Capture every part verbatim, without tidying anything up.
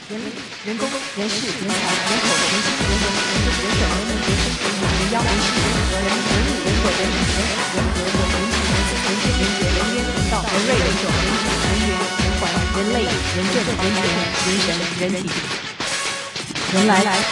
人力、人工、人事、人才、人口、人心、人文、人政、人手、人民、人生、人民、人妖、人事、人和、人民、人物、人果、人品、人和、人和、人情、人性、人天、人杰、人冤、人道、人瑞、人种、人体、人缘、人环、人类、人政、人权、人神、人体。人来来。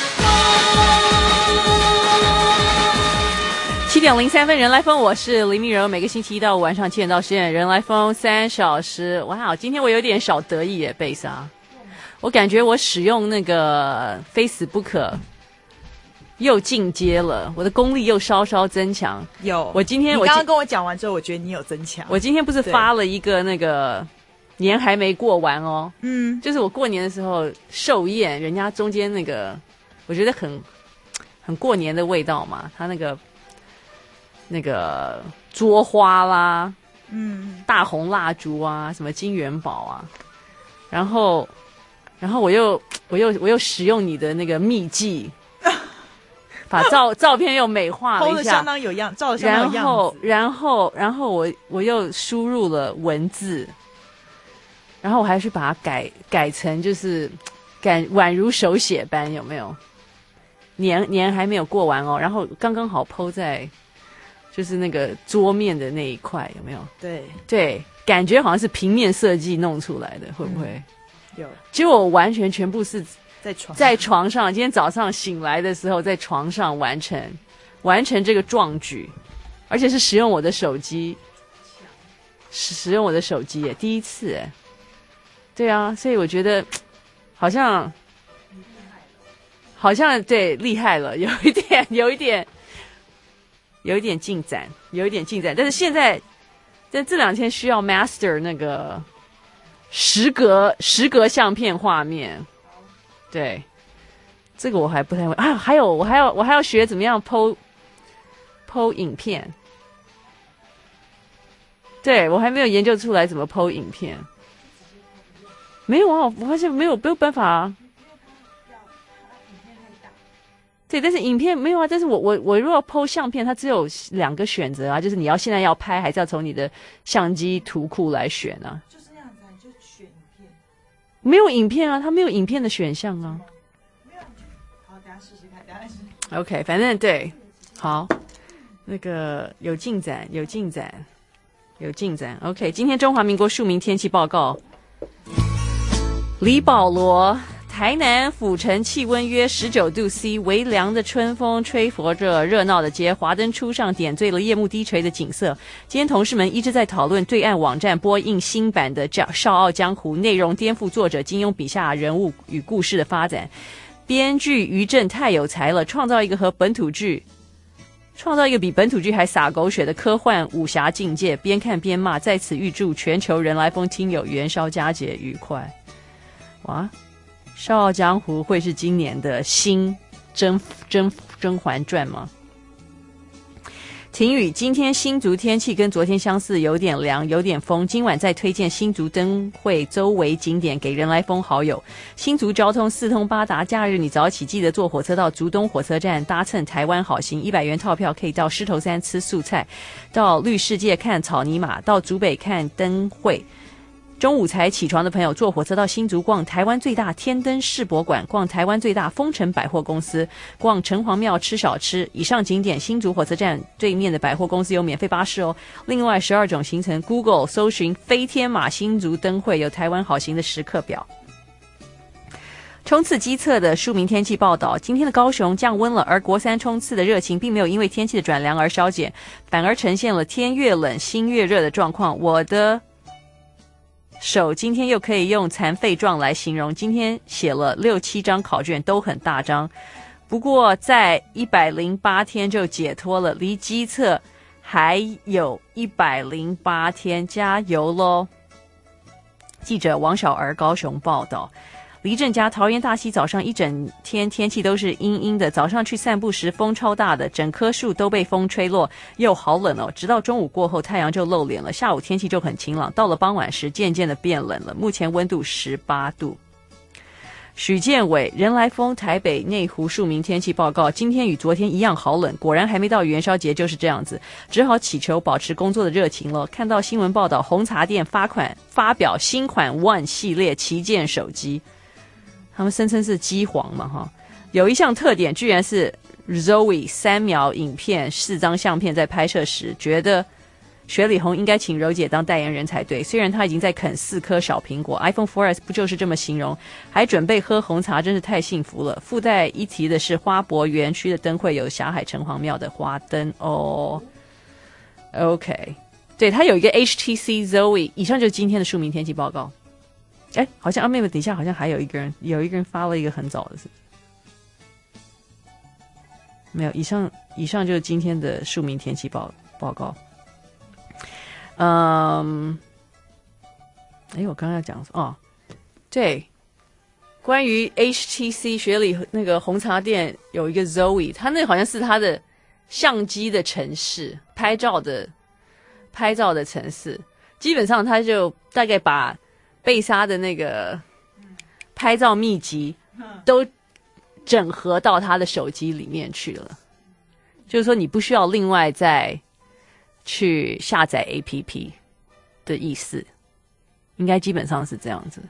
七点零三分，人来疯，我是林密柔。每个星期一到五晚上七点到十点，人来疯三小时。哇，今天我有点小得意耶，贝莎。我感觉我使用那个 Facebook 又进阶了，我的功力又稍稍增强。 有， 我今天我你刚刚跟我讲完之后，我觉得你有增强。 我今天不是发了一个那个年还没过完哦， 嗯， 就是我过年的时候寿宴，人家中间那个我觉得很很过年的味道嘛，他那个那个桌花啦， 嗯， 大红蜡烛啊，什么金元宝啊，然后。然后我又我又我又使用你的那个秘技，把照照片又美化了一下， P O 得相当有样，照的相当有样子。 然后然后然后我我又输入了文字，然后我还去把它改改成就是改宛如手写般，有没有？年年还没有过完哦，然后刚刚好 P O 在就是那个桌面的那一块，有没有？ 对对，感觉好像是平面设计弄出来的，会不会？嗯， 有， 结果我完全全部是在床在床上，今天早上醒来的时候，在床上完成完成这个壮举，而且是使用我的手机，使用我的手机耶，第一次耶。对啊，所以我觉得好像好像对厉害了，有一点有一点有一点进展，有一点进展，但是现在但这两天需要 master 那个。十格十格相片画面，对，这个我还不太会啊。还有，我还要我还要学怎么样 po po 影片，对我还没有研究出来怎么 po 影片。没有啊，我发现没有没有办法啊。对，但是影片没有啊。但是我我我如果 po 相片，它只有两个选择啊，就是你要现在要拍，还是要从你的相机图库来选啊。没有影片啊，它没有影片的选项啊。没有，好，等下试试看，等下试。OK， 反正对，好，那个有进展，有进展，有进展。OK， 今天中华民国庶民天气报告，李保罗。台南府城气温约十九度 C， 微凉的春风吹拂着热闹的街，华灯初上，点缀了夜幕低垂的景色。今天同事们一直在讨论对岸网站播映新版的《笑傲江湖》，内容颠覆作者金庸笔下人物与故事的发展。编剧于正太有才了，创造一个和本土剧创造一个比本土剧还洒狗血的科幻武侠境界，边看边骂，在此预祝全球人来疯听友元宵佳节愉快。哇！《笑傲江湖》会是今年的新甄甄甄嬛传吗？婷宇，今天新竹天气跟昨天相似，有点凉，有点风。今晚再推荐新竹灯会周围景点给人来疯好友。新竹交通四通八达，假日你早起记得坐火车到竹东火车站搭乘台湾好行，一百元套票可以到狮头山吃素菜，到绿世界看草泥马，到竹北看灯会。中午才起床的朋友坐火车到新竹逛台湾最大天灯世博馆，逛台湾最大丰城百货公司，逛城隍庙吃小吃。以上景点新竹火车站对面的百货公司有免费巴士哦。另外十二种行程 Google 搜寻飞天马新竹灯会，有台湾好行的时刻表。冲刺机测的庶民天气报道，今天的高雄降温了，而国三冲刺的热情并没有因为天气的转凉而消减，反而呈现了天越冷心越热的状况。我的手今天又可以用残废状来形容，今天写了六七张考卷都很大张，不过在一百零八天就解脱了，离基测还有一百零八天，加油咯。记者王小儿高雄报道。黎正家桃园大溪早上一整天天气都是阴阴的，早上去散步时风超大的，整棵树都被风吹落，又好冷哦。直到中午过后太阳就露脸了，下午天气就很晴朗，到了傍晚时渐渐的变冷了，目前温度十八度。许建伟，人来疯台北内湖庶民天气报告，今天与昨天一样好冷，果然还没到元宵节就是这样子，只好祈求保持工作的热情了。看到新闻报道，红茶店发款发表新款 One 系列旗舰手机， 他们声称是机皇嘛哈。有一项特点居然是 Zoe 三秒影片四张相片在拍摄时觉得雪里红应该请柔姐当代言人才对，虽然她已经在啃四颗小苹果 iPhone 四 S 不就是这么形容，还准备喝红茶，真是太幸福了。附带一提的是花博园区的灯会有霞海城隍庙的花灯哦。 OK， 对，它有一个 H T C Zoe。 以上就是今天的庶民天气报告。哎，好像阿妹妹底下好像还有一个人，有一个人发了一个很早的事，没有，以上以上就是今天的庶民天气报报告。嗯，哎，我刚刚要讲哦，对，关于 H T C 雪里那个红茶店有一个 Zoe， 它那好像是它的相机的程式，拍照的拍照的程式，基本上它就大概把贝莎的那个拍照秘籍都整合到他的手机里面去了，就是说你不需要另外再去下载 A P P 的意思，应该基本上是这样子。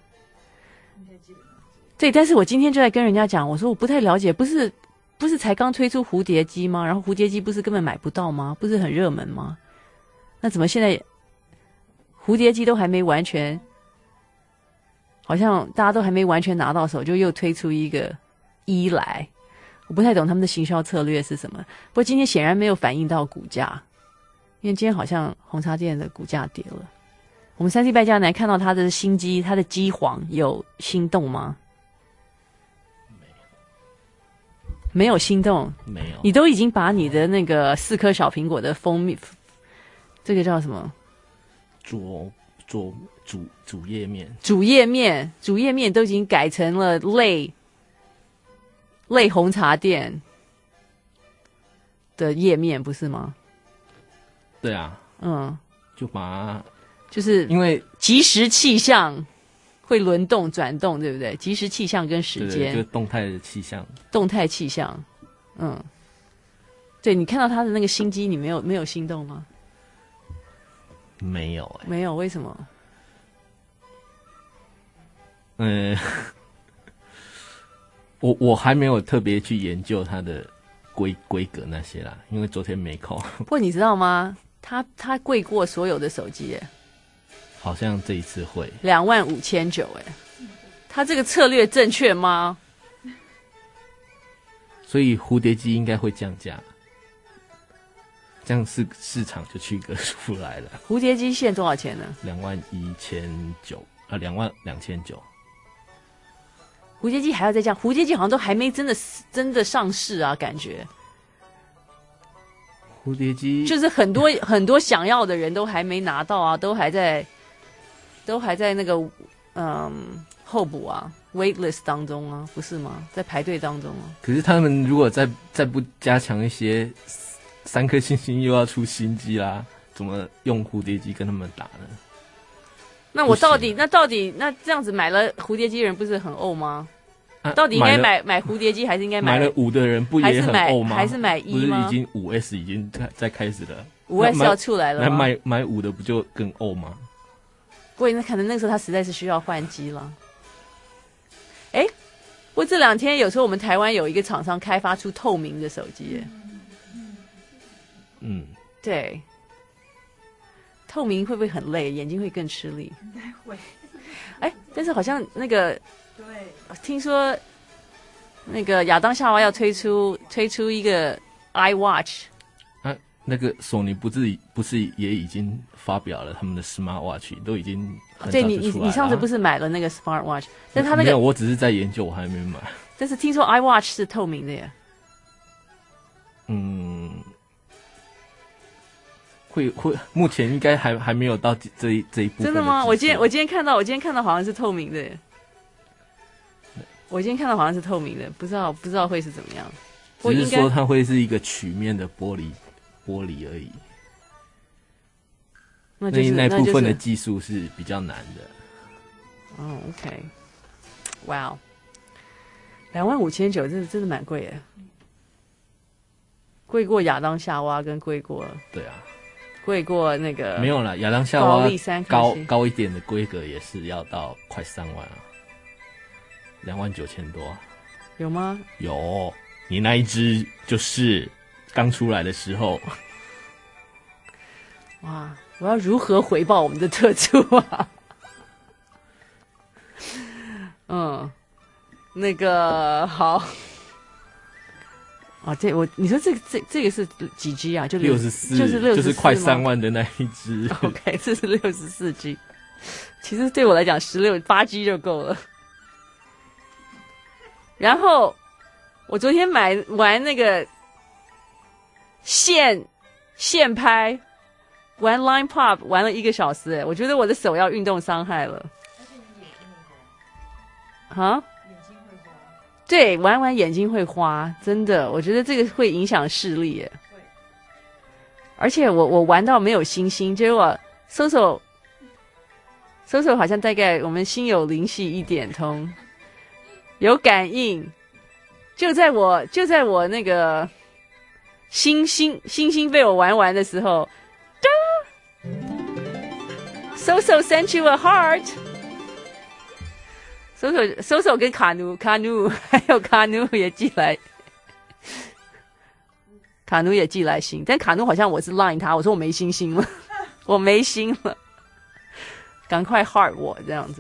对，但是我今天就在跟人家讲，我说我不太了解，不是不是才刚推出蝴蝶机吗？然后蝴蝶机不是根本买不到吗？不是很热门吗？那怎么现在蝴蝶机都还没完全，好像大家都还没完全拿到手，就又推出一个一来，我不太懂他们的行销策略是什么。不过今天显然没有反映到股价，因为今天好像红茶店的股价跌了。我们三 C 败家男看到他的新机，他的机皇有心动吗？没有心动， 没有。 你都已经把你的那个四颗小苹果的封面，这个叫什么？ 主主主主页面， 主页面，主页面都已经改成了类类红茶店的页面，不是吗？ 对啊， 嗯， 就把它就是因为即时气象会轮动转动，对不对？即时气象跟时对对， 间， 就是动态的气象， 动态气象，嗯，对，你看到他的那个心机，你没有没有心动吗？ 没有哎、欸， 没有，为什么？ 嗯，我我还没有特别去研究它的规规格那些啦，因为昨天没空。 不过你知道吗？他他贵过所有的手机耶， 好像这一次会两万五千九哎，他这个策略正确吗？ 所以蝴蝶机应该会降价，这样市市场就区隔出来了。 蝴蝶机现在多少钱呢？ 两万一千九啊，两万两千九。 蝴蝶机还要再降，蝴蝶机好像都还没真的真的上市啊，感觉。 蝴蝶机就是很多很多想要的人都还没拿到啊，都还在都还在那个嗯候补啊 waitlist 当中啊，不是吗？在排队当中啊。 可是他们如果再再不加强一些，三颗星星又要出新机啦，怎么用蝴蝶机跟他们打呢？ 那我到底那到底那这样子买了蝴蝶机的人不是很怄吗？ 啊、 到底应该买买蝴蝶机还是应该买买了五的人不也很怄吗？ 还是买一吗？ 不是已经五 S 已经在开始了， 五 S 要出来了吗？ 那买买五的不就更怄吗？ 不过那可能那个时候他实在是需要换机了。哎，不过这两天有时候我们台湾有一个厂商开发出透明的手机耶。 嗯， 对，透明会不会很累？眼睛会更吃力？ 应该会。 哎，但是好像那个， 对， 听说那个亚当夏娃要推出推出一个 iWatch。 啊，那个索尼不是不是也已经发表了他们的 Smart Watch， 都已经很早就出来了。 对你你你上次不是买了那个 Smart Watch？ 但他那个没有，我只是在研究，我还没买。 但是听说 iWatch 是透明的耶。 嗯。会会，目前应该还还没有到这一这一步分。 真的吗？我今天我今天看到，我今天看到好像是透明的耶。我今天看到好像是透明的，不知道不知道会是怎么样。 只是说它会是一个曲面的玻璃玻璃而已。 那就是那那部分的技术是比较难的。 哦 ，OK， 哇哦，两万五千九，真的真的蛮贵的，贵过亚当夏娃跟贵过对啊。 贵过那个没有啦，亚当夏娃高高一点的规格也是要到快三万啊。 两万九千多， 有吗？ 有，你那一只就是刚出来的时候。 哇，我要如何回报我们的特助啊？嗯，那个好。啊，这我你说这个这这个是几 G 啊？就六十四， 就是六十四， 就是快三万的那一只。 OK， 这是六十四 G。其实对我来讲，十六八 G 就够了。然后我昨天买玩那个线线拍，玩 Line Pop 玩了一个小时，哎，我觉得我的手要运动伤害了。啊？对，玩玩眼睛会花，真的，我觉得这个会影响视力耶。而且我我玩到没有星星，结果搜搜搜搜好像大概我们心有灵犀一点通，有感应，就在我就在我那个星星星星被我玩完的时候，搜搜 sent you a heart。搜搜搜搜跟卡努卡努还有卡努也寄来，卡努也寄来信，但卡努好像我是 line 他，我说我没星星了，我没心了，赶快 heart 我这样子。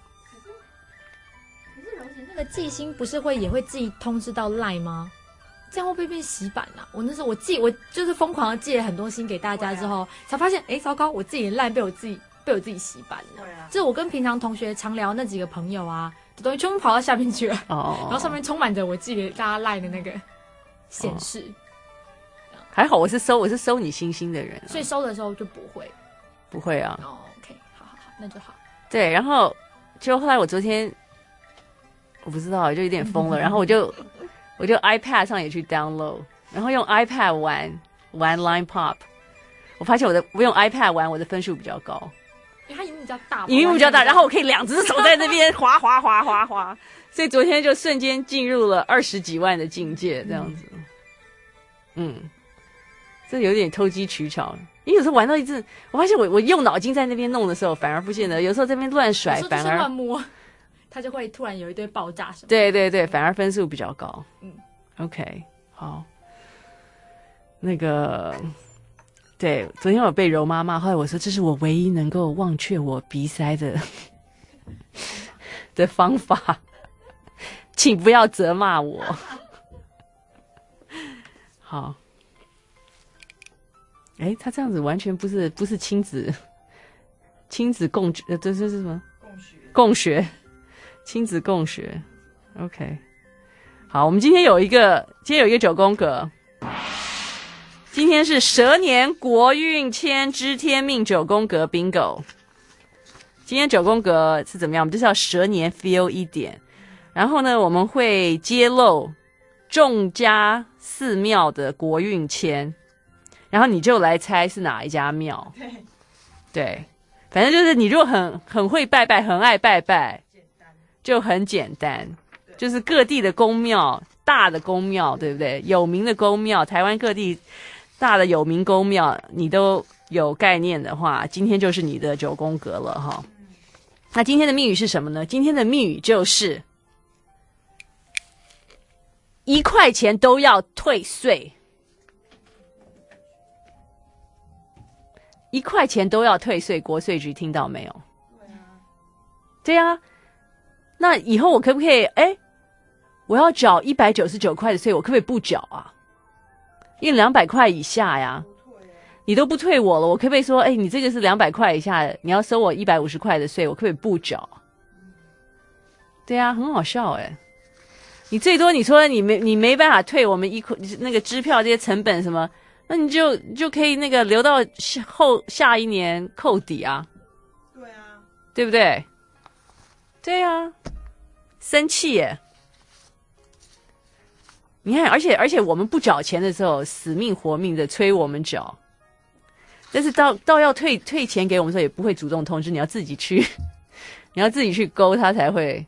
可是柔姐那个寄星不是会也会自己通知到 line 吗？这样会不会变洗版啊？我那时候我寄我就是疯狂的寄了很多星给大家之后，啊、才发现哎糟糕，我自己的 line 被我自己。被我自己洗版了，啊、就是我跟平常同学常聊那几个朋友啊，的东西全部跑到下面去了，哦、然后上面充满着我寄给大家 line 的那个显示。 哦、还好我是收我是收你星星的人、啊， 所以收的时候就不会， 不会啊。 哦 ，OK， 好好好，那就好。 对，然后就后来我昨天我不知道就有点疯了，然后我就我就 iPad 上也去 download， 然后用 iPad 玩玩 Line Pop， 我发现我的我用 iPad 玩我的分数比较高。 因为它荧幕比较大， 荧幕比较大，然后我可以两只手在那边滑滑滑滑滑，所以昨天就瞬间进入了二十几万的境界，这样子。嗯，这有点投机取巧。因为有时候玩到一阵，我发现我我用脑筋在那边弄的时候，反而不见得；有时候这边乱甩，反而乱摸，它就会突然有一堆爆炸什么。 对对对，反而分数比较高。 嗯 ，OK， 好，那个。对，昨天我被柔妈骂，后来我说这是我唯一能够忘却我鼻塞的的方法，请不要责骂我。好，哎，他这样子完全不是不是亲子亲子共呃，这这是什么？共学共学，亲子共学。OK， 好，我们今天有一个今天有一个九宫格。今天是蛇年国运签知天命九宫格 bingo。今天九宫格是怎么样？我们就是要蛇年 feel 一点，然后呢，我们会揭露众家寺庙的国运签，然后你就来猜是哪一家庙。对，对，反正就是你如果很很会拜拜，很爱拜拜，就很简单，就是各地的宫庙，大的宫庙，对不对？有名的宫庙，台湾各地。大的有名宫庙你都有概念的话，今天就是你的九宫格了哈。那今天的密语是什么呢？今天的密语就是一块钱都要退税，一块钱都要退税，国税局听到没有？对啊，对啊。那以后我可不可以？哎，我要缴一百九十九块的税，我可不可以不缴啊？因为两百块以下呀，你都不退我了，我可不可以说，哎，你这个是两百块以下，你要收我一百五十块的税，我可不可以不缴？对啊，很好笑哎。你最多你说你没你没办法退我们一块那个支票这些成本什么，那你就就可以那个留到后下一年扣抵啊。对啊，对不对？对啊，生气耶。你看，而且而且我们不缴钱的时候，死命活命的催我们缴，但是到到要退退钱给我们的时候，也不会主动通知，你要自己去，你要自己去勾他才会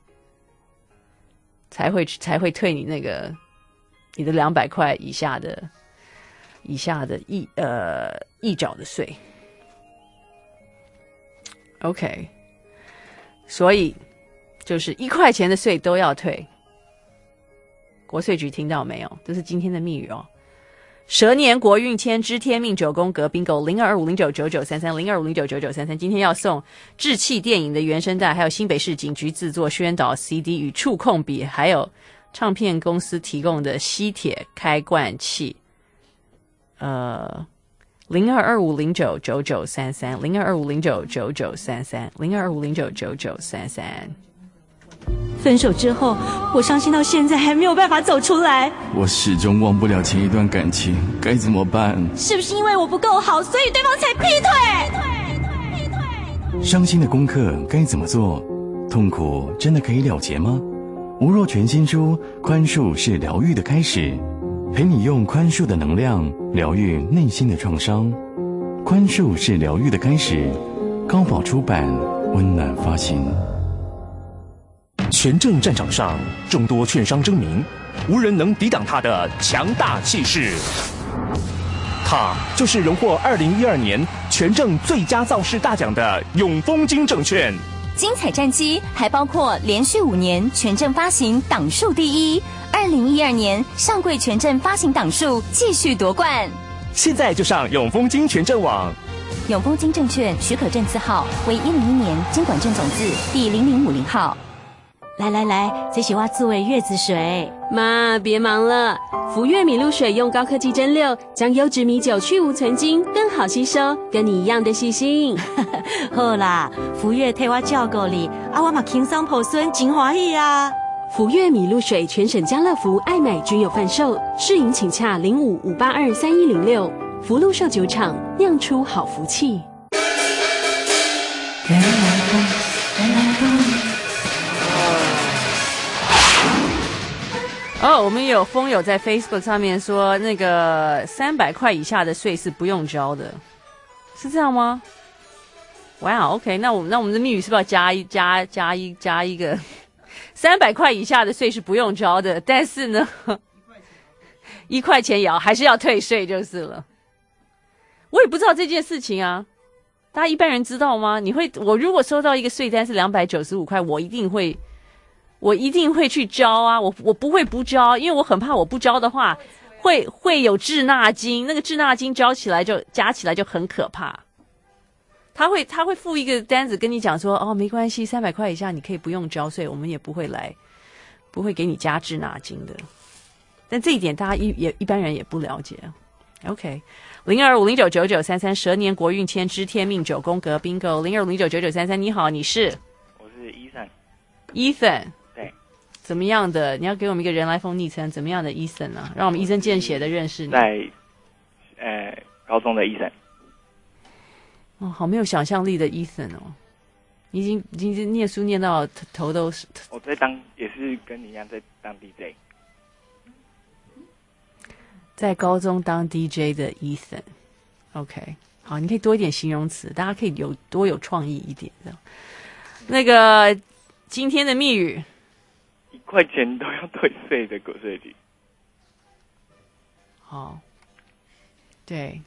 才会才会退你那个你的两百块以下的以下的一呃一缴的税。OK， 所以就是一块钱的税都要退。国税局听到没有？这是今天的密语哦。蛇年国运签知天命九宫格 bingo 零二五零九九九三三零二五零九九九三三，今天要送志气电影的原声带，还有新北市警局制作宣导 C D 与触控笔，还有唱片公司提供的吸铁开罐器。呃，零二二五零九九九三三零二二五零九九九三三零二二五零九九九三三。 分手之后，我伤心到现在还没有办法走出来。 我始终忘不了前一段感情，该怎么办？ 是不是因为我不够好，所以对方才劈腿？ 伤心的功课该怎么做？痛苦真的可以了结吗？吴若权新书《宽恕是疗愈的开始》，陪你用宽恕的能量疗愈内心的创伤。宽恕是疗愈的开始，高宝出版，温暖发行。 权证战场上，众多券商争鸣，无人能抵挡他的强大气势。他就是荣获二零一二年权证最佳造势大奖的永丰金证券。 精彩战绩还包括连续五年权证发行档数第一，二零一二年上柜权证发行档数继续夺冠。 现在就上永丰金权证网。 永丰金证券许可证字号为一零一年金管证总字第零零五零号。 来来来，这是我做的月子水。 妈，别忙了，福悦米露水用高科技蒸馏，将优质米酒去无存精，更好吸收，跟你一样的细心。 好啦，福悦替我照顾你，啊，我嘛轻松抱孙，真欢喜啊！ 福悦米露水全省家乐福、爱买均有贩售，试饮请洽零五五八二三一零六。福禄寿酒厂酿出好福气。 人来疯，人来疯。 哦，我们有风友在 Facebook 上面说，那个三百块以下的税是不用交的，是这样吗？哇 ，OK， 那我们那我们的密语是不是要加一加加一加一个三百块以下的税是不用交的，但是呢，一块钱也要还是要退税就是了。我也不知道这件事情啊，大家一般人知道吗？你会，我如果收到一个税单是两百九十五块，我一定会。我一定会去交啊，我我不会不交，因为我很怕我不交的话，会会有滞纳金，那个滞纳金交起来就加起来就很可怕。他会他会附一个单子跟你讲说，哦，没关系，三百块以下你可以不用交税，我们也不会来，不会给你加滞纳金的。但这一点大家一也一般人也不了解。OK， 零二五零九九九三三，蛇年国运签知天命九宫格 bingo， 零二五零九九九三三，你好，你是？ 我是Ethan。 Ethan。怎么样的？你要给我们一个人来疯昵称，怎么样的医生呢？让我们一针见血的认识你。 在，呃，高中的医生。 哦，好没有想象力的医生哦！你已经已经念书念到头头都是。 我在当也是跟你一样在当 D J。 在高中当 D J 的医生 ，OK， 好，你可以多一点形容词，大家可以有多有创意一点这样。那个今天的密语。 一块钱都要退税的国税局。 好，对，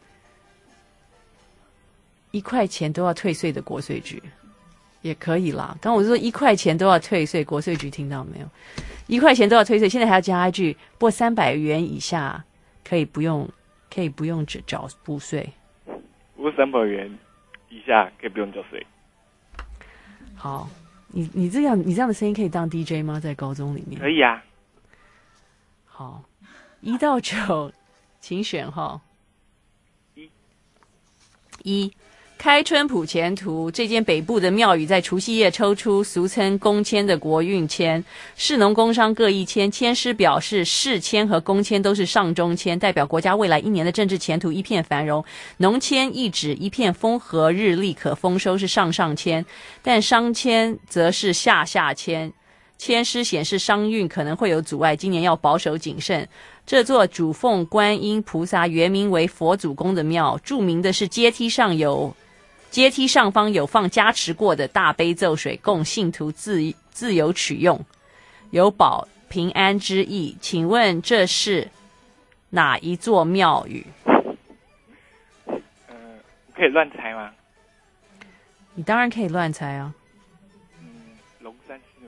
一块钱都要退税的国税局也可以啦。刚我说一块钱都要退税，国税局听到没有？一块钱都要退税，现在还要加一句：不过三百元以下可以不用，可以不用只缴补税。 不过三百元以下可以不用缴税。 好。你你这样你这样的声音可以当 D J 吗？在高中里面可以啊。 好，一到九，请选哈。 一， 一，开春浦前途这间北部的庙宇在除夕夜抽出俗称公签的国运签，士农工商各一签，签师表示士签和公签都是上中签，代表国家未来一年的政治前途一片繁荣。农签意指一片风和日丽可丰收是上上签，但商签则是下下签。签师显示商运可能会有阻碍，今年要保守谨慎。这座主奉观音菩萨原名为佛祖宫的庙，著名的是阶梯上有阶梯上方有放加持过的大悲咒水，供信徒自自由取用，有保平安之意。请问这是哪一座庙宇？ 呃，可以乱猜吗？ 你当然可以乱猜啊。 嗯，龙山寺。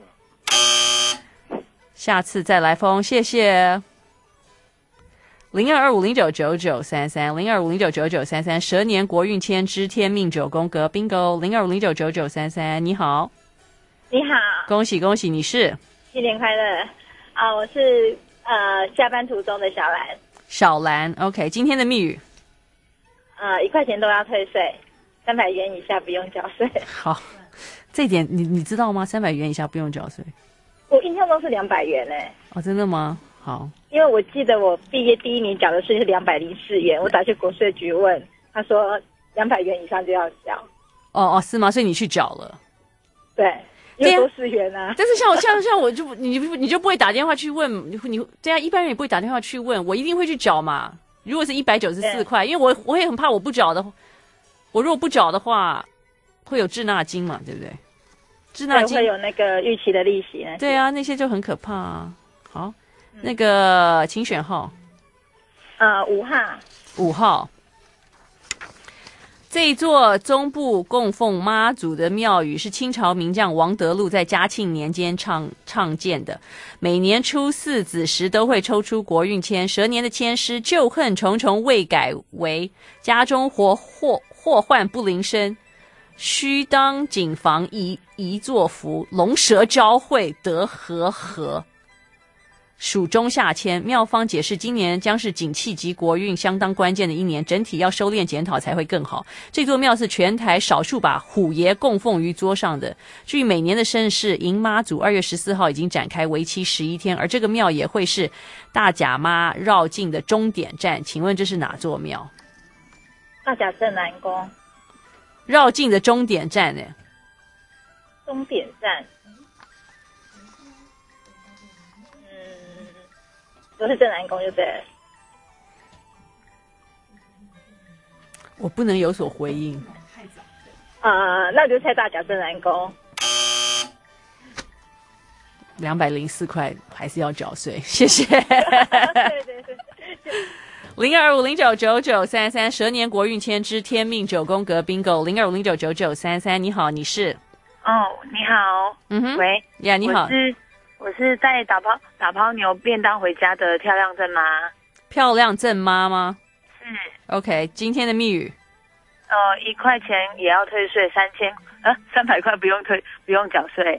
下次再来封，谢谢。零二二五零九九九三三，零二五零九九九三三，蛇年国运千之天命九宫格 bingo， 零二五零九九九三三，你好， 你好， 恭喜恭喜，你是新年快乐啊！我是呃下班途中的小兰， 小兰 ，OK， 今天的密语， 呃，一块钱都要退税，三百元以下不用缴税。 好，这一点你你知道吗？三百元以下不用缴税。 我印象中是两百元诶、欸。 哦，真的吗？好， 因为我记得我毕业第一年缴的税是两百零四元，我打去国税局问，他说两百元以上就要缴。 哦哦，是吗？所以你去缴了？ 对，因为多四元啊。 但是像我像像我就你你就不会打电话去问你你对啊，一般人也不会打电话去问，我一定会去缴嘛。如果是一百九十四块，因为我我也很怕我不缴的，我如果不缴的话，会有滞纳金嘛，对不对？滞纳金会有那个逾期的利息呢。 对啊，那些就很可怕啊。好，嗯、那个请选号。 呃，五号。 五号。这一座中部供奉妈祖的庙宇是清朝名将王德禄在嘉庆年间创创建的。每年初四子时都会抽出国运签，蛇年的签诗旧恨重重未改为家中祸祸祸患不临身。须当谨防一一作福，龙蛇交汇得和合。属中下签，妙方解释今年将是景气及国运相当关键的一年，整体要收敛检讨才会更好。这座庙是全台少数把虎爷供奉于桌上的。据每年的盛事迎妈祖，二月十四号已经展开，为期十一天，而这个庙也会是大甲妈绕境的终点站。请问这是哪座庙？ 大甲镇南宫。 绕境的终点站呢？ 终点站，嗯，不是镇南宫就对了。 我不能有所回应。 呃，那就猜大甲镇南宫。 两百零四块还是要缴税，谢谢。 对对对。 零二五零九九九三三，蛇年国运签之天命九宫格 bingo， 零二五零九九九三三，你好，你是？ 哦，你好， 嗯哼， 喂， 呀，你好， 我是我是带打抛打抛牛便当回家的漂亮正妈。 漂亮正妈吗？ 是。 OK， 今天的密语。 呃，一块钱也要退税，三千呃三百块不用退，不用缴税。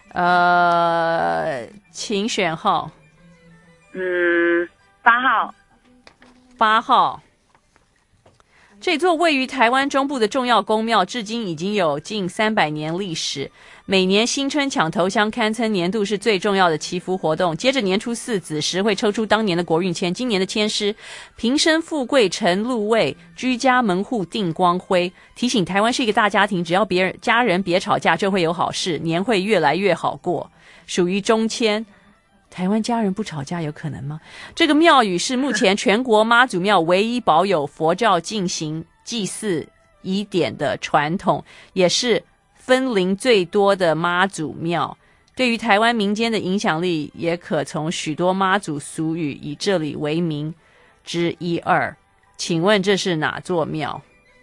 呃，请选号。 嗯，八号。 八号，这座位于台湾中部的重要宫庙，至今已经有近三百年历史。每年新春抢头香，堪称年度是最重要的祈福活动。接着年初四子时会抽出当年的国运签，今年的签诗：平生富贵成禄位，居家门户定光辉。提醒台湾是一个大家庭，只要别人家人别吵架，就会有好事，年会越来越好过。属于中签。台湾家人不吵架有可能吗？这个庙宇是目前全国妈祖庙唯一保有佛教进行祭祀仪典的传统，也是分灵最多的妈祖庙。对于台湾民间的影响力，也可从许多妈祖俗语以这里为名之一二。请问这是哪座庙？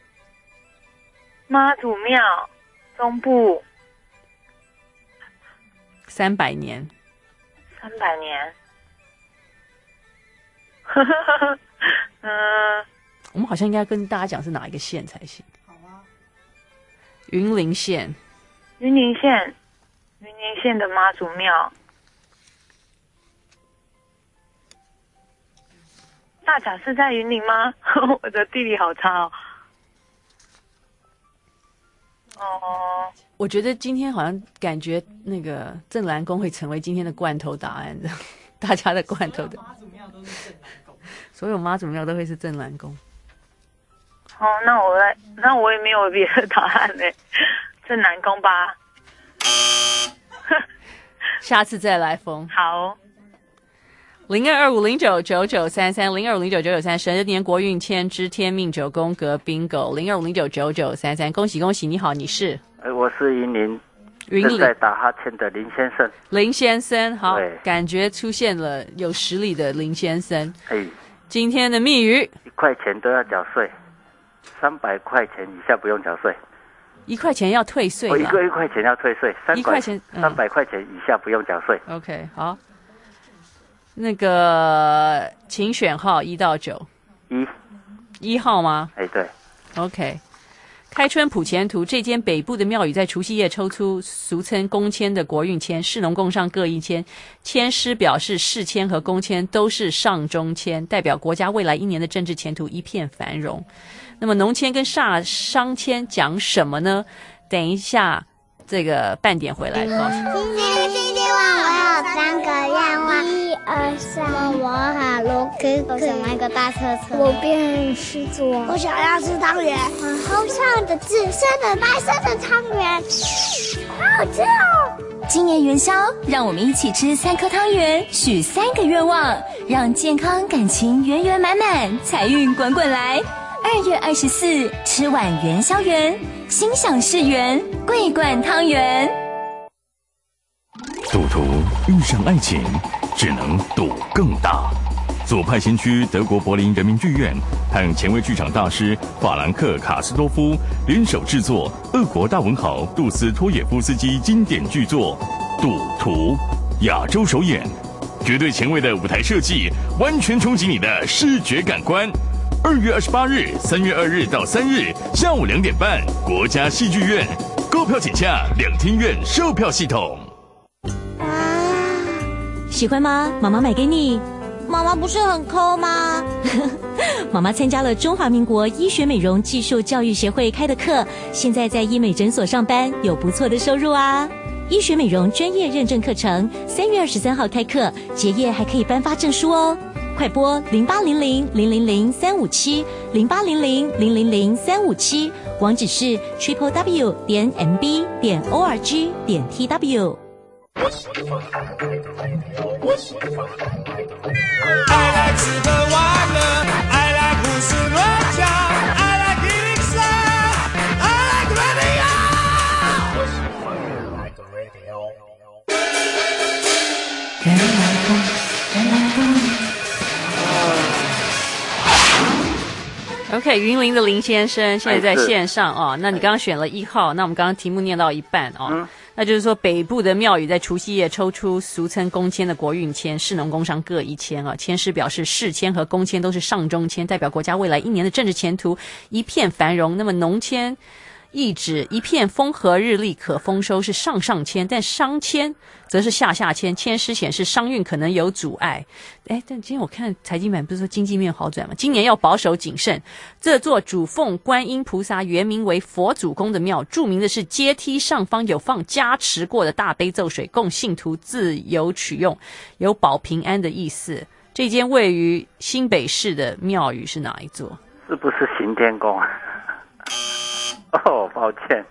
妈祖庙，中部。 三百年。 三百年，呵呵呵，嗯， 我们好像应该跟大家讲是哪一个县才行。好啊，云林县。 云林县，云林县的妈祖庙，大甲是在云林吗？我的地理好差哦。哦。 我觉得今天好像感觉那个镇澜宫会成为今天的罐头答案的，大家的罐头的。所有妈祖庙都会是镇澜宫。 哦，那我来，那我也没有别的答案嘞，镇澜宫吧。 下次再来封。 好。 零二二五零九九九三三，零二五零九九九三，蛇年国运签之天命九宫格 bingo， 零二五零九九九三三，恭喜恭喜！你好，你是？ 呃，我是云林， 云林正在打哈欠的林先生。 林先生，好，感觉出现了有实力的林先生。 哎， 今天的密语： 一块钱都要缴税，三百块钱以下不用缴税。 一块钱要退税， 哦，一个一块钱要退税，三一块钱， 三百块钱以下不用缴税。 OK， 好。 那个，请选号一到九。 一。 一号吗？ 哎，对。 OK。开春普前图，这间北部的庙宇在除夕夜抽出俗称公签的国运签，士农工商各一签，签诗表示世签和公签都是上中签，代表国家未来一年的政治前途一片繁荣。那么农签跟煞商签讲什么呢？等一下这个半点回来告诉你。 今天星期望我有三个愿望，一二三，我好罗哥哥，我想买个大车车，我变狮子王，我想要吃汤圆，我好想的紫色的白色的汤圆，好好吃哦。 今年元宵，让我们一起吃三颗汤圆，许三个愿望，让健康感情圆圆满满，财运滚滚来。二月二十四，吃碗元宵圆，心想事圆，桂冠汤圆。 赌徒遇上爱情，只能赌更大。左派先驱德国柏林人民剧院和前卫剧场大师法兰克·卡斯多夫联手制作俄国大文豪杜斯托也夫斯基经典巨作《赌徒》，亚洲首演，绝对前卫的舞台设计，完全冲击你的视觉感官。二月二十八日、三月二日到三日下午两点半，国家戏剧院，购票请洽两厅院售票系统。 喜欢吗？妈妈买给你。 妈妈不是很抠吗？ 妈妈参加了中华民国医学美容技术教育协会开的课，现在在医美诊所上班，有不错的收入啊。医学美容专业认证课程，三月二十三号开课，结业还可以颁发证书哦。快拨零八零零零零零三五七零八零零零零零三五七，网址是 triple w 点 m b 点 o r g 点 t w。 I like 吃喝玩乐 I like 胡思乱想 I like eating sad I like radio I like radio 人来疯人来疯 OK， 云林的林先生现在在线上哦。那你刚刚选了一号，那我们刚刚题目念到一半哦。嗯，那就是说北部的庙宇在除夕夜抽出俗称公签的国运签，士农工商各一签啊。签诗表示世签和公签都是上中签，代表国家未来一年的政治前途一片繁荣。那么农签意指一片风和日丽可丰收，是上上签，但商签则是下下签，签诗显示商运可能有阻碍。哎，但今天我看财经版不是说经济面好转吗？今年要保守谨慎。这座主奉观音菩萨，原名为佛祖宫的庙，著名的是阶梯上方有放加持过的大悲咒水，供信徒自由取用，有保平安的意思。这间位于新北市的庙宇是哪一座？ 是不是行天宫啊？哦，抱歉。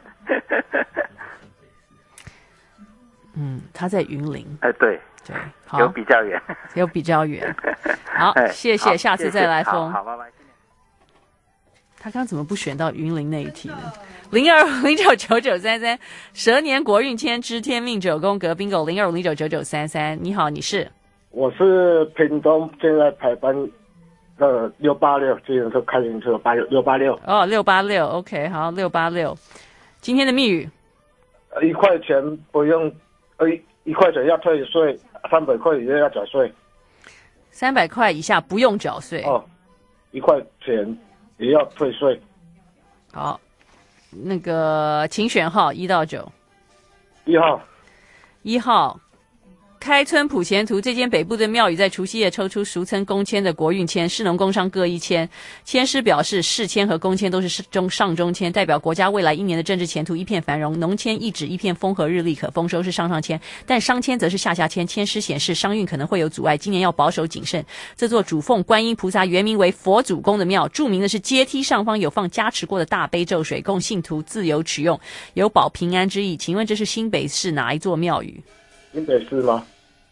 嗯，他在云林。 哎，对对， 有比较远， 有比较远。好，谢谢，下次再来封。 好，拜拜。 他刚怎么不选到云林那一题呢？零二五零九九九三三，蛇年国运签知天命九宫格 bingo 零二五零九九九三三。你好，你是？ 我是屏东现在排班的六八六，自行车开行车八六六八六。 哦，六八六 ，OK， 好，六八六。今天的密语， 一块钱不用，呃，一块钱要退税，三百块以内要缴税。 三百块以下不用缴税。 哦，一块钱也要退税。 好，那个请选号一到九。 一号。 一号。开春普前图，这间北部的庙宇在除夕夜抽出俗称公签的国运签，士农工商各一签。签诗表示世签和公签都是中上中签，代表国家未来一年的政治前途一片繁荣。农签意指一片风和日丽可丰收，是上上签，但商签则是下下签。签诗显示商运可能会有阻碍，今年要保守谨慎。这座主奉观音菩萨，原名为佛祖宫的庙，著名的是阶梯上方有放加持过的大悲咒水，供信徒自由取用，有保平安之意。请问这是新北市哪一座庙宇？ 新北市吗？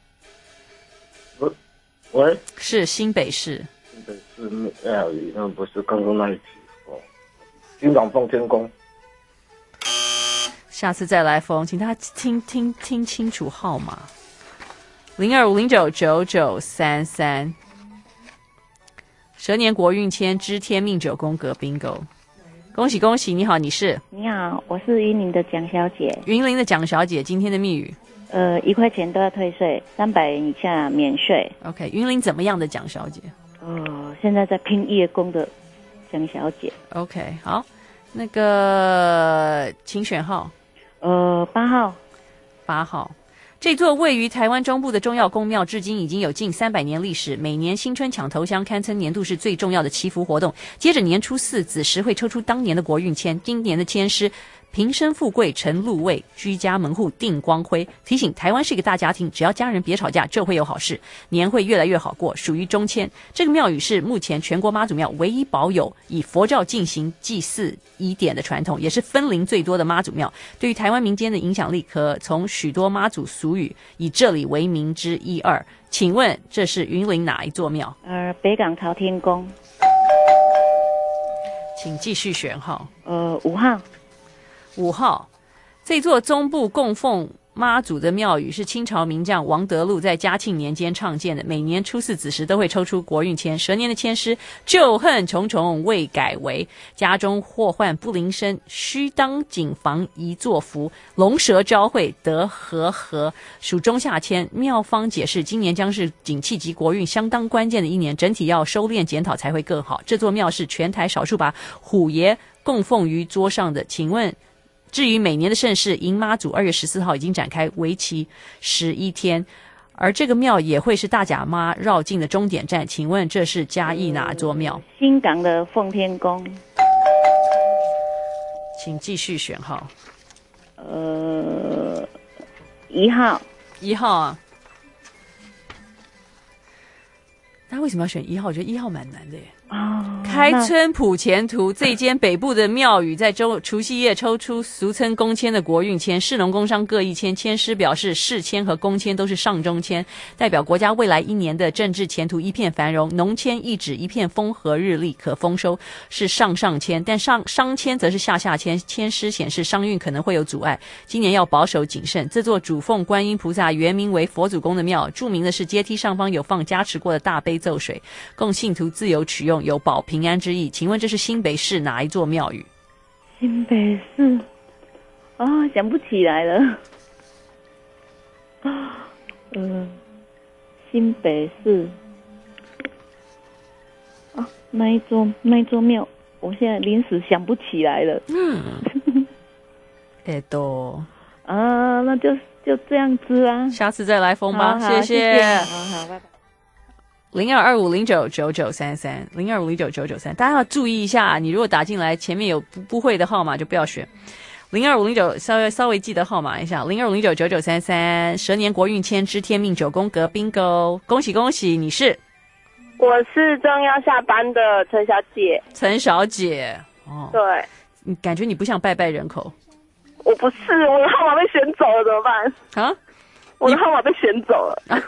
喂， 是新北市。 新北市庙宇，那不是刚刚那一题哦。金港奉天宫。 下次再来封，请他听听听清楚号码。零二五零九九九三三。蛇年国运签知天命九宫格 bingo。 恭喜恭喜！你好，你是？ 你好，我是云林的蒋小姐。 云林的蒋小姐，今天的密语， 呃，一块钱都要退税，三百元以下免税。 OK， 云林怎么样的蒋小姐？ 呃，现在在拼夜工的蒋小姐。 OK， 好，那个请选号。 呃，八号。 八号。这座位于台湾中部的中药宫庙，至今已经有近三百年历史。每年新春抢头香，堪称年度是最重要的祈福活动。接着年初四子时会抽出当年的国运签，今年的签诗平生富贵成禄位，居家门户定光辉。提醒台湾是一个大家庭，只要家人别吵架，就会有好事，年会越来越好过，属于中签。这个庙宇是目前全国妈祖庙唯一保有以佛教进行祭祀仪典的传统，也是分灵最多的妈祖庙。对于台湾民间的影响力，可从许多妈祖俗语以这里为名之一二。请问这是云林哪一座庙？ 呃，北港朝天宫。 请继续选号。 呃，五号。 五号，这座中部供奉妈祖的庙宇是清朝名将王德禄在嘉庆年间创建的，每年初四子时都会抽出国运签，蛇年的签诗旧恨重重未改为，家中祸患不临身，须当谨防宜作福，龙蛇交汇得和合，属中下签。庙方解释，今年将是景气及国运相当关键的一年，整体要收敛检讨才会更好。这座庙是全台少数把虎爷供奉于桌上的，请问至于每年的盛事，迎妈祖二月十四号已经展开，为期十一天，而这个庙也会是大甲妈绕境的终点站。请问这是嘉义哪座庙？ 新港的奉天宫。 请继续选号。 呃，一号。 一号啊。他为什么要选一号？我觉得一号蛮难的耶。 哦， 开春普前图，这间北部的庙宇在周除夕夜抽出俗称公签的国运签，士农工商各一签，签诗表示士签和公签都是上中签，代表国家未来一年的政治前途一片繁荣。农签意指一片风和日丽，可丰收，是上上签，但上商签则是下下签，签诗显示商运可能会有阻碍，今年要保守谨慎。这座主奉观音菩萨原名为佛祖宫的庙，著名的是阶梯上方有放加持过的大悲咒水，供信徒自由取用，有保平安之意。请问这是新北市哪一座庙宇？ 新北市啊、哦，想不起来了。啊，嗯，新北市啊，那一座那一座庙，我现在临时想不起来了。 嗯，哎都啊，那就就这样子啊， 下次再来封吧， 好好谢谢。 好好，拜拜。 零二二五零九九九三三，零二五零九九九三，大家要注意一下，你如果打进来前面有不不会的号码就不要选。零二五零九稍微稍微记得号码一下，零二五零九九九三三，蛇年国运签之天命九宫格 bingo， 恭喜恭喜，你是？ 我是正要下班的陈小姐。 陈小姐，哦， 对， 你感觉你不像拜拜人口。 我不是，我的号码被选走了，怎么办？ 啊？ 我的号码被选走了。啊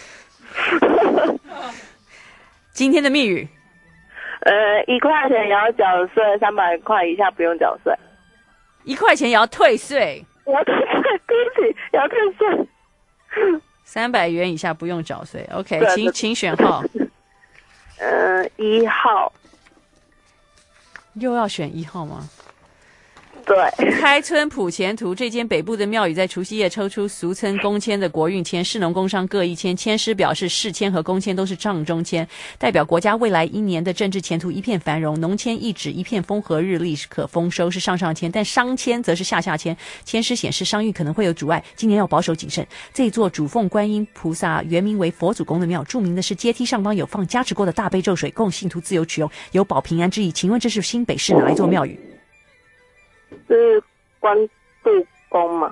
今天的密语， 呃，一块钱也要缴税，三百块以下不用缴税。 一块钱也要退税， 我要退税，对不起，也要退税。 三百元以下不用缴税。OK， 请请选号。 呃，一号。 又要选一号吗？ 对， 开春普前图，这间北部的庙宇在除夕夜抽出俗称公签的国运签，士农工商各一签，签诗表示士签和公签都是丈中签，代表国家未来一年的政治前途一片繁荣。农签意指一片风和日丽，可丰收，是上上签，但商签则是下下签，签诗显示商运可能会有阻碍，今年要保守谨慎。这座主奉观音菩萨原名为佛祖宫的庙，著名的是阶梯上方有放加持过的大悲咒水，供信徒自由取用，有保平安之意。请问这是新北市哪一座庙宇？ 是关渡宫吗？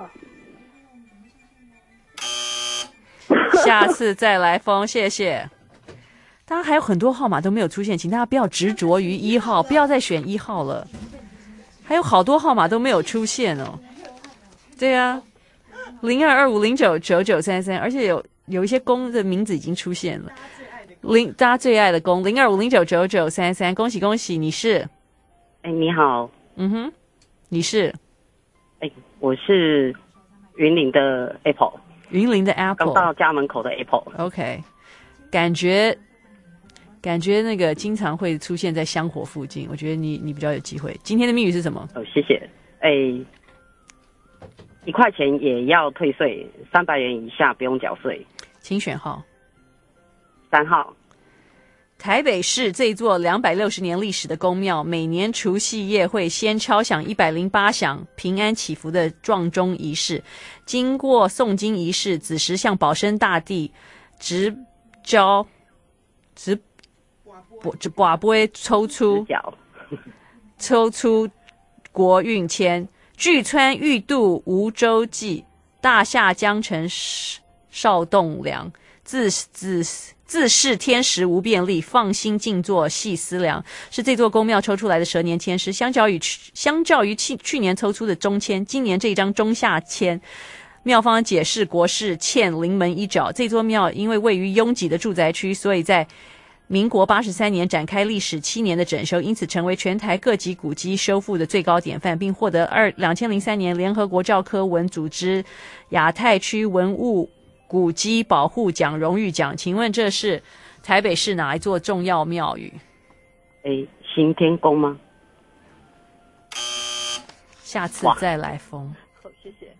下次再来封，谢谢。当然还有很多号码都没有出现，请大家不要执着于一号，不要再选一号了。还有好多号码都没有出现哦。对啊，零二二五零九九九三三，而且有有一些宫的名字已经出现了。零大家最爱的宫零二五零九九九三三，恭喜恭喜，你是？ 哎，你好。 嗯哼。你是？ 哎，我是云林的 Apple。 云林的 Apple， 刚到家门口的 Apple。 OK， 感觉感觉那个经常会出现在香火附近，我觉得你你比较有机会。今天的密语是什么？ 哦，谢谢。哎，一块钱也要退税，三百元以下不用缴税。 请选号。 三号。 台北市这座两百六十年历史的宫庙，每年除夕夜会先敲响一百零八响平安祈福的撞钟仪式，经过诵经仪式，子时向保生大帝直交直直把杯抽出抽出国运签，巨川玉渡梧州记，大夏江城少栋梁，自自自是天时无便利，放心静坐细思量，是这座宫庙抽出来的蛇年签诗。相较于相较于去去年抽出的中签，今年这一张中下签，庙方解释国事欠临门一脚。这座庙因为位于拥挤的住宅区，所以在民国八十三年展开历时七年的整修，因此成为全台各级古迹修复的最高典范，并获得二两千零三年联合国教科文组织亚太区文物古迹保护奖荣誉奖。请问这是台北市哪一座重要庙宇？ 诶，行天宫吗？ 下次再来封。 好，谢谢。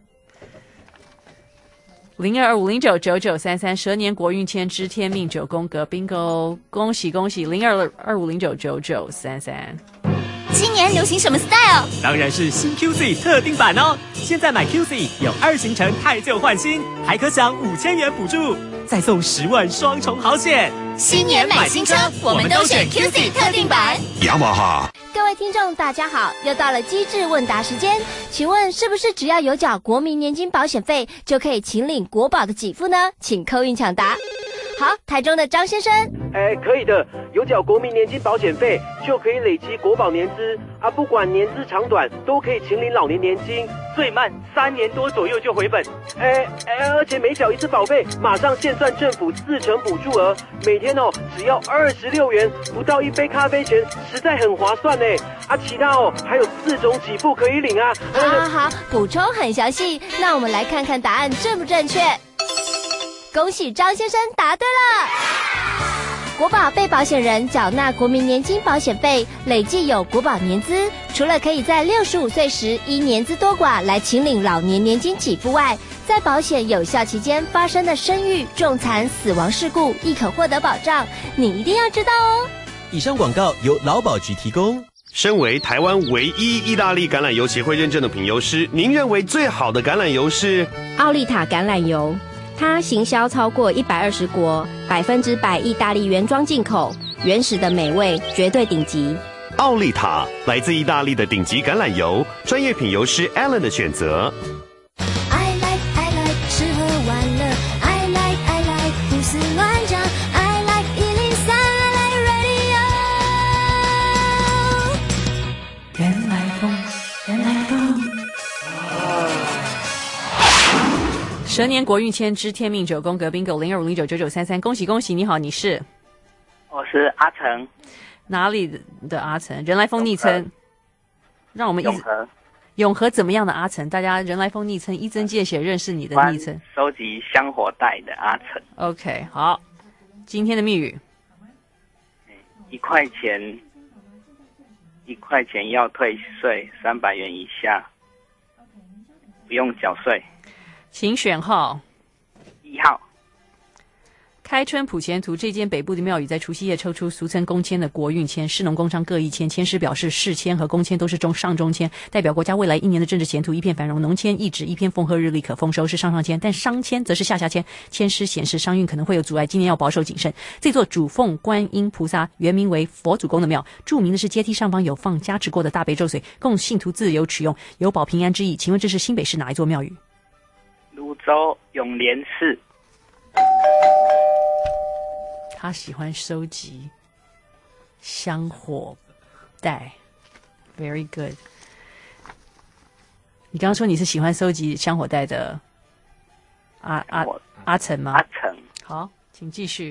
零二五零九九九三三蛇年国运签知天命九宫格 bingo， 恭喜恭喜！零二二五零九九九三三。 今年流行什么 style？ 当然是新 Q Z 特定版哦！现在买 Q Z 有二行程汰旧换新，还可享五千元补助，再送十万双重好险。 新年买新车，我们都选 Q Z 特定版。 雅马哈。 各位听众大家好，又到了机智问答时间，请问是不是只要有缴国民年金保险费就可以请领国保的给付呢？请扣运抢答。好，台中的张先生， 哎，可以的，有缴国民年金保险费就可以累积国保年资啊，不管年资长短都可以请领老年年金，最慢三年多左右就回本。哎哎，而且每缴一次保费，马上现算政府四成补助额，每天哦只要二十六元，不到一杯咖啡钱，实在很划算呢。啊，其他哦还有四种给付可以领啊。 好好好，补充很详细，那我们来看看答案正不正确。恭喜张先生答对了。国保被保险人缴纳国民年金保险费，累计有国保年资，除了可以在六十五岁时依年资多寡来请领老年年金给付外，在保险有效期间发生的生育、重残、死亡事故亦可获得保障，你一定要知道哦。 以上广告由劳保局提供。 身为台湾唯一意大利橄榄油协会认证的品油师，您认为最好的橄榄油是奥利塔橄榄油。它行销超过一百二十国，百分之百意大利原装进口，原始的美味，绝对顶级。 奥利塔，来自意大利的顶级橄榄油，专业品油师 Alan 的选择。 I like I like 吃喝玩乐 I like I like 胡思乱想 I like 一零三 I like radio。 原来风，原来风。蛇年国运签知天命九宫格 bingo 零二五零九九九三三，恭喜恭喜！你好，你是？ 我是阿成。 哪里的阿成？人来疯昵称，让我们永和。 永和怎么样的阿成？大家人来疯昵称，一针见血认识你的昵称。 收集香火袋的阿成。 OK， 好，今天的密语， 一块钱，一块钱要退税，三百元以下不用缴税。 请选号。 一号。 开春普前图，这间北部的庙宇在除夕夜抽出俗称公签的国运签，士农工商各一签，签诗表示世签和公签都是中上中签，代表国家未来一年的政治前途一片繁荣。农签一指一片风和日丽可丰收是上上签，但商签则是下下签，签诗显示商运可能会有阻碍，今年要保守谨慎。这座主奉观音菩萨原名为佛祖公的庙，著名的是阶梯上方有放加持过的大悲咒水，供信徒自由取用，有保平安之意。请问这是新北市哪一座庙宇？ 泸州永联寺。 他喜欢收集香火袋 ，very good。你刚刚说你是喜欢收集香火袋的阿阿阿成吗？ 阿成。 好，请继续。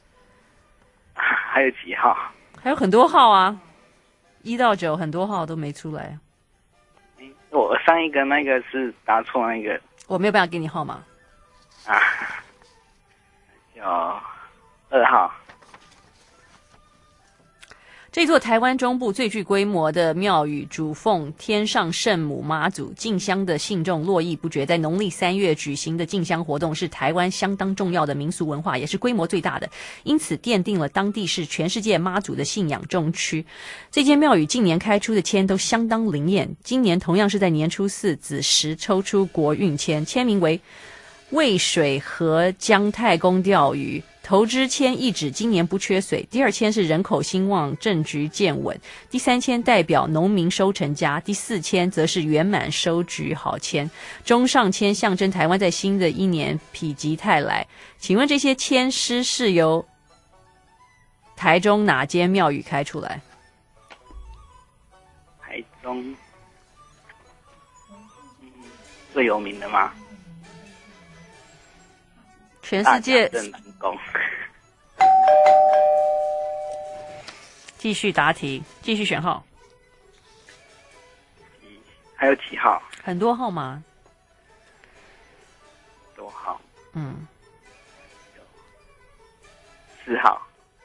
还有几号？ 还有很多号啊，一到九很多号都没出来。 我上一个那个是答错那个。 我没有办法给你号码。 啊，叫二号。 这座台湾中部最具规模的庙宇主奉天上圣母妈祖，进香的信众络绎不绝。在农历三月举行的进香活动是台湾相当重要的民俗文化，也是规模最大的，因此奠定了当地是全世界妈祖的信仰重区。这间庙宇近年开出的签都相当灵验，今年同样是在年初四子时抽出国运签，签名为渭水河姜太公钓鱼。头支签意指今年不缺水，第二签是人口兴旺，政局健稳，第三签代表农民收成佳，第四签则是圆满收局好签，中上签象征台湾在新的一年否极泰来。请问这些签诗是由台中哪间庙宇开出来？ 台中、嗯、最有名的吗？ 全世界正南宫。 继续答题，继续选号。 还有几号？ 很多号码。 多号？ 嗯， 四号。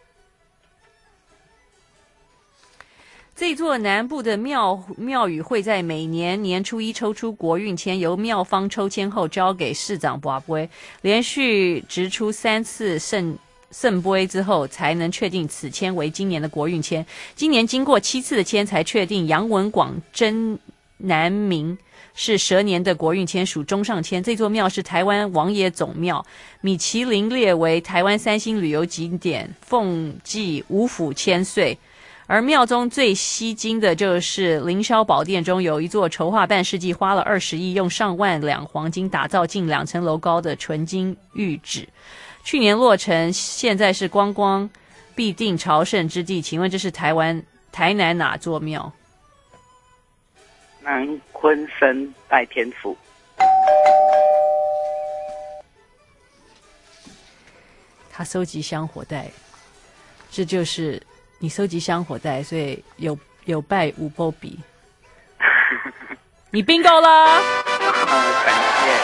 这座南部的庙庙宇会在每年年初一抽出国运签，由庙方抽签后交给市长拔杯，连续直出三次圣圣杯之后，才能确定此签为今年的国运签。今年经过七次的签，才确定杨文广真南明是蛇年的国运签，属中上签。这座庙是台湾王爷总庙，米其林列为台湾三星旅游景点，奉祭五府千岁。而庙中最吸睛的就是凌霄宝殿中有一座筹划半世纪，花了二十亿，用上万两黄金打造近两层楼高的纯金玉旨，去年落成，现在是观光必定朝圣之地。请问这是台湾台南哪座庙？ 南鯤鯓代天府。 他收集香火袋，这就是你收集香火袋，所以有有拜五波比。你 bingo 了， 感谢。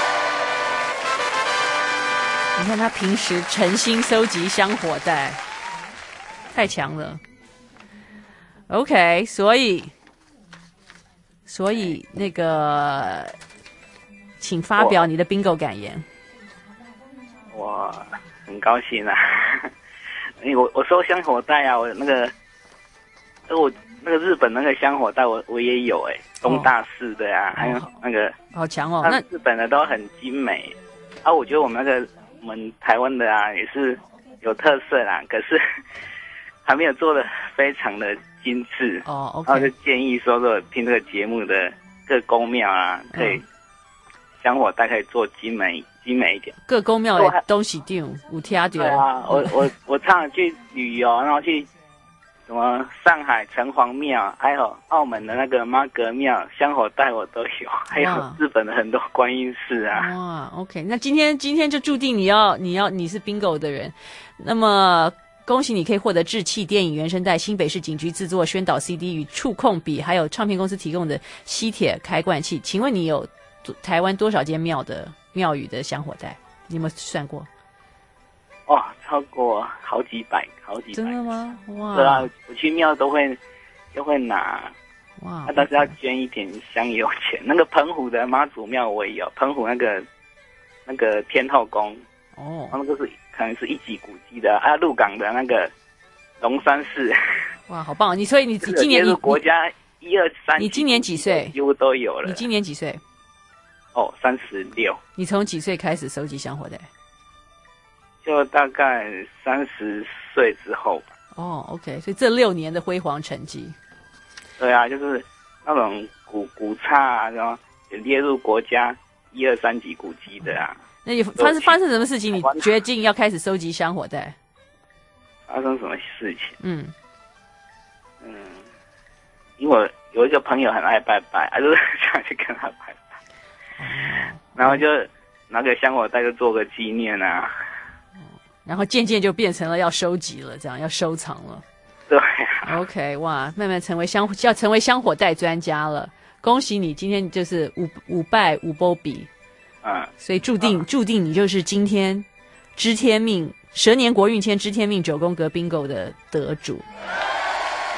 你看他平时诚心收集香火袋，太强了。OK， 所以所以那个，请发表你的 bingo 感言。 我很高兴啊。因为我我收香火袋啊，我那个，我那个日本那个香火袋我我也有哎、欸，东大寺的啊，哦、还有那个好强哦，那日本的都很精美啊。我觉得我们那个我们台湾的啊也是有特色啦，可是还没有做的非常的精致哦。OK， 然后就建议说，如果听这个节目的各宫庙啊，可以、嗯、香火袋可以做精美。精美一点， 各宫庙的东西丢，有听到。 对啊，我我我常常去旅游，然后去什么上海城隍庙，还有澳门的那个妈阁庙，香火袋我都有，还有日本的很多观音寺啊。 哇 ，OK， 那今天今天就注定你要你要你是 bingo 的人，那么恭喜你可以获得志气电影原声带、新北市警局制作宣导 C D 与触控笔，还有唱片公司提供的吸铁开罐器。请问你有台湾多少间庙的？庙宇的香火袋，你有没有算过？ 哦，超过好几百，好几百。 真的吗？哇！ 对啊，我去庙都会都会拿。 哇！ 那、啊、但是要捐一点香油钱。那个澎湖的妈祖庙我也有，澎湖那个那个天后宫哦， 那个是可能是一级古迹的啊。鹿港的那个龙山寺， 哇，好棒！你所以你今年你国家一二三， 你今年几岁？ 几乎都有了。 你今年几岁？ 哦，三十六。 你从几岁开始收集香火袋？ 就大概三十岁之后吧。 哦 ，OK， 所以这六年的辉煌成绩。 对啊，就是那种古古刹啊，然后也列入国家一二三级古迹的啊。 那你发生发生什么事情？你决定要开始收集香火袋？ 发生什么事情？ 嗯嗯，因为我有一个朋友很爱拜拜，啊，就是想去跟他拜拜。然后就拿个香火袋就做个纪念啊， 然后渐渐就变成了要收集了，这样要收藏了。 对、啊、 ，OK， 哇，慢慢成为香要成为香火袋专家了，恭喜你！今天就是五五拜五波比， 嗯， 所以注定、嗯、注定你就是今天知天命蛇年国运签知天命九宫格 bingo 的得主。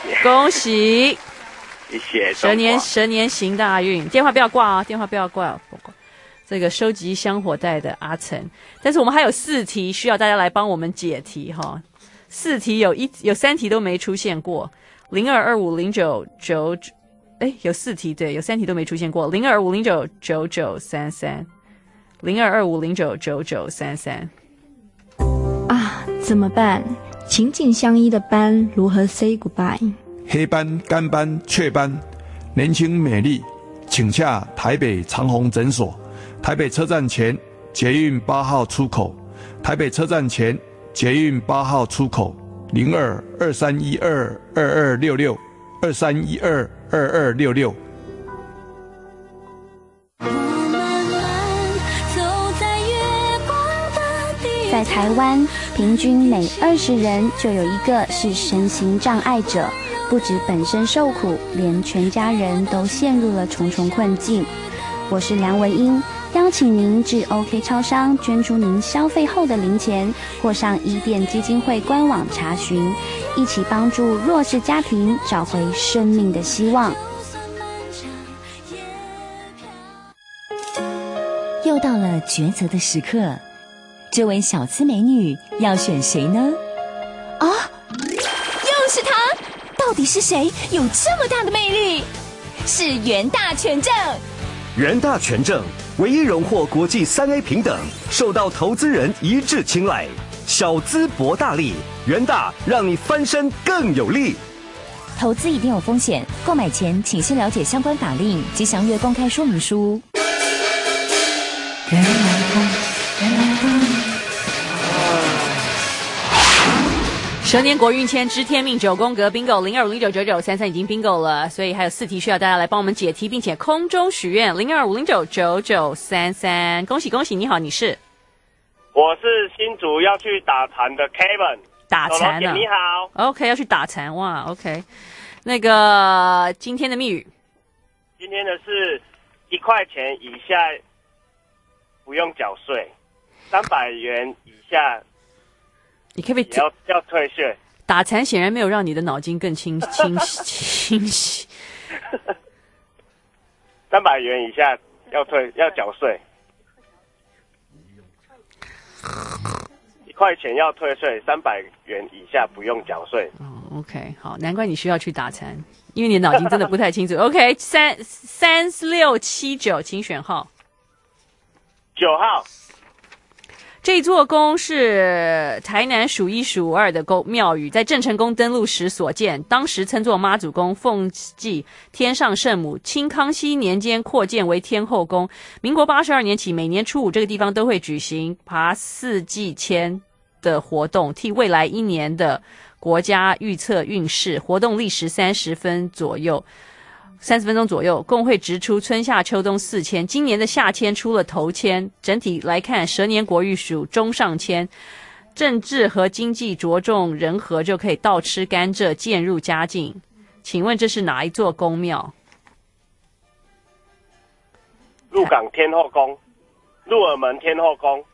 谢， 恭喜， 谢谢。 蛇年蛇年行大运，电话不要挂啊，电话不要挂、啊，不挂。这个收集香火袋的阿成，但是我们还有四题需要大家来帮我们解题哈。四题有一有三题都没出现过，零二二五零九九九，哎，有四题对，有三题都没出现过，零二五零九九九三三，零二二五零九九九三三。 啊，怎么办？情景相依的班如何 say goodbye？ 黑斑、干斑、雀斑，年轻美丽，请洽台北长虹诊所。台北车站前捷运八号出口，台北车站前捷运八号出口，零二二三一二二二六六二三一二二二六六。 在台湾，平均每二十人就有一个是身心障碍者，不止本身受苦，连全家人都陷入了重重困境。我是梁文音，邀请您至 OK 超商捐出您消费后的零钱，或上伊甸基金会官网查询，一起帮助弱势家庭找回生命的希望。 又到了抉择的时刻，这位小资美女要选谁呢？啊，又是她！到底是谁有这么大的魅力？是元大权证。 元大权证唯一荣获国际三 A 平等，受到投资人一致青睐。小资博大利，元大让你翻身更有力。 投资一定有风险，购买前请先了解相关法令及详阅公开说明书。原来风，原来风。 蛇年国运签知天命九宫格 bingo 零二五零九九九三三已经 bingo 了，所以还有四题需要大家来帮我们解题，并且空中许愿零二五零九九九三三。恭喜恭喜！你好，你是？ 我是新竹要去打禅的 Kevin。 打禅呢？ 你好。 OK， 要去打禅哇 ！OK， 那个今天的密语， 今天的是一块钱以下不用缴税，三百元以下。 你可不可以要要退税？ 打禅显然没有让你的脑筋更清清清晰。 三百元以下要退要缴税，一块钱要退税，三百元以下不用缴税。 哦 ，OK， 好，难怪你需要去打禅，因为你的脑筋真的不太清楚。OK， 三三六七九，请选号。 九号。 这座宫是台南数一数二的宫庙宇，在郑成功登陆时所建，当时称作妈祖宫，奉祭天上圣母。清康熙年间扩建为天后宫。民国八十二年起，每年初五这个地方都会举行爬四季签的活动，替未来一年的国家预测运势。活动历时三十分左右。三十分钟左右，共会直出春夏秋冬四签。今年的夏签出了头签，整体来看，蛇年国运属中上签。政治和经济着重人和，就可以倒吃甘蔗，渐入佳境。请问这是哪一座宫庙？ 鹿港天后宫，鹿耳门天后宫。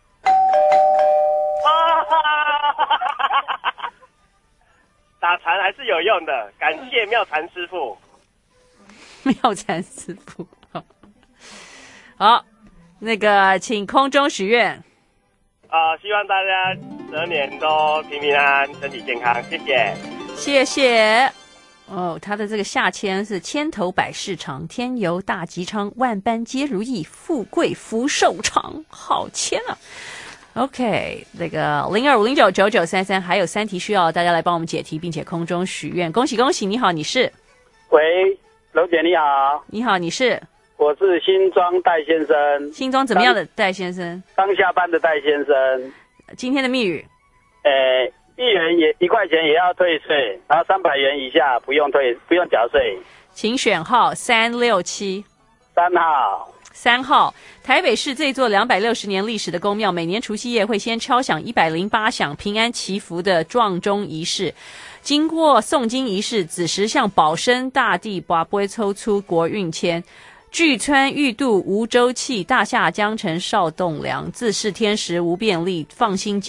打禅还是有用的，感谢妙禅师傅。 妙禅师傅，好，那个请空中许愿。 啊、呃，希望大家蛇年都平平安安，身体健康，谢谢， 谢谢。哦，他的这个下签是千头百事长，天游大吉昌，万般皆如意，富贵福寿长，好签啊。OK， 那个零二五零九九九三三还有三题需要大家来帮我们解题，并且空中许愿。恭喜恭喜！你好，你是？ 喂。楼姐你好， 你好，你是？ 我是新庄戴先生。 新庄怎么样的戴先生？ 刚下班的戴先生。 今天的密语， 呃，一元也一块钱也要退税，然后三百元以下不用退，不用缴税。 请选号三六七。 三号。 三号，台北市这座两百六十年历史的宫庙，每年除夕夜会先敲响一百零八响平安祈福的撞钟仪式。经过诵经仪式，子时向保生大帝拔杯抽出国运签，巨川玉度无周气，大夏江城少栋梁，自是天时无便利，放心进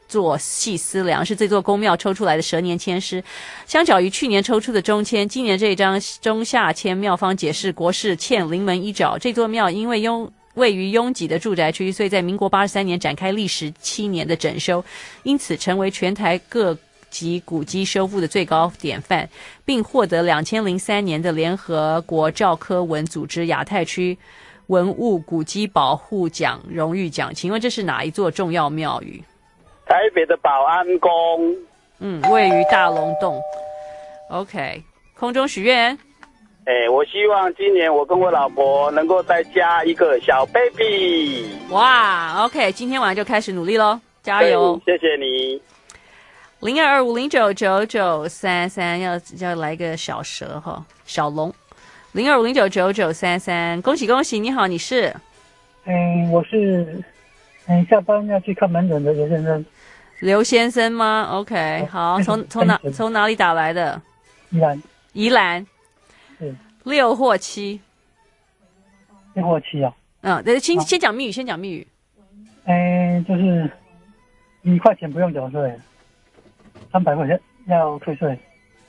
座细思量，是这座宫庙抽出来的蛇年签诗。相较于去年抽出的中签，今年这一张中下签庙方解释国事欠临门一脚。这座庙因为拥位于拥挤的住宅区，所以在民国八十三年展开历时七年的整修，因此成为全台各级古迹修复的最高典范，并获得两千零三年的联合国教科文组织亚太区文物古迹保护奖荣誉奖。请问这是哪一座重要庙宇？ 台北的保安宫。 嗯，位于大龙洞。OK， 空中许愿。 哎，我希望今年我跟我老婆能够再加一个小 baby。 哇 ，OK， 今天晚上就开始努力咯，加油！ 谢谢你。 零二二五零九九九三三，要要来个小蛇哈，小龙。零二五零九九九三三，恭喜恭喜！你好，你是？ 嗯，我是嗯下班要去看门诊的刘先生。 刘先生吗 ？OK， 好，从从哪从哪里打来的？ 宜兰。 宜兰。 是。 六或七。 六或七啊。 嗯，对，先先讲密语，先讲密语。 嗯，就是一块钱不用缴税，三百块钱要退税。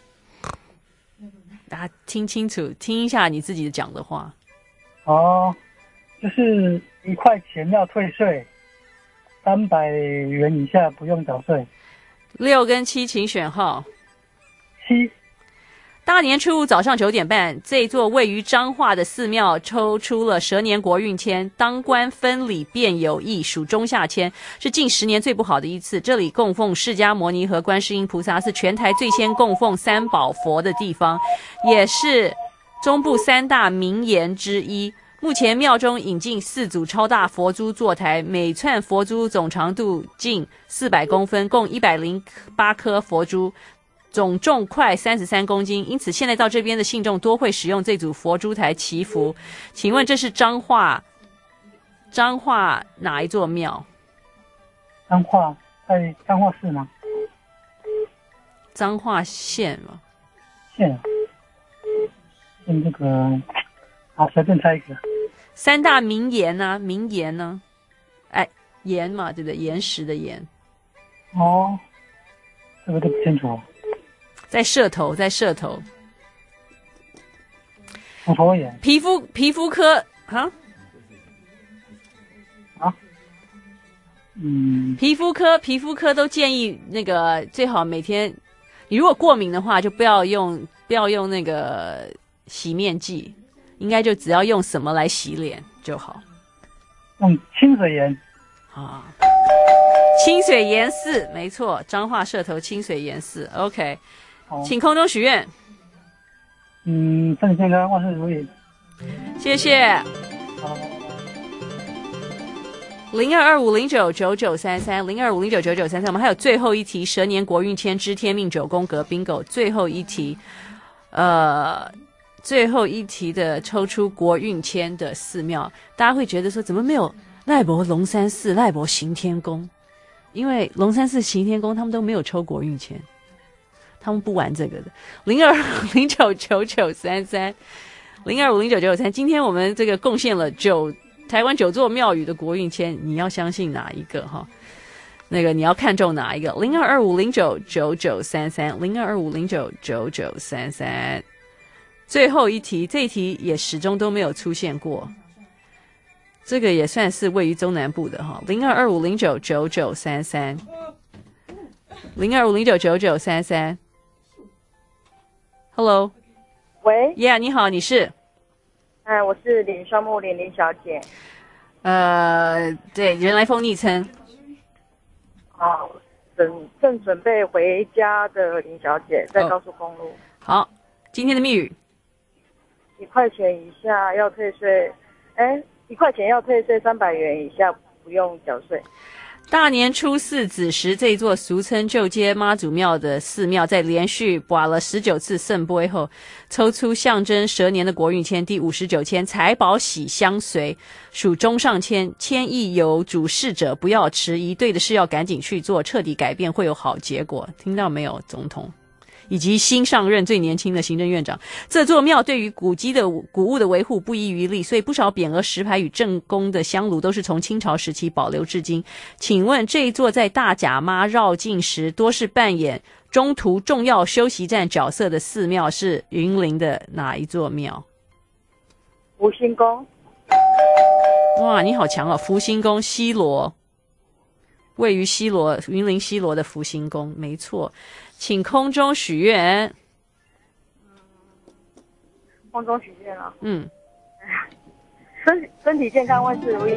大家听清楚，听一下你自己讲的话。 哦，就是一块钱要退税，三百元以下不用缴税。 六跟七，请选号。 七。 大年初五早上九点半，这座位于彰化的寺庙抽出了蛇年国运签，当官分礼便有益，属中下签，是近十年最不好的一次。这里供奉释迦牟尼和观世音菩萨，是全台最先供奉三宝佛的地方，也是中部三大名岩之一。目前庙中引进四组超大佛珠坐台，每串佛珠总长度近四百公分，共一百零八颗佛珠，总重快三十三公斤，因此现在到这边的信众多会使用这组佛珠台祈福。请问这是彰化彰化哪一座庙？ 彰化在彰化市吗？ 彰化县吗？ 县啊，县这个啊，随便猜一个。 三大名岩啊，名岩呢、啊？哎，岩嘛，对不对？岩石的岩。 哦，这个都不清楚了。 在社头，在社头。 虎头岩。 皮肤皮肤科啊啊，嗯， 皮肤科皮肤科都建议那个最好每天，你如果过敏的话，就不要用不要用那个洗面剂，应该就只要用什么来洗脸就好。 用清水岩啊。清水岩寺，没错，彰化社头清水岩寺。OK， 请空中许愿。 嗯，身体健康，万事如意。 谢谢。 好。 零二二五零九九九三三，零二五零九九九三三，我们还有最后一题，蛇年国运签知天命九宫格 bingo， 最后一题，呃，最后一题的抽出国运签的寺庙，大家会觉得说，怎么没有赖伯龙山寺、赖伯行天宫？因为龙山寺、行天宫他们都没有抽国运签，他们不玩这个的。零二零九九九三三，零二五零九九九三，今天我们这个贡献了九台湾九座庙宇的国运签，你要相信哪一个哈？那个你要看中哪一个？零二二五零九九九三三，零二二五零九九九三三。最后一题，这一题也始终都没有出现过。这个也算是位于中南部的哈，零二二五零九九九三三，零二五零九九九三三。Hello， 喂 ，Yeah， 你好，你是？ 哎，我是林双木林林小姐。 呃，对，人来疯昵称。 好，正正准备回家的林小姐，在高速公路。哦、 好，今天的密语。 一块钱以下要退税，哎。一块钱要退税，三百元以下不用缴税。 大年初四子时，这座俗称旧街妈祖庙的寺庙，在连续拔了十九次圣杯后，抽出象征蛇年的国运签第五十九签，财宝喜相随，属中上签，签意有主事者不要迟疑，对的事要赶紧去做，彻底改变会有好结果。听到没有，总统？ 以及新上任最年轻的行政院长。这座庙对于古迹的古物的维护不遗余力，所以不少匾额石牌与正宫的香炉都是从清朝时期保留至今。请问这一座在大甲妈绕境时多是扮演中途重要休息站角色的寺庙是云林的哪一座庙？ 福星宫。 哇，你好强哦！福星宫西螺，位于西螺云林西螺的福星宫，没错。请空中许愿。 空中许愿啊。 嗯。 身身体健康，万事如意。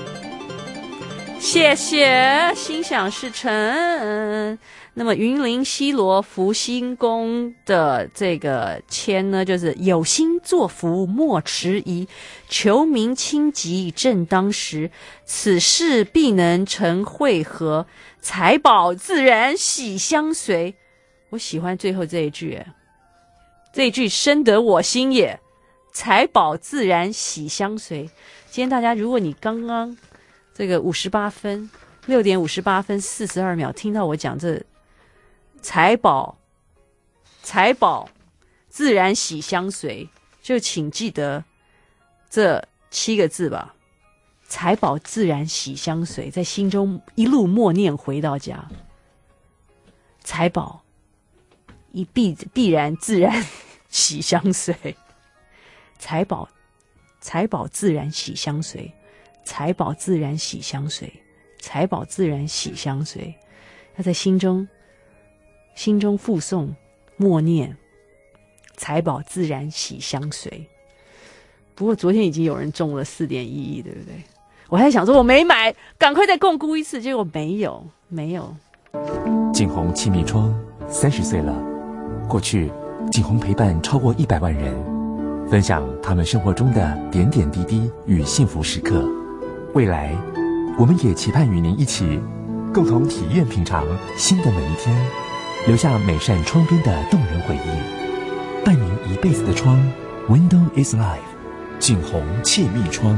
谢谢，心想事成。那么云林西螺福星宫的这个签呢，就是有心作福莫迟疑，求民清吉正当时，此事必能成会合，财宝自然喜相随。我喜欢最后这一句，这一句深得我心也，财宝自然喜相随。今天大家，如果你刚刚这个五十八分六点五十八分四十二秒听到我讲这财宝财宝自然喜相随，就请记得这七个字吧，财宝自然喜相随，在心中一路默念回到家，财宝一必必然自然喜相随，财宝财宝自然喜相随，财宝自然喜相随，财宝自然喜相随。要在心中心中附诵默念，财宝自然喜相随。不过昨天已经有人中了四点一亿，对不对？我还想说我没买，赶快再共估一次，结果没有没有。 景宏气密窗三十岁了，过去景宏陪伴超过一百万人，分享他们生活中的点点滴滴与幸福时刻。未来我们也期盼与您一起共同体验品尝新的每一天，留下每扇窗边的动人回忆，伴您一辈子的窗。 Window is life， 景宏气密窗。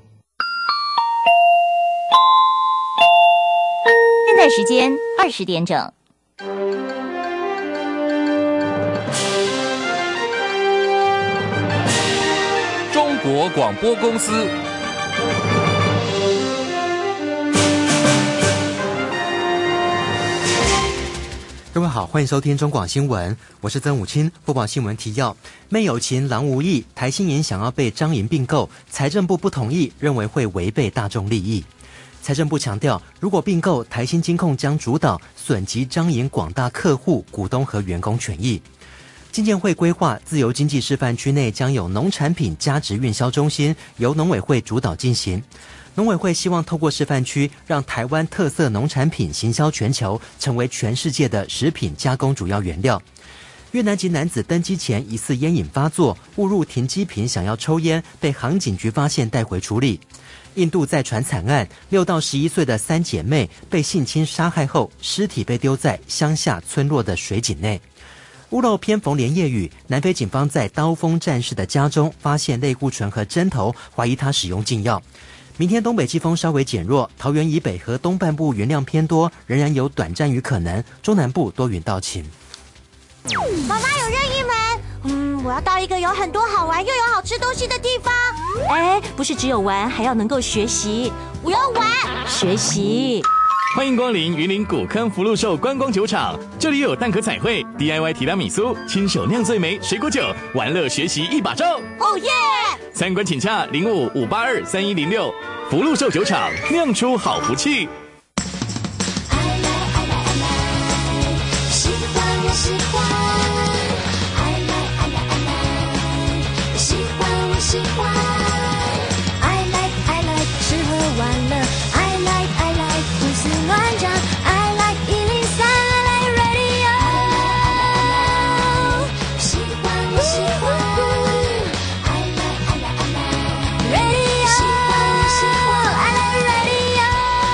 现在时间二十点整。 中国广播公司。 各位好，欢迎收听中广新闻，我是曾武清。播报新闻提要：妹有情，郎无意。台新银想要被彰银并购，财政部不同意，认为会违背大众利益。财政部强调，如果并购，台新金控将主导，损及彰银广大客户、股东和员工权益。经建会规划，自由经济示范区内将有农产品加值运销中心，由农委会主导进行。农委会希望透过示范区，让台湾特色农产品行销全球，成为全世界的食品加工主要原料。越南籍男子登机前疑似烟瘾发作，误入停机坪想要抽烟，被航警局发现带回处理。印度再传惨案，六到十一岁的三姐妹被性侵杀害后，尸体被丢在乡下村落的水井内。屋漏偏逢连夜雨，南非警方在刀锋战士的家中发现类固醇和针头，怀疑他使用禁药。明天东北季风稍微减弱，桃园以北和东半部云量偏多，仍然有短暂雨可能，中南部多云到晴。 妈妈有任意门，嗯，我要到一个有很多好玩又有好吃东西的地方。 哎，不是只有玩，还要能够学习。 我要玩， 学习。 欢迎光临云林古坑福禄寿观光酒厂，这里有蛋壳彩绘、D I Y 提拉米苏、亲手酿醉梅水果酒，玩乐学习一把照。 哦耶！ 参观请洽零五五八二三一零六，福禄寿酒厂酿出好福气。 喜欢我喜欢，爱来爱来爱来，喜欢我喜欢，爱来爱来吃喝玩乐，爱来爱来胡思乱想，爱来一零三，爱来 radio， 喜欢我喜欢，爱来爱来爱来 radio， 喜欢我喜欢，爱来 radio。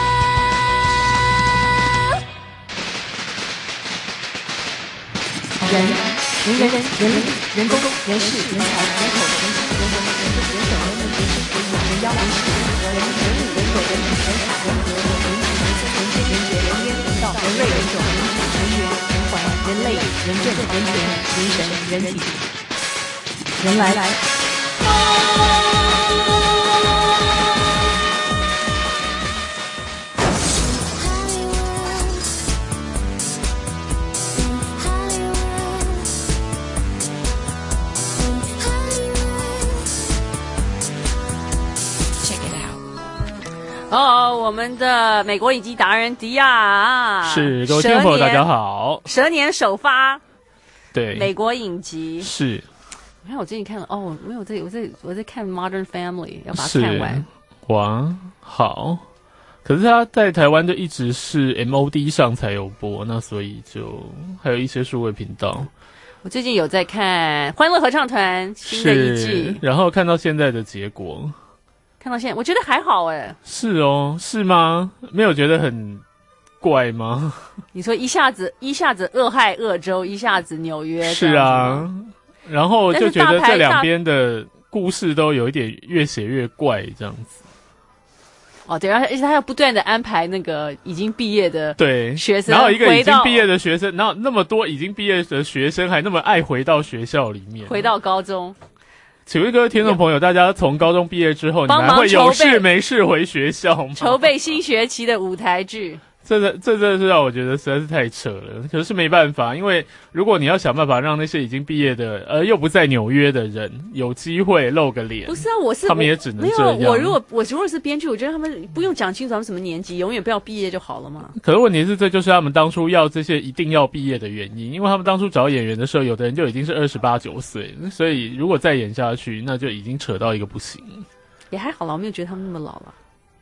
人人人人人人工人事人才人口人情人文人人人手人民人心人武人妖人事人人人物人狗人品人法人和人情人思人间人杰人烟人道人瑞人种人质人缘人环人类、人证、人权、人神、人体、人来来。哦，我们的美国影集达人迪亚是，各位听众朋友大家好。 蛇年首发， 对， 美国影集是。 你看我最近看了哦，没有在，我在我在看《Modern Family》，要把它看完。 哇，好。可是它在台湾就一直是 M O D 上才有播，那所以就还有一些数位频道。 我最近有在看《欢乐合唱团》新的一季， 然后看到现在的结果。 看到现在，我觉得还好哎。 是哦，是吗？没有觉得很怪吗？ 你说一下子一下子俄亥俄州，一下子纽约， 是啊。然后就觉得这两边的故事都有一点越写越怪这样子。 哦，对，而且他要不断的安排那个已经毕业的对学生， 然后一个已经毕业的学生，然后那么多已经毕业的学生还那么爱回到学校里面， 回到高中。 请问各位听众朋友，大家从高中毕业之后，你们还会有事没事回学校吗？ 筹备新学期的舞台剧， 这这这真的是让我觉得实在是太扯了。可是没办法，因为如果你要想办法让那些已经毕业的，呃，又不在纽约的人有机会露个脸， 不是啊，我是他们也只能这样。 没有，我如果我如果是编剧，我觉得他们不用讲清楚他们什么年纪，永远不要毕业就好了嘛。 可是问题是，这就是他们当初要这些一定要毕业的原因，因为他们当初找演员的时候，有的人就已经是二十八九岁，所以如果再演下去，那就已经扯到一个不行。 也还好啦，我没有觉得他们那么老了。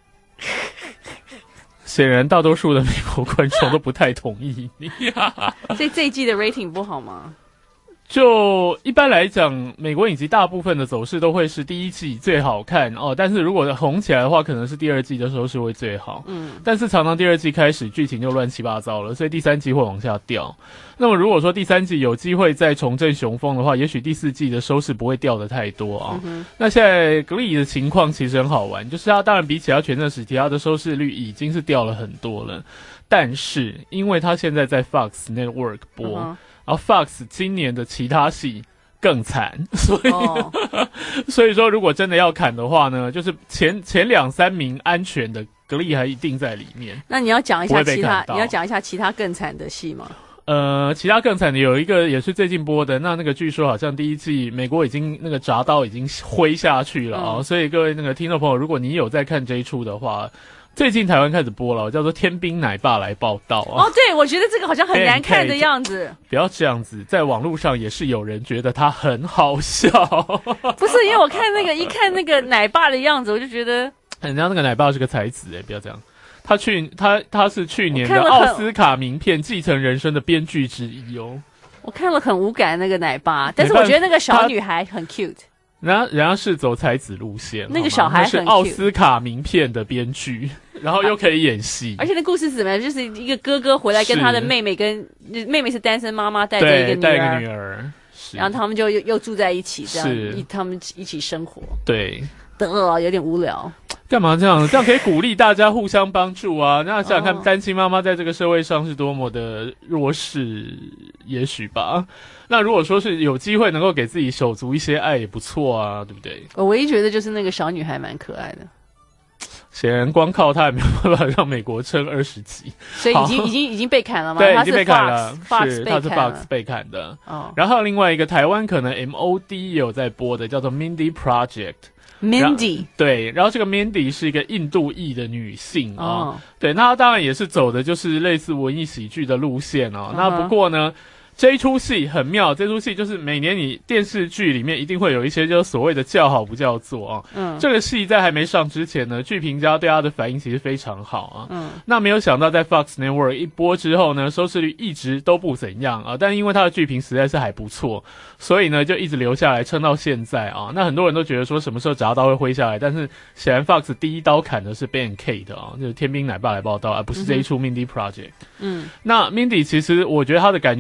显然，大多数的美国观众都不太同意你。 所以这一季的 rating 不好吗？ 就一般来讲，美国影集大部分的走势都会是第一季最好看哦，但是如果红起来的话，可能是第二季的收视会最好。嗯，但是常常第二季开始剧情就乱七八糟了，所以第三季会往下掉。那么如果说第三季有机会再重振雄风的话，也许第四季的收视不会掉得太多啊。嗯、那现在 Glee 的情况其实很好玩，就是它当然比起它全盛时期，它的收视率已经是掉了很多了，但是因为它现在在 Fox Network 播。嗯，然后 Fox 今年的其他戏更惨，所以、oh. 所以说如果真的要砍的话呢，就是前前两三名安全的Glee还一定在里面。 那你要讲一下其他，你要讲一下其他更惨的戏吗？ 呃，其他更惨的有一个也是最近播的，那那个据说好像第一季美国已经那个铡刀已经挥下去了啊、嗯哦，所以各位那个听众朋友，如果你有在看这一出的话。最近台湾开始播了，叫做《天兵奶爸来报道》啊！ 哦，对，我觉得这个好像很难看的样子。 不要这样子，在网络上也是有人觉得他很好笑。 不是，因为我看那个一看那个奶爸的样子，我就觉得人家那个奶爸是个才子哎，不要这样。他去他他是去年的奥斯卡名片《继承人生》的编剧之一哦。 我看了很无感那个奶爸，但是我觉得那个小女孩很 cute。 人家人家是走才子路线， 那个小孩很 cute， 是奥斯卡名片的编剧，然后又可以演戏， 而且那故事是怎么样？就是一个哥哥回来跟他的妹妹跟，跟妹妹是单身妈妈带着一个女儿， 带一个女儿， 然后他们就又又住在一起，这样他们一起生活。 对， 得有点无聊。 干嘛这样？这样可以鼓励大家互相帮助啊！那想想看，单亲妈妈在这个社会上是多么的弱势，也许吧。那如果说是有机会能够给自己手足一些爱，也不错啊，对不对？ 我唯一觉得就是那个小女孩蛮可爱的。 显然光靠她也没有办法让美国撑二十集， 所以已经已经已经被砍了吗？ 对，已经被砍了， 是他是 Fox 被砍的。哦，然后另外一个台湾可能 M O D 也有在播的，叫做 Mindy Project。Mindy 对，然后这个 Mindy 是一个印度裔的女性啊、哦，对，那她当然也是走的就是类似文艺喜剧的路线哦。Uh-huh. 那不过呢，这一出戏很妙，这出戏就是每年你电视剧里面一定会有一些就是所谓的叫好不叫座啊。嗯，这个戏在还没上之前呢，剧评家对他的反应其实非常好啊。嗯，那没有想到在 Fox Network 一播之后呢，收视率一直都不怎样啊，但因为他的剧评实在是还不错，所以呢就一直留下来撑到现在啊。那很多人都觉得说什么时候铡刀会挥下来，但是显然 Fox 第一刀砍的是 Ben K 的啊，就是天兵奶爸来报道，而不是这一出 Mindy Project。嗯，那 Mindy 其实我觉得他的感觉有一点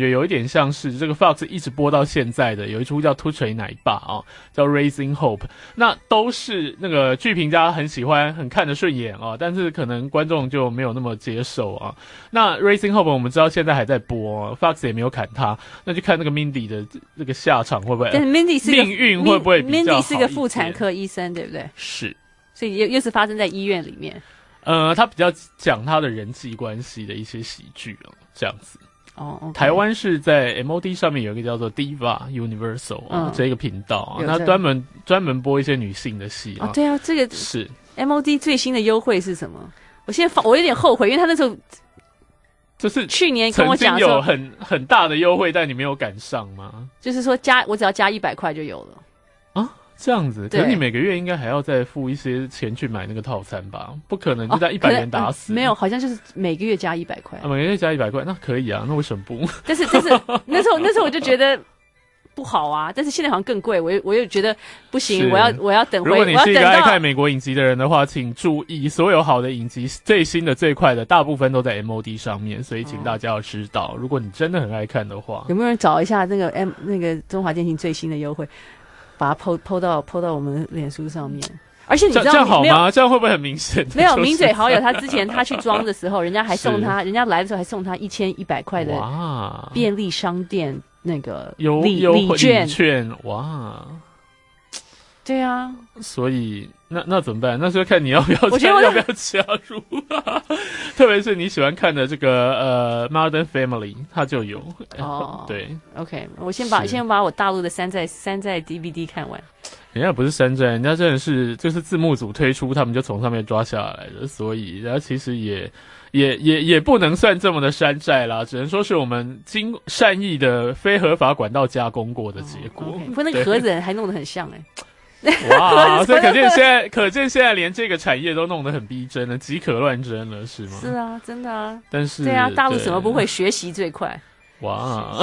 点像是这个 Fox 一直播到现在的有一出叫《突锤奶爸》啊，叫 Raising Hope， 那都是那个剧评家很喜欢很看得顺眼啊，但是可能观众就没有那么接受啊。那 Raising Hope 我们知道现在还在播、啊、Fox 也没有砍他，那就看那个 Mindy 的这个下场会不会， 但是 Mindy 是命运会不会比较好一点。 Mindy 是个妇产科医生对不对？ 是， 所以又又是发生在医院里面。 呃，他比较讲他的人际关系的一些喜剧哦，这样子。 哦、oh, okay. 台湾是在 M O D 上面有一个叫做 Diva Universal、嗯、这个频道啊，那专门专门播一些女性的戏啊。 哦，对啊，这个是 M O D 最新的优惠是什么？我现在我有点后悔，因为他那时候就是去年跟我讲曾经有很很大的优惠，但你没有赶上吗？ 就是说加我只要加一百块就有了。 这样子，可是你每个月应该还要再付一些钱去买那个套餐吧？不可能就在一百元打死、 哦嗯。没有，好像就是每个月加一百块。 啊，每个月加一百块，那可以啊，那为什么不？ 但是，但是那时候那时候我就觉得不好啊，但是现在好像更贵，我又我又觉得不行，我要我要等回。 如果你是一个爱看美国影集的人的话，请注意，所有好的影集最新的最快的大部分都在 M O D 上面，所以请大家要知道，哦、如果你真的很爱看的话， 有没有人找一下那个 M 那个中华电信最新的优惠？把它 po po 到 po 到我们脸书上面，而且你知道这样好吗？这样会不会很明显？ 没有名嘴好友，他之前他去装的时候，人家还送他，人家来的时候还送他一千一百块的便利商店那个礼礼券券，哇！ 对啊， 所以那那怎么办？那时候看你要不要加，我觉得要不要加入、啊？特别是你喜欢看的这个呃《Modern Family》，它就有哦。 对 ，OK， 我先把先把我大陆的山寨山寨 D V D 看完。 人家不是山寨，人家真的是就是字幕组推出，他们就从上面抓下来的，所以人家其实也也也也不能算这么的山寨啦，只能说是我们经善意的非合法管道加工过的结果。 不过、okay, 那个盒子还弄得很像哎、欸。 哇！所以可见现在，可见现在连这个产业都弄得很逼真了，极可乱真了，是吗？ 是啊，真的啊。 但是， 对啊，大陆什么不会，学习最快。 哇！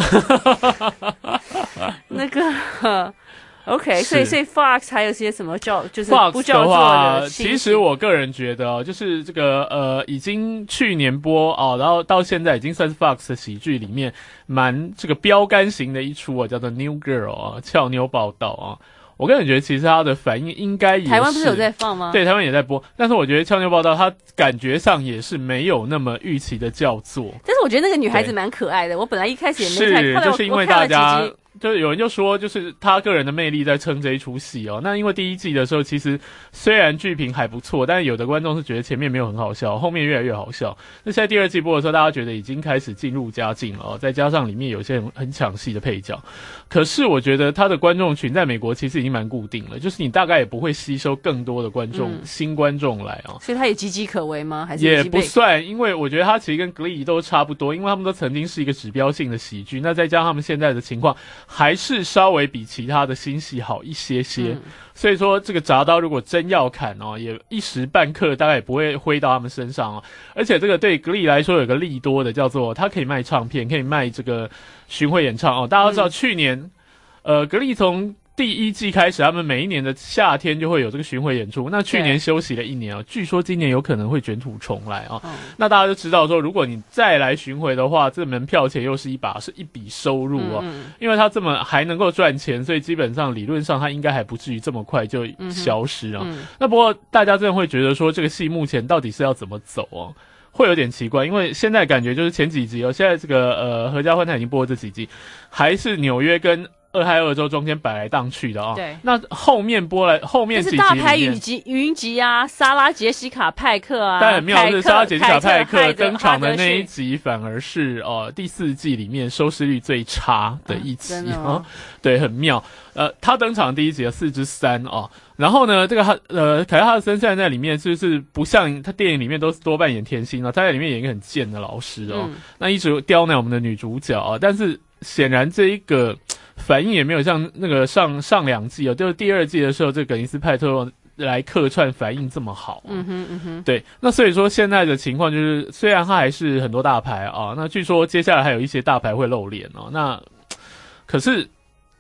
那个 ，OK， 所以所以 Fox 还有些什么叫就是不叫做的？ 其实我个人觉得哦，就是这个呃，已经去年播哦，然后到现在已经算是 Fox 的喜剧里面蛮这个标杆型的一出啊，叫做 New Girl 啊，俏妞报道啊。我个人觉得，其实他的反应应该也是台湾不是有在放吗？ 对，台湾也在播。但是我觉得《俏妞报道》它感觉上也是没有那么预期的叫座。 但是我觉得那个女孩子蛮可爱的。我本来一开始也没看， 是就是因为大家就有人就说，就是他个人的魅力在撑这一出戏哦。那因为第一季的时候，其实虽然剧评还不错，但是有的观众是觉得前面没有很好笑，后面越来越好笑。那现在第二季播的时候，大家觉得已经开始进入佳境了哦，再加上里面有些很很抢戏的配角。可是我觉得他的观众群在美国其实已经蛮固定了，就是你大概也不会吸收更多的观众、嗯、新观众来哦。 所以他也岌岌可危吗？还是也不算，因为我觉得他其实跟 Glee 都差不多，因为他们都曾经是一个指标性的喜剧。那再加上他们现在的情况，还是稍微比其他的新戏好一些些。嗯，所以说这个铡刀如果真要砍哦，也一时半刻大概也不会挥到他们身上哦。而且这个对 Glee 来说有个利多的，叫做它可以卖唱片，可以卖这个巡回演唱哦。大家都知道去年。嗯呃，格力从第一季开始，他们每一年的夏天就会有这个巡回演出。那去年休息了一年啊，据说今年有可能会卷土重来啊。嗯、那大家就知道说，如果你再来巡回的话，这门票钱又是一把是一笔收入啊。嗯、因为它这么还能够赚钱，所以基本上理论上它应该还不至于这么快就消失啊。嗯嗯、那不过大家真的会觉得说，这个戏目前到底是要怎么走啊？会有点奇怪，因为现在感觉就是前几集哦，现在这个呃合家欢他已经播了这几集，还是纽约跟俄亥俄州中间摆来荡去的啊、哦。 对， 那后面播来后面几集里面， 就是大牌云集云集啊，莎拉杰西卡派克啊， 但很妙的是莎拉杰西卡派克登场的那一集，反而是哦、呃、第四季里面收视率最差的一集啊、哦。对，很妙。呃，他登场第一集的四之三哦，然后呢，这个哈呃凯特哈德森现在在里面就是不像他电影里面都是多扮演甜心啊，他在里面演一个很贱的老师哦，嗯、那一直刁难我们的女主角啊，但是显然这一个反应也没有像那个上上两季哦，就是第二季的时候，这个葛尼斯派特来客串反应这么好、啊， 嗯哼嗯哼， 对，那所以说现在的情况就是，虽然他还是很多大牌啊，那据说接下来还有一些大牌会露脸哦，那可是。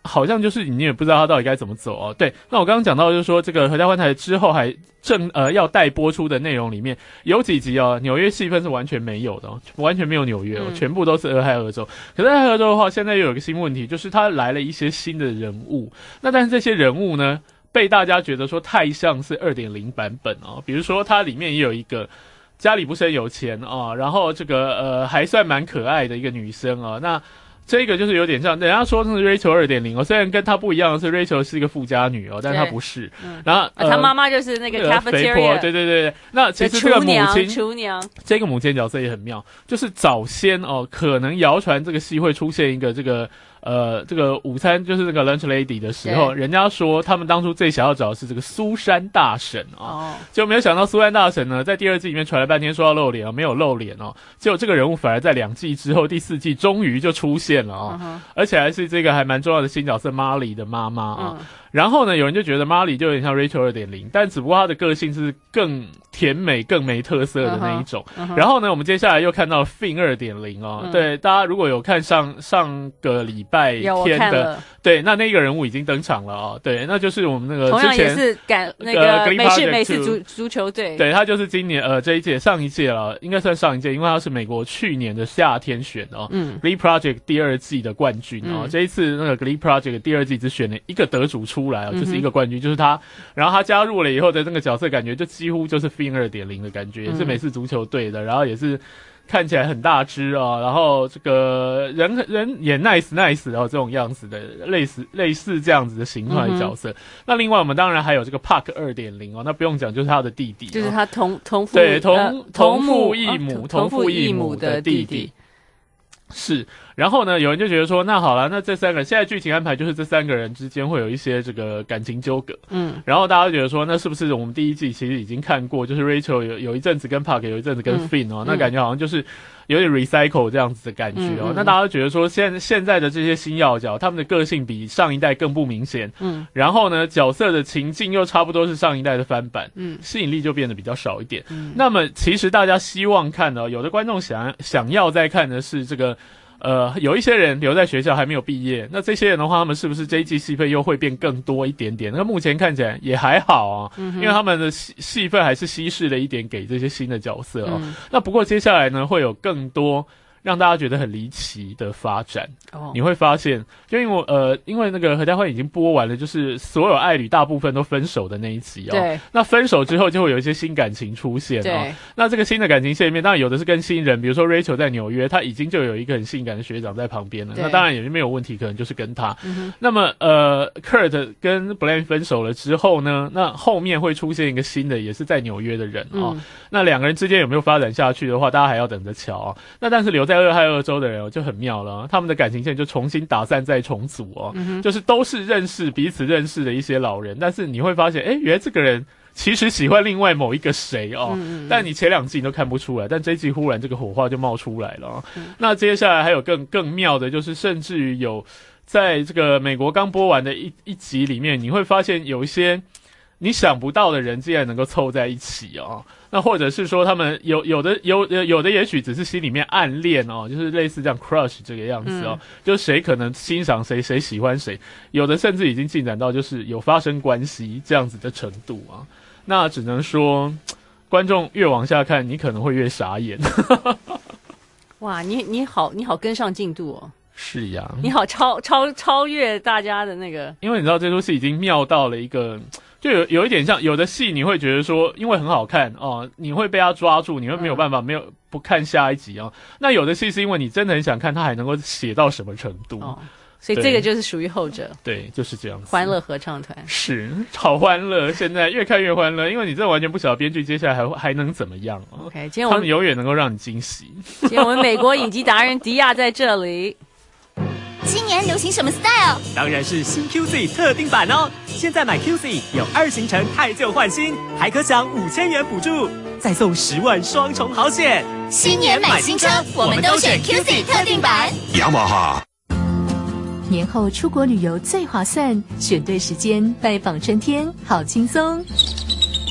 好像就是你也不知道他到底该怎么走哦。对，那我刚刚讲到就是说，这个合家欢台之后还正呃要待播出的内容里面有几集哦，纽约戏份是完全没有的哦，完全没有纽约哦，嗯、全部都是俄亥俄州。可是俄亥俄州的话，现在又有一个新问题，就是他来了一些新的人物，那但是这些人物呢，被大家觉得说太像是 二点零 版本哦，比如说它里面也有一个家里不是很有钱哦，然后这个呃还算蛮可爱的一个女生哦，那这个就是有点像人家说是 Rachel 二点零 哦，虽然跟她不一样的是 Rachel 是一个富家女哦，但她不是。嗯、然后、呃、 她妈妈就是那个 cafeteria，、 呃、对对对。那其实这个母亲厨娘， 这个母亲角色也很妙，就是早先哦，可能谣传这个戏会出现一个这个。呃，这个午餐就是这个 lunch lady 的时候，人家说他们当初最想要找的是这个苏珊大婶啊，结果没有想到苏珊大婶呢，在第二季里面传了半天说要露脸啊，没有露脸哦，结果这个人物反而在两季之后，第四季终于就出现了啊、哦， uh-huh. 而且还是这个还蛮重要的新角色 Molly 的妈妈啊。嗯然后呢，有人就觉得 Molly 就有点像 Rachel 二点零， 但只不过她的个性是更甜美、更没特色的那一种。Uh-huh, uh-huh. 然后呢，我们接下来又看到 Finn 二点零 哦、嗯，对，大家如果有看上上个礼拜天的，对，那那个人物已经登场了哦，对，那就是我们那个同样也是赶那个美式美式足足球队， 对，他就是今年呃这一届上一届了，应该算上一届，因为他是美国去年的夏天选的哦，嗯 ，Glee Project 第二季的冠军哦、嗯，这一次那个 Glee Project 第二季只选了一个得主出来哦，就是一个冠军，就是他，然后他加入了以后的那个角色，感觉就几乎就是 Finn 二点零 的感觉，也是美式足球队的，然后也是。看起来很大只啊、哦，然后这个人人也 nice nice 然后这种样子的类似类似这样子的形态角色、嗯。那另外我们当然还有这个 Park 二点零 哦，那不用讲就是他的弟弟、哦， 就是他同同父对同、 呃、 同父异母、 哦、 同父异母的弟弟。是，然后呢，有人就觉得说，那好了，那这三个人现在剧情安排就是这三个人之间会有一些这个感情纠葛，嗯，然后大家就觉得说，那是不是我们第一季其实已经看过，就是 Rachel 有有一阵子跟 Park 有一阵子跟 Finn 哦、嗯，那感觉好像就是有点 recycle 这样子的感觉哦，嗯、那大家就觉得说，现现在的这些新要角，他们的个性比上一代更不明显，嗯，然后呢，角色的情境又差不多是上一代的翻版，嗯，吸引力就变得比较少一点，嗯，那么其实大家希望看的，有的观众想想要再看的是这个。呃，有一些人留在学校还没有毕业，那这些人的话，他们是不是这一季戏份又会变更多一点点？那目前看起来也还好啊，嗯、因为他们的戏戏份还是稀释了一点给这些新的角色哦。嗯、那不过接下来呢，会有更多让大家觉得很离奇的发展。哦，你会发现，就因为呃，因为那个合家欢已经播完了，就是所有爱侣大部分都分手的那一集哦。对。那分手之后就会有一些新感情出现哦。对。那这个新的感情线里面，当然有的是跟新人，比如说 Rachel 在纽约，他已经就有一个很性感的学长在旁边了。那当然也是没有问题，可能就是跟他。嗯、那么呃 ，Kurt 跟 Blaine 分手了之后呢，那后面会出现一个新的，也是在纽约的人哦。嗯、那两个人之间有没有发展下去的话，大家还要等着瞧哦。那但是留在俄亥俄州的人、哦、就很妙了，他们的感情线就重新打散再重组哦、嗯，就是都是认识彼此认识的一些老人，但是你会发现，哎，原来这个人其实喜欢另外某一个谁哦，嗯、但你前两季你都看不出来，但这一季忽然这个火花就冒出来了、哦嗯。那接下来还有更更妙的，就是甚至于有在这个美国刚播完的一一集里面，你会发现有一些你想不到的人竟然能够凑在一起哦。那或者是说他们有有的有有的也许只是心里面暗恋哦，就是类似这样 crush 这个样子哦，嗯、就是谁可能欣赏谁，谁喜欢谁，有的甚至已经进展到就是有发生关系这样子的程度啊。那只能说，观众越往下看，你可能会越傻眼。 哇，你你好，你好跟上进度哦。 是呀， 你好超超超越大家的那个， 因为你知道这出戏已经妙到了一个。就有有一点像有的戏，你会觉得说，因为很好看哦，你会被他抓住，你会没有办法没有不看下一集哦。那有的戏是因为你真的很想看，他还能够写到什么程度，哦、 所以这个就是属于后者。 对，就是这样子。 欢乐合唱团是好欢乐，现在越看越欢乐，因为你真的完全不晓得编剧接下来还还能怎么样哦。 OK， 今天我们他们永远能够让你惊喜。 今天我们美国影集达人迪亚在这里。 今年流行什么 style？ 当然是新 Q Z 特定版哦！现在买 Q Z 有二行程汰旧换新，还可享五千元补助，再送十万双重好险。 新年买新车，我们都选 Q Z 特定版。 雅马哈。 年后出国旅游最划算，选对时间拜访春天，好轻松。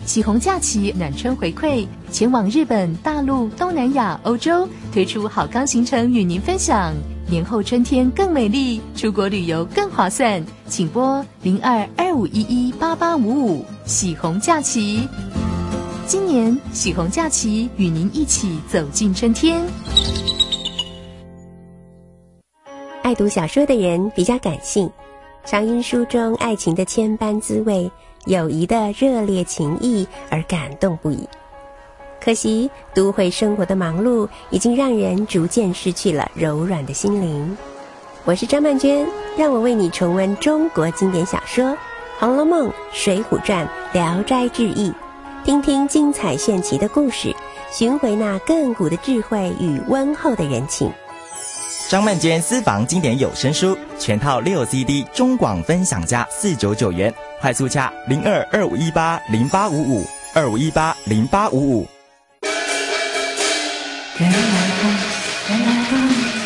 喜红假期暖春回馈，前往日本、大陆、东南亚、欧洲，推出好康行程与您分享。年后春天更美丽，出国旅游更划算，请拨零二二五一一八八五五。喜红假期，今年喜红假期与您一起走进春天。 爱读小说的人比较感性，常因书中爱情的千般滋味，友谊的热烈情谊而感动不已。可惜都会生活的忙碌已经让人逐渐失去了柔软的心灵。我是张曼娟，让我为你重温中国经典小说《红楼梦》《水浒传》《聊斋志异》，听听精彩炫奇的故事，寻回那亘古的智慧与温厚的人情。 张曼娟私房经典有声书全套六 C D 中广分享价四百九十九元，快速洽零二二五一八零八五五二五一八零八五五。原来风，原来风。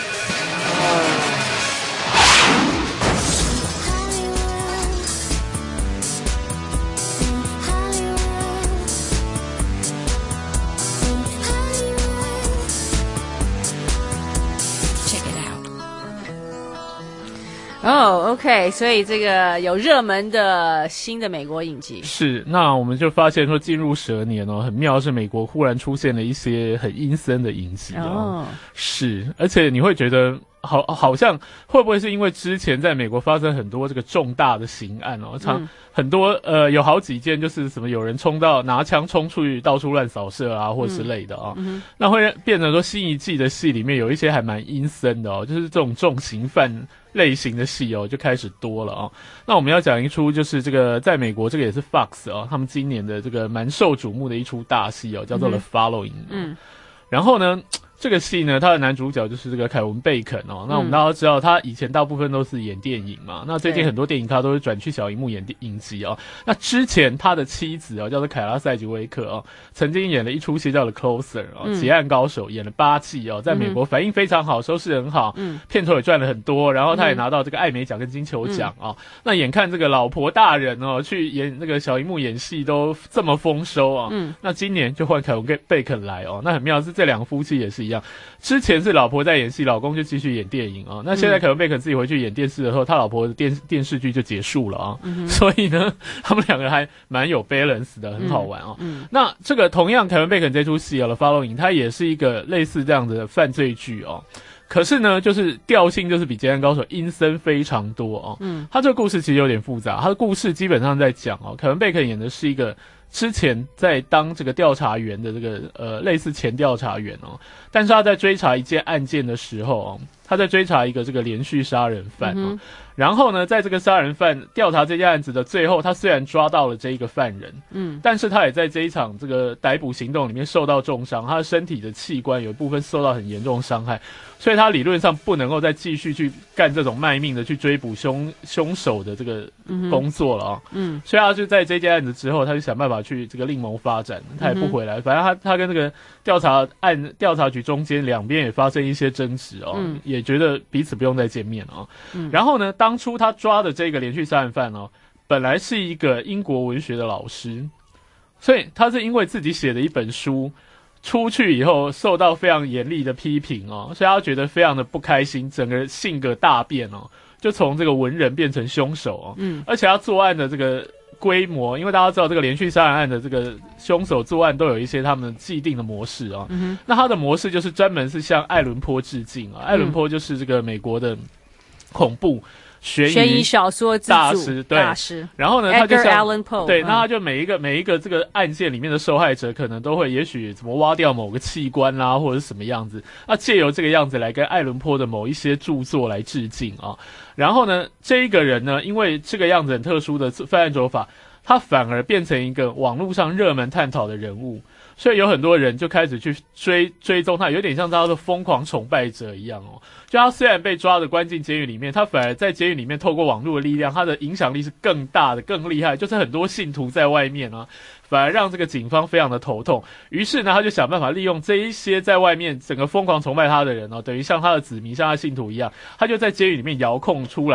哦、oh, ，OK， 所以这个有热门的新的美国影集是，那我们就发现说进入蛇年哦，很妙是美国忽然出现了一些很阴森的影集哦， oh. 是，而且你会觉得好，好像会不会是因为之前在美国发生很多这个重大的刑案哦，常、嗯、很多呃有好几件就是什么有人冲到拿枪冲出去到处乱扫射啊，或之类的啊、哦嗯嗯，那会变成说新一季的戏里面有一些还蛮阴森的哦，就是这种重刑犯类型的戏哦就开始多了哦。那我们要讲一出就是这个在美国这个也是 Fox 哦，他们今年的这个蛮受瞩目的一出大戏哦，叫做 The Following。嗯，然后呢，这个戏呢，它的男主角就是这个凯文贝肯哦。那我们大家都知道，他以前大部分都是演电影嘛。那最近很多电影他都是转去小荧幕演影集哦。那之前他的妻子哦，叫做凯拉塞吉威克哦，曾经演了一出戏叫做 Closer 哦，结案高手，演了八季哦，在美国反应非常好，收视很好，嗯，片酬也赚了很多，然后他也拿到这个艾美奖跟金球奖哦。那眼看这个老婆大人哦，去演那个小荧幕演戏都这么丰收哦，嗯，那今年就换凯文贝肯来哦。那很妙是这两个夫妻也是一样，之前是老婆在演戏，老公就继续演电影啊、哦。那现在凯文贝肯自己回去演电视的时候，他老婆的电电视剧就结束了啊、嗯。所以呢，他们两个还蛮有 balance 的，很好玩哦。嗯嗯、那这个同样凯文贝肯这出戏啊，《The Following》它也是一个类似这样的犯罪剧哦。可是呢，就是调性就是比《结案高手》阴森非常多哦。嗯，他这个故事其实有点复杂，他的故事基本上在讲哦，凯文贝肯演的是一个之前在当这个调查员的这个呃类似前调查员哦，但是他在追查一件案件的时候哦，他在追查一个这个连续杀人犯哦、嗯，然后呢，在这个杀人犯调查这件案子的最后，他虽然抓到了这一个犯人，嗯，但是他也在这一场这个逮捕行动里面受到重伤，他的身体的器官有一部分受到很严重的伤害，所以他理论上不能够再继续去干这种卖命的去追捕凶凶手的这个工作了啊、哦，嗯，所以他就在这件案子之后，他就想办法去这个另谋发展，他也不回来，反正他他跟这个调查案调查局中间两边也发生一些争执哦，嗯，也觉得彼此不用再见面哦，嗯，然后呢，当初他抓的这个连续杀人犯哦，本来是一个英国文学的老师，所以他是因为自己写的一本书出去以后受到非常严厉的批评哦，所以他觉得非常的不开心，整个性格大变哦，就从这个文人变成凶手哦，嗯，而且他作案的这个规模，因为大家知道这个连续杀人案的这个凶手作案都有一些他们既定的模式啊、哦嗯，那他的模式就是专门是向爱伦坡致敬啊、哦，爱伦坡就是这个美国的恐怖悬疑, 悬疑小说大师，对， 大师。 然后呢，他就像 Allan Poe, 对，那他就每一个每一个这个案件里面的受害者，可能都会也许怎么挖掉某个器官啦，或者是什么样子，那借由这个样子来跟爱伦坡的某一些著作来致敬啊。然后呢，这一个人呢，因为这个样子很特殊的犯案手法，他反而变成一个网络上热门探讨的人物。所以有很多人就开始去追追踪他，有点像他的疯狂崇拜者一样哦。就他虽然被抓的关进监狱里面，他反而在监狱里面透过网络的力量，他的影响力是更大的、更厉害。就是很多信徒在外面啊，反而让这个警方非常的头痛。于是呢，他就想办法利用这一些在外面整个疯狂崇拜他的人哦，等于像他的子民、像他的信徒一样，他就在监狱里面遥控出来。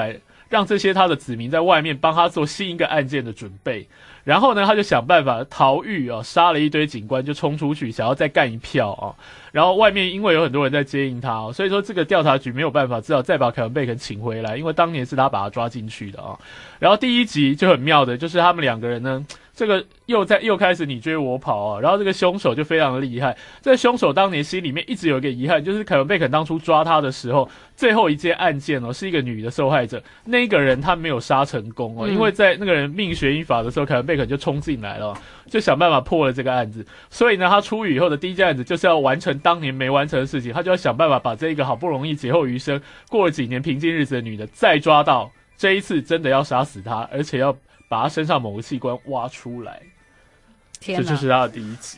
让这些他的子民在外面帮他做新一个案件的准备。然后呢，他就想办法逃狱啊，杀了一堆警官就冲出去，想要再干一票啊。然后外面因为有很多人在接应他、哦，所以说这个调查局没有办法，只好再把凯文贝肯请回来，因为当年是他把他抓进去的啊。然后第一集就很妙的，就是他们两个人呢，这个又在又开始你追我跑啊，然后这个凶手就非常的厉害。这个凶手当年心里面一直有一个遗憾，就是凯文贝肯当初抓他的时候，最后一件案件哦，是一个女的受害者，那个人他没有杀成功哦，嗯、因为在那个人命悬一法的时候，凯文贝肯就冲进来了，就想办法破了这个案子。所以呢，他出狱以后的第一件案子就是要完成当年没完成的事情，他就要想办法把这个好不容易劫后余生、过了几年平静日子的女的再抓到，这一次真的要杀死她，而且要把她身上某个器官挖出来。天哪，这就是他的第一集。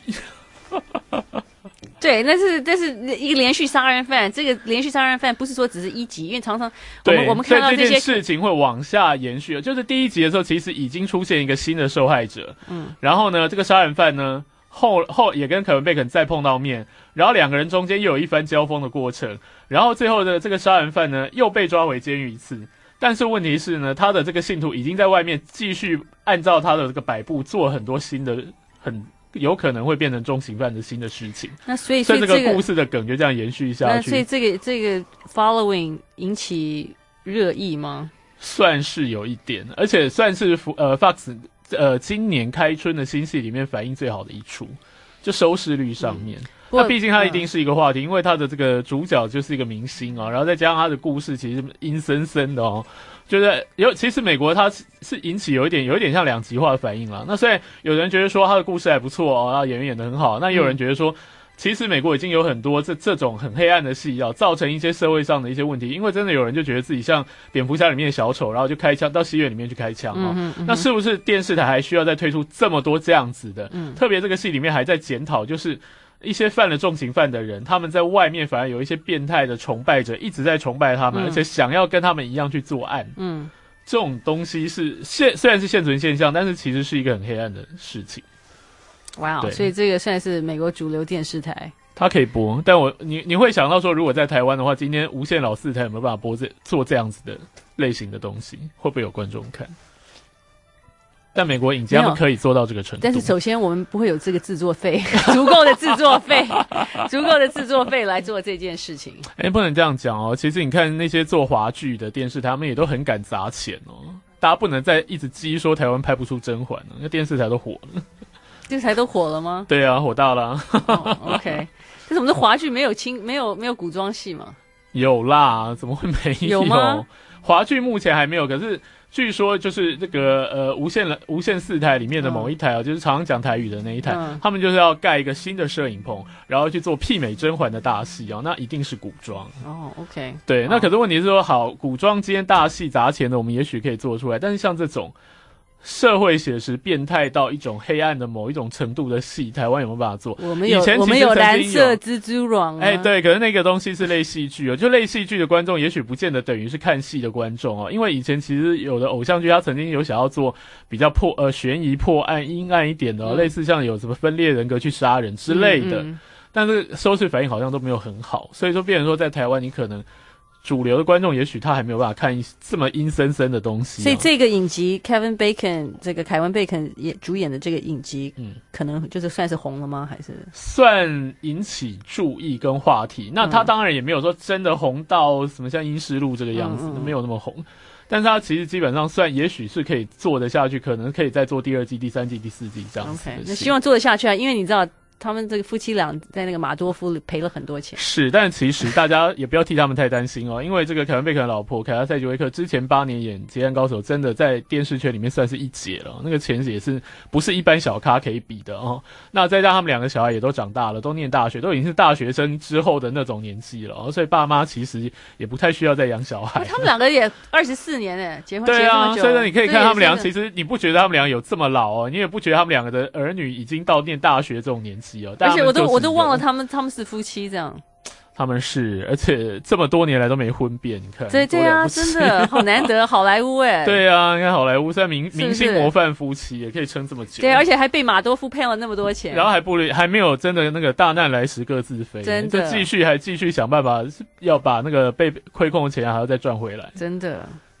对，那是这是一个连续杀人犯，这个连续杀人犯不是说只是一集，因为常常我们我们看到这些这件事情会往下延续，就是第一集的时候其实已经出现一个新的受害者，嗯，然后呢，这个杀人犯呢后后也跟凯文贝肯再碰到面，然后两个人中间又有一番交锋的过程，然后最后的这个杀人犯呢又被抓回监狱一次。但是问题是呢，他的这个信徒已经在外面继续按照他的这个摆布做很多新的很有可能会变成重刑犯的新的事情。 那所以所以这个这个故事的梗就这样延续下去。 那所以这个这个 following 引起热议吗？ 算是有一点，而且算是呃 Fox 呃今年开春的新戏里面反应最好的一出，就收视率上面。嗯，那毕竟他一定是一个话题，因为他的这个主角就是一个明星哦，然后再加上他的故事其实阴森森的哦，就是有其实美国它是引起有一点有一点像两极化的反应啦。那虽然有人觉得说他的故事还不错哦，然后演员演得很好，那也有人觉得说，其实美国已经有很多这这种很黑暗的戏要造成一些社会上的一些问题，因为真的有人就觉得自己像蝙蝠侠里面的小丑，然后就开枪到戏院里面去开枪哦、嗯嗯。那是不是电视台还需要再推出这么多这样子的？嗯，特别这个戏里面还在检讨，就是一些犯了重刑犯的人，他们在外面反而有一些变态的崇拜者一直在崇拜他们、嗯，而且想要跟他们一样去作案。嗯，这种东西是现虽然是现存现象，但是其实是一个很黑暗的事情。 哇、wow, 所以这个算是美国主流电视台， 它可以播，但我你你会想到说，如果在台湾的话，今天无线老四台有没有办法播这做这样子的类型的东西，会不会有观众看？但美国影集他们可以做到这个程度， 但是首先我们不会有这个制作费，足够的制作费，足够的制作费来做这件事情。 哎、欸，不能这样讲哦。其实你看那些做华剧的电视台，他们也都很敢砸钱哦。大家不能再一直激说台湾拍不出甄嬛了，那电视台都火了。 电视台都火了吗？ 对啊，火大了、啊哦。OK， 但是我们的华剧没有轻没有没有古装戏吗？ 有啦，怎么会没有？ 有吗？ 华剧目前还没有，可是据说就是这个呃无线无线四台里面的某一台啊、嗯，就是常常讲台语的那一台、嗯，他们就是要盖一个新的摄影棚，然后去做媲美甄嬛的大戏哦，那一定是古装哦。OK， 对，那可是问题是说，好，古装今天大戏砸钱的，我们也许可以做出来，但是像这种社会写实变态到一种黑暗的某一种程度的戏，台湾有没有办法做？ 我们有， 以前我们有蓝色蜘蛛网、啊。 哎、欸，对，可是那个东西是类戏剧哦，就类戏剧的观众也许不见得等于是看戏的观众哦，因为以前其实有的偶像剧，他曾经有想要做比较破呃悬疑破案阴暗一点的、哦嗯，类似像有什么分裂人格去杀人之类的、嗯嗯，但是收视反应好像都没有很好，所以说变成说在台湾你可能。主流的观众也许他还没有办法看这么阴森森的东西、哦， 所以这个影集 Kevin Bacon 这个凯文贝肯也主演的这个影集，嗯，可能就是算是红了吗？还是算引起注意跟话题？那他当然也没有说真的红到什么像《阴尸路》这个样子、嗯嗯，没有那么红。但是他其实基本上算，也许是可以做得下去，可能可以再做第二季、第三季、第四季这样子。 OK， 那希望做得下去啊，因为你知道。他们这个夫妻俩在那个马多夫赔了很多钱， 是，但其实大家也不要替他们太担心哦，因为这个凯文贝肯的老婆凯拉塞吉维克之前八年演《结案高手》，真的在电视圈里面算是一姐了，那个钱也是不是一般小咖可以比的哦。那再加上他们两个小孩也都长大了，都念大学，都已经是大学生之后的那种年纪了、哦，所以爸妈其实也不太需要再养小孩。 他们两个也二十四年哎，结婚对啊，所以说你可以看他们俩， 其实你不觉得他们俩有这么老哦，你也不觉得他们两个的儿女已经到念大学这种年纪哦， 而且我都。我都忘了他们他们是夫妻这样， 他们是，而且这么多年来都没婚变，你看， 对对啊，真的好难得，好莱坞哎， 对啊，你看好莱坞在明明星模范夫妻也可以撑这么久， 对，而且还被马多夫骗了那么多钱， 然后还不还没有真的那个大难来时各自飞， 真的， 就继续还继续想办法要把那个被亏空的钱还要再赚回来， 真的。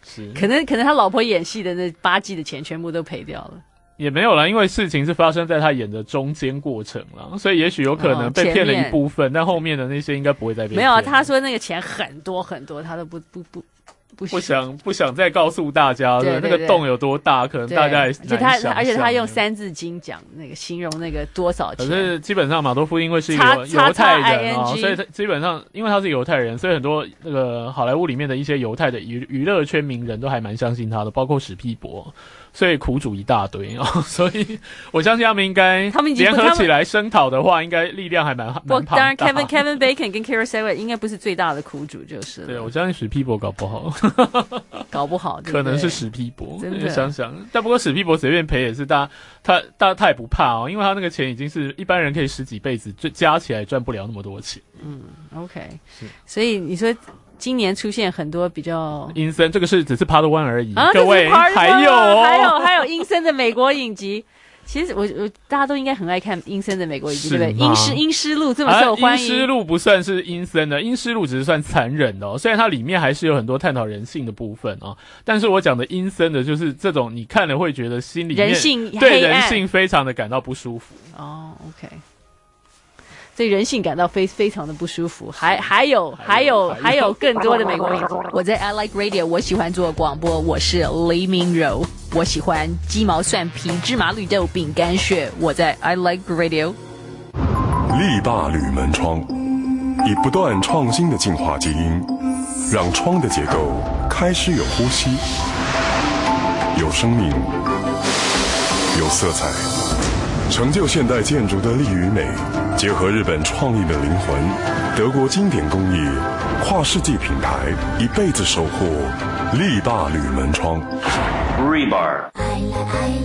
是， 可能可能他老婆演戏的那八季的钱全部都赔掉了。 也没有啦，因为事情是发生在他演的中间过程啦，所以也许有可能被骗了一部分，哦、但后面的那些应该不会再被骗。 没有啊，他说那个钱很多很多，他都不不不不不想不想再告诉大家的那个洞有多大，可能大家也难想象。 而且他而且他用三字经讲那个形容那个多少钱。 可是基本上马多夫因为是一个犹太人啊、哦，所以他基本上因为他是犹太人，所以很多那个好莱坞里面的一些犹太的娱娱乐圈名人都还蛮相信他的，包括史匹柏。所以苦主一大堆哦，所以我相信他们应该联合起来声讨的话，应该力量还蛮蛮庞大。 当然 ，Kevin Kevin Bacon 跟 Kara Sedgwick 应该不是最大的苦主，就是了。 对，我相信史匹柏搞不好， 搞不好对对可能是史匹柏。 真的想想，但不过史匹柏随便赔也是大，他他他也不怕哦，因为他那个钱已经是一般人可以十几辈子就加起来赚不了那么多钱。 嗯 ，OK， 所以你说。今年出现很多比较阴森，这个是只是 Part One 而已， 啊、 各位还有、哦、 还有还有阴森的美国影集。其实我我大家都应该很爱看阴森的美国影集，对不对？阴尸阴尸路这么受欢迎， 阴尸路不算是阴森的，阴尸路只是算残忍的哦。虽然它里面还是有很多探讨人性的部分啊、哦，但是我讲的阴森的就是这种你看了会觉得心里面人性对人性非常的感到不舒服。 哦 ，OK。对人性感到非非常的不舒服，还还有还有还有更多的美国影集。我在 I Like Radio， 我喜欢做广播，我是黎明柔，我喜欢鸡毛蒜皮、芝麻绿豆、饼干屑。我在 I Like Radio。 力霸铝门窗，以不断创新的进化基因，让窗的结构开始有呼吸，有生命，有色彩。成就现代建筑的力与美，结合日本创意的灵魂，德国经典工艺，跨世纪品牌，一辈子守护力霸铝门窗。Rebar。I like, I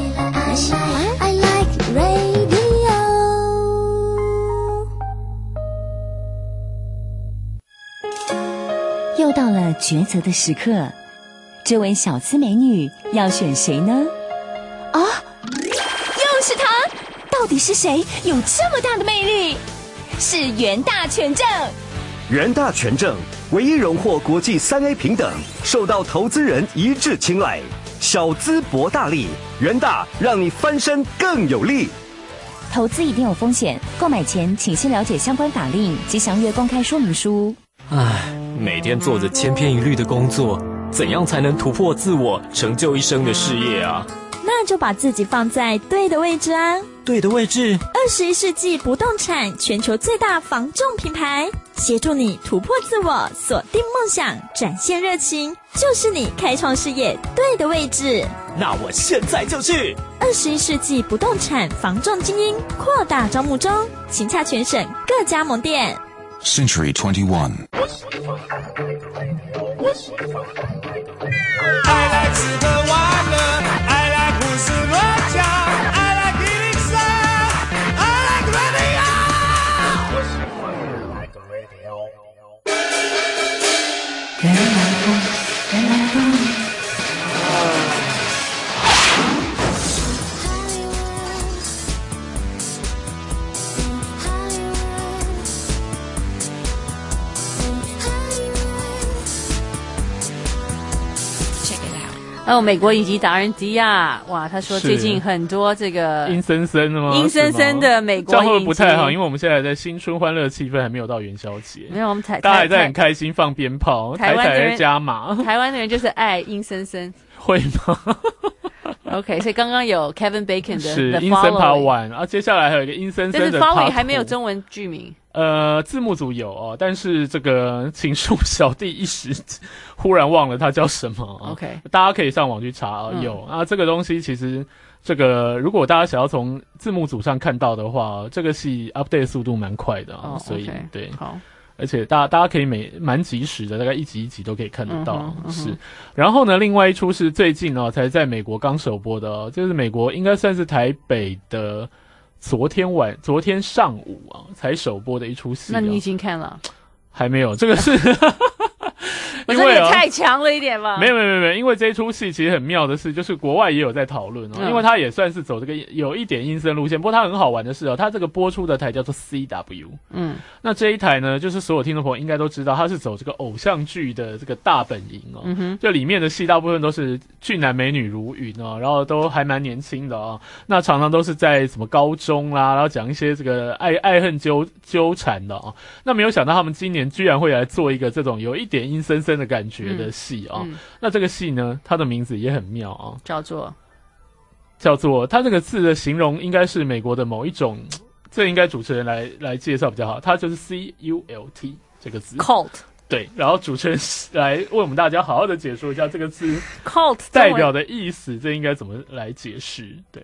like, I like radio。 又到了抉择的时刻，这位小资美女要选谁呢？啊！是他，到底是谁有这么大的魅力？是元大权证。 元大权证唯一荣获国际三 A 平等，受到投资人一致青睐。小资博大利，元大让你翻身更有力。 投资一定有风险，购买前请先了解相关法令及详阅公开说明书。 唉，每天做着千篇一律的工作，怎样才能突破自我，成就一生的事业啊？ 那就把自己放在对的位置啊！ 对的位置。 二十一世纪不动产全球最大房仲品牌，协助你突破自我，锁定梦想，展现热情，就是你开创事业对的位置。 那我现在就去！ 二十一世纪不动产房仲精英扩大招募中，请洽全省各加盟店。 Century twenty-one。 I like 吃喝玩乐 I like 胡思乱想 I like 一零三 I like radio 我喜欢 I like radio 人来疯人来疯哦，美国影集达人迪亚，哇，他说最近很多这个阴森森的吗？ 阴森森的美国影集， 这样会不太好，因为我们现在在新春欢乐气氛还没有到元宵节， 没有我们台大家还在很开心放鞭炮，台湾的人加码， 台湾的人就是爱阴森森， 会吗 ？OK， 所以刚刚有 Kevin Bacon 的是阴森 Part One， 啊，接下来还有一个阴森森的 Part Two， 但是 Following 还没有中文剧名。 呃，字幕组有哦，但是这个请恕小弟一时忽然忘了它叫什么。 OK， 大家可以上网去查、哦嗯、有啊。这个东西其实这个如果大家想要从字幕组上看到的话，这个戏 update 速度蛮快的、哦、所以、okay, 对， 好。 而且大家大家可以每蛮及时的，大概一集一集都可以看得到， 嗯、 是。然后呢，另外一出是最近哦才在美国刚首播的、哦，就是美国应该算是台北的。昨天晚，昨天上午啊，才首播的一出戏、啊。 那你已经看了？ 还没有，这个是我说也太强了一点吧？ 没有没有没有，因为这一出戏其实很妙的是，就是国外也有在讨论哦，嗯、因为它也算是走这个有一点阴森路线。不过它很好玩的是哦，它这个播出的台叫做 C W， 嗯，那这一台呢，就是所有听众朋友应该都知道，它是走这个偶像剧的这个大本营哦，嗯哼，就里面的戏大部分都是俊男美女如云哦，然后都还蛮年轻的哦，那常常都是在什么高中啦，然后讲一些这个爱爱恨纠纠缠的哦，那没有想到他们今年居然会来做一个这种有一点阴森森的感觉的戏啊、哦嗯嗯！那这个戏呢，它的名字也很妙啊、哦， 叫做叫做它这个字的形容应该是美国的某一种，这应该主持人来来介绍比较好，它就是 C U L T 这个字 ，cult。 对，然后主持人来为我们大家好好的解说一下这个字 cult 代表的意思，这应该怎么来解释？对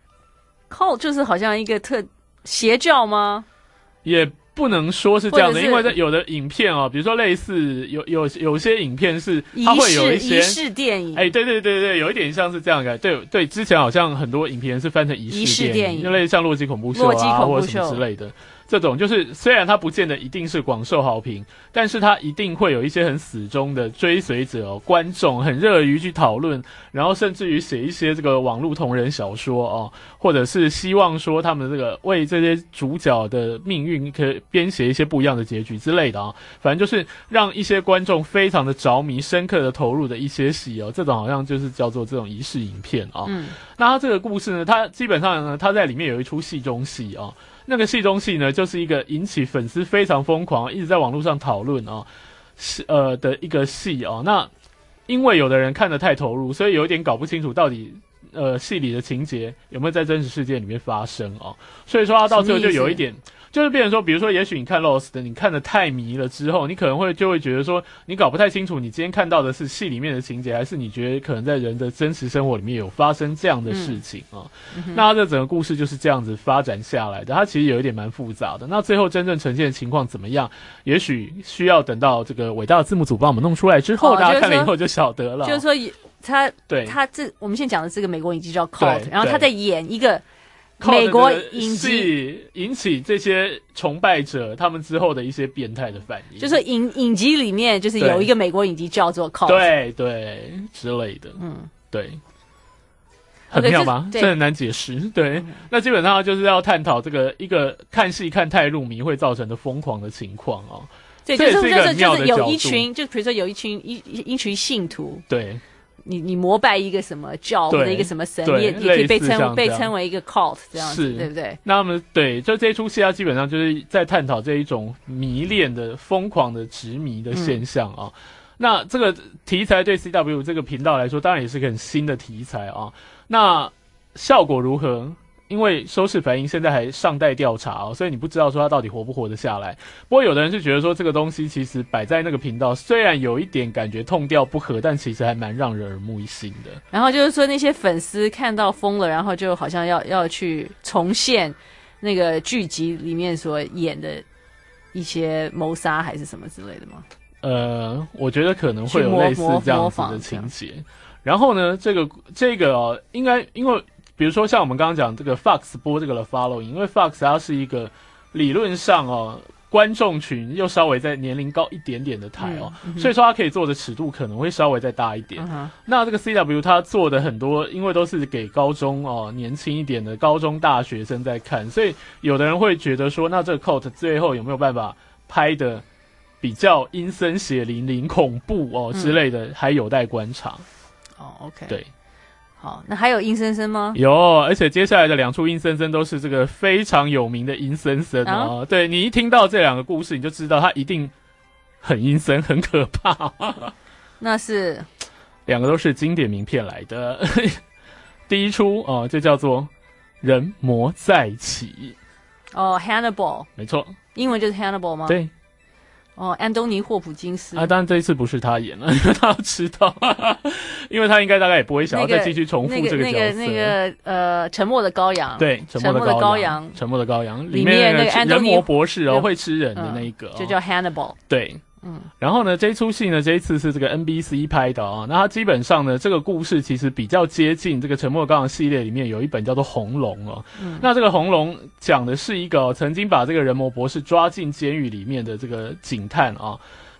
，cult 就是好像一个特邪教吗？ 也。不能说是这样的，因为在有的影片哦，比如说类似有有有些影片是它会有一些仪式电影， 哎，对对对对，有一点像是这样的，对对，之前好像很多影片是翻成仪式电影，就类似像《洛基恐怖秀》啊或者什么之类的。这种就是虽然它不见得一定是广受好评，但是它一定会有一些很死忠的追随者哦，观众很热于去讨论，然后甚至于写一些这个网络同人小说哦，或者是希望说他们这个为这些主角的命运可以编写一些不一样的结局之类的啊、哦，反正就是让一些观众非常的着迷、深刻的投入的一些戏哦，这种好像就是叫做这种仪式影片啊、哦。嗯，那它这个故事呢，它基本上呢，它在里面有一出戏中戏啊、哦。那个戏中戏呢，就是一个引起粉丝非常疯狂，一直在网络上讨论哦，是呃的一个戏哦。那因为有的人看得太投入，所以有一点搞不清楚到底呃戏里的情节有没有在真实世界里面发生哦。所以说他到最后就有一点。就是变成说，比如说，也许你看 Lost 你看得太迷了之后，你可能会就会觉得说，你搞不太清楚，你今天看到的是戏里面的情节，还是你觉得可能在人的真实生活里面有发生这样的事情啊、哦嗯嗯？那它这整个故事就是这样子发展下来的，它其实有一点蛮复杂的。那最后真正呈现的情况怎么样？也许需要等到这个伟大的字幕组帮我们弄出来之后，哦、大家看了以后就晓得了。 就是说，他对他这我们现在讲的这个美国影集叫 Cult， 然后他在演一个。美国影集引起这些崇拜者他们之后的一些变态的反应， 就是影影集里面就是有一个美国影集叫做 Cult， 对对之类的，嗯，对，很妙吗？这很难解释。对、嗯，那基本上就是要探讨这个一个看戏看太入迷会造成的疯狂的情况哦。 对， 这也是一个很妙的就是有一群，就比如说有一群一一群信徒， 对。 你你膜拜一个什么教或者一个什么神，也也可以被称被称为一个 cult 这样子，对不对？ 那么对，就这一出戏，它基本上就是在探讨这一种迷恋的、疯狂的执迷的现象啊、嗯。那这个题材对 C W 这个频道来说，当然也是个很新的题材啊。那效果如何？因为收视反应现在还尚待调查哦，所以你不知道说它到底活不活得下来。不过有的人是觉得说这个东西其实摆在那个频道，虽然有一点感觉痛调不合，但其实还蛮让人耳目一新的。 然后就是说那些粉丝看到疯了，然后就好像要要去重现那个剧集里面所演的一些谋杀还是什么之类的吗？ 呃，我觉得可能会有类似这样子的情节。然后呢，这个这个哦，应该因为。比如说像我们刚刚讲这个 Fox 播这个 The Following， 因为 Fox 它是一个理论上哦观众群又稍微在年龄高一点点的台哦、嗯嗯，所以说它可以做的尺度可能会稍微再大一点。嗯、那这个 C W 它做的很多，因为都是给高中哦年轻一点的高中大学生在看，所以有的人会觉得说，那这个 Cult 最后有没有办法拍的比较阴森血淋淋、恐怖哦之类的，嗯、还有待观察。 哦 ，OK， 对。 好，那还有阴森森吗？ 有，而且接下来的两出阴森森都是这个非常有名的阴森森哦。啊、对，你一听到这两个故事，你就知道它一定很阴森、很可怕。 那是两个都是经典名片来的。第一出哦、呃，就叫做《人魔再起》。 哦 ，Hannibal， 没错， 英文就是 Hannibal 吗？ 对。 哦，安东尼·霍普金斯啊，当然这一次不是他演了，因为他要知道，因为他应该大概也不会想要再继续重复这个角色。 那个、那个、那个呃，沉默的羔羊， 对，沉默的羔羊，沉默的羔羊里面那个人魔博士哦，会吃人的那一个、哦嗯，就叫 Hannibal。 对，嗯，然后呢，这一出戏呢，这一次是这个 N B C 拍的啊、哦，那它基本上呢，这个故事其实比较接近这个沉默的羔羊系列里面有一本叫做《红龙》哦，嗯、那这个《红龙》讲的是一个、哦、曾经把这个人魔博士抓进监狱里面的这个警探啊、哦。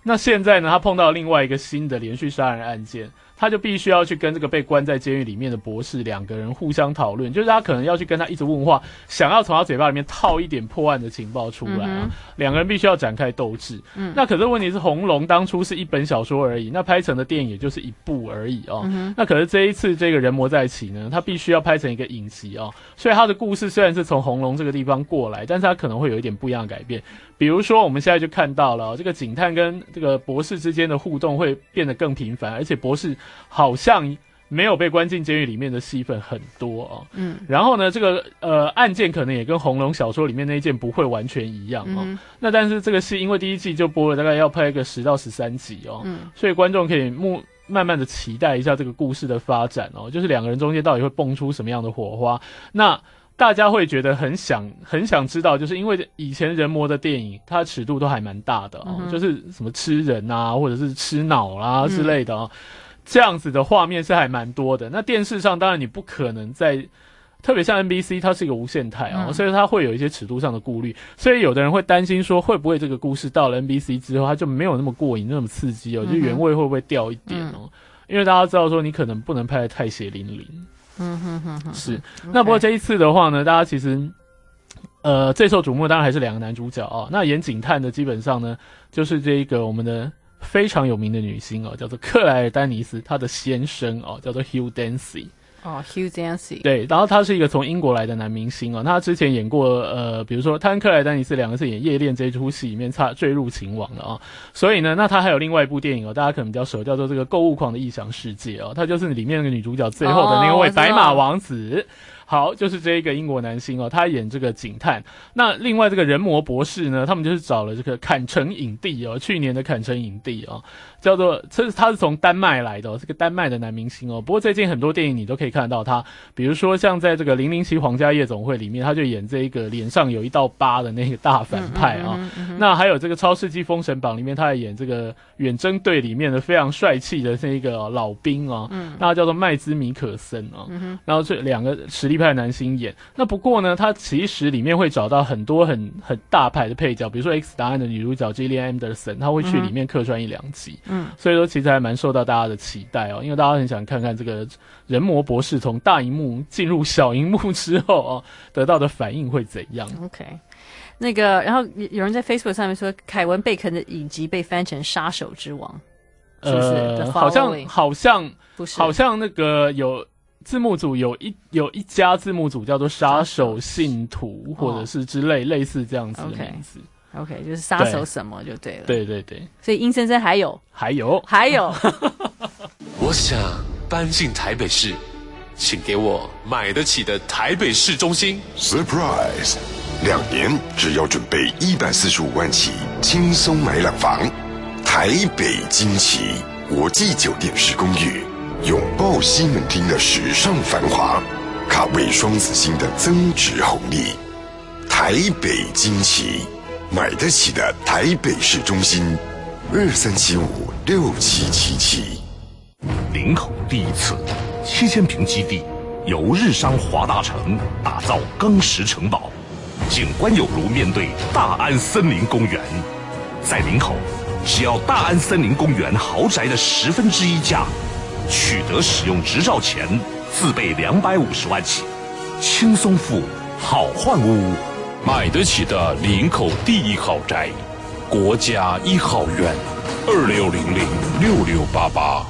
那现在呢，他碰到另外一个新的连续杀人案件，他就必须要去跟这个被关在监狱里面的博士两个人互相讨论，就是他可能要去跟他一直问话，想要从他嘴巴里面套一点破案的情报出来啊。两、嗯、个人必须要展开斗智。嗯，那可是问题是，《红龙》当初是一本小说而已，那拍成的电影也就是一部而已哦。嗯、那可是这一次这个人魔在一起呢，他必须要拍成一个影集哦，所以他的故事虽然是从红龙这个地方过来，但是他可能会有一点不一样的改变。比如说，我们现在就看到了、哦、这个警探跟这个博士之间的互动会变得更频繁，而且博士好像没有被关进监狱里面的戏份很多哦。嗯，然后呢，这个呃案件可能也跟红龙小说里面那一件不会完全一样哦。嗯、那但是这个戏因为第一季就播了，大概要拍个十到十三集哦。嗯，所以观众可以目慢慢的期待一下这个故事的发展哦，就是两个人中间到底会蹦出什么样的火花。那大家会觉得很想很想知道，就是因为以前人魔的电影，它尺度都还蛮大的哦，嗯、就是什么吃人啊，或者是吃脑啦、啊、之类的哦，嗯、这样子的画面是还蛮多的。那电视上当然你不可能在，特别像 N B C， 它是一个无线台哦，嗯、所以它会有一些尺度上的顾虑。所以有的人会担心说，会不会这个故事到了 N B C 之后，它就没有那么过瘾，那么刺激哦，就原味会不会掉一点哦？嗯、因为大家知道说，你可能不能拍得太血淋淋。嗯哼哼哼，是。那不过这一次的话呢，大家其实，呃，最受瞩目当然还是两个男主角哦。那演警探的基本上呢，就是这一个我们的非常有名的女星哦，叫做克莱尔丹尼斯，她的先生哦，叫做 Hugh Dancy。 哦 ，Hugh Dancy， 对，然后他是一个从英国来的男明星哦，他之前演过呃，比如说他跟克莱丹尼斯两个是演《夜恋》这一出戏里面差坠入情网的啊、哦，所以呢，那他还有另外一部电影哦，大家可能比较熟，叫做这个《购物狂的异想世界》哦，他就是里面那个女主角最后的那位白马王子。哦好，就是这一个英国男星哦，他演这个警探。那另外这个人魔博士呢，他们就是找了这个坎城影帝哦，去年的坎城影帝哦，叫做这他是从丹麦来的哦，是个丹麦的男明星哦。不过最近很多电影你都可以看得到他，比如说像在这个零零七皇家夜总会里面，他就演这一个脸上有一道疤的那个大反派啊、哦。嗯嗯嗯嗯、那还有这个超世纪封神榜里面，他还演这个远征队里面的非常帅气的那个、哦、老兵哦，嗯、那他叫做麦兹米可森哦。嗯、然后这两个实力派男星演，那不过呢，他其实里面会找到很多很很大牌的配角，比如说 X 档案的女主角 Gillian Anderson， 他会去里面客串一两集，嗯，所以说其实还蛮受到大家的期待哦，因为大家很想看看这个人魔博士从大荧幕进入小荧幕之后哦，得到的反应会怎样 ？OK， 那个，然后有人在 Facebook 上面说，凯文贝肯的影集被翻成《杀手之王》，是不是？ 呃，好像好像不是，好像那个有。字幕组有一有一家字幕组叫做杀手信徒，或者是之类、哦、类似这样子的名字。 OK，, okay 就是杀手什么就对了。 对对对。 所以阴森森还有还有还有。 我想搬进台北市，请给我买得起的台北市中心。 Surprise！ 两年只要准备一百四十五万起，轻松买两房。台北惊奇国际酒店式公寓。拥抱西门町的时尚繁华，卡位双子星的增值红利。台北惊奇，买得起的台北市中心，二三七五六七七七。 林口第一次七千平基地，由日商华大城打造钢石城堡，景观有如面对大安森林公园。在林口，只要大安森林公园豪宅的十分之一价。取得使用执照前，自备两百五十万起，轻松付，好换屋， 买得起的林口第一豪宅，国家一号院，二六零零六六八八。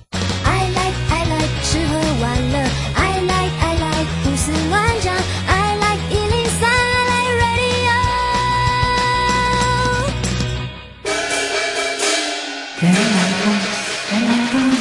I like I like 吃喝玩乐 ，I like I like 胡思乱想 ，I like 一零三 ，I like radio。人来疯，人来疯。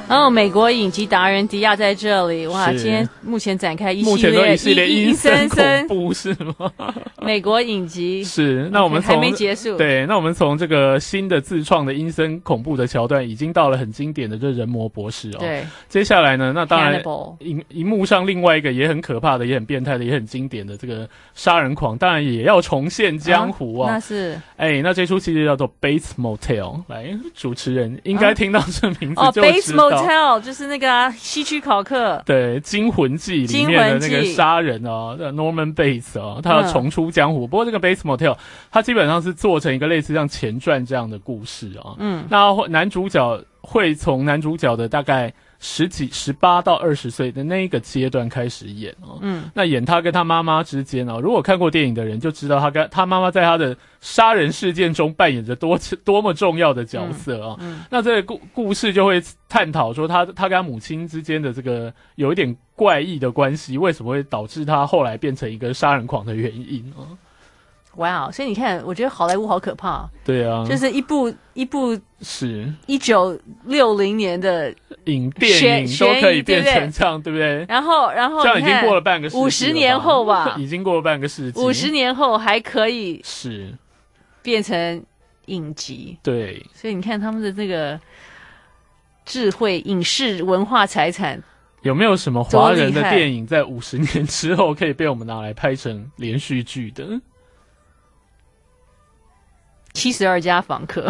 哦，美国影集达人迪亚在这里哇！今天目前展开一系列目前都一系列阴森恐怖是吗？ 美国影集是。那我们从、 okay, 还没结束， 对，那我们从这个新的自创的阴森恐怖的桥段，已经到了很经典的这人魔博士哦。 对， 接下来呢，那当然荧荧幕上另外一个也很可怕的、也很变态的、也很经典的这个杀人狂，当然也要重现江湖啊。 啊那是哎，那这出戏就叫做 Bates Motel。来，主持人应该听到这名字就知道。 哦 Bates Motel 就是那个、啊、希区考克对《惊魂记》里面的那个杀人哦 ，Norman Bates 哦，他要重出江湖。嗯、不过这个 Bates Motel 它基本上是做成一个类似像前传这样的故事哦。嗯，那男主角会从男主角的大概十几、十八到二十岁的那一个阶段开始演哦。嗯，那演他跟他妈妈之间哦，如果看过电影的人就知道他跟他妈妈在他的杀人事件中扮演着多多么重要的角色啊、哦。嗯，嗯那这个故故事就会探讨说他他跟他母亲之间的这个有一点怪异的关系，为什么会导致他后来变成一个杀人狂的原因啊。 哇、wow, 所以你看，我觉得好莱坞好可怕。 对啊， 就是一部一部是一九六零年的影电影都可以变成这样，对不对？ 然后，然后这样已经过了半个世纪了吧， 五十年后吧， 已经过了半个世纪， 五十年后还可以是变成影集。 对， 所以你看他们的这个智慧影视文化财产。 有没有什么华人的电影在五十年之后可以被我们拿来拍成连续剧的？ 七十二家房客，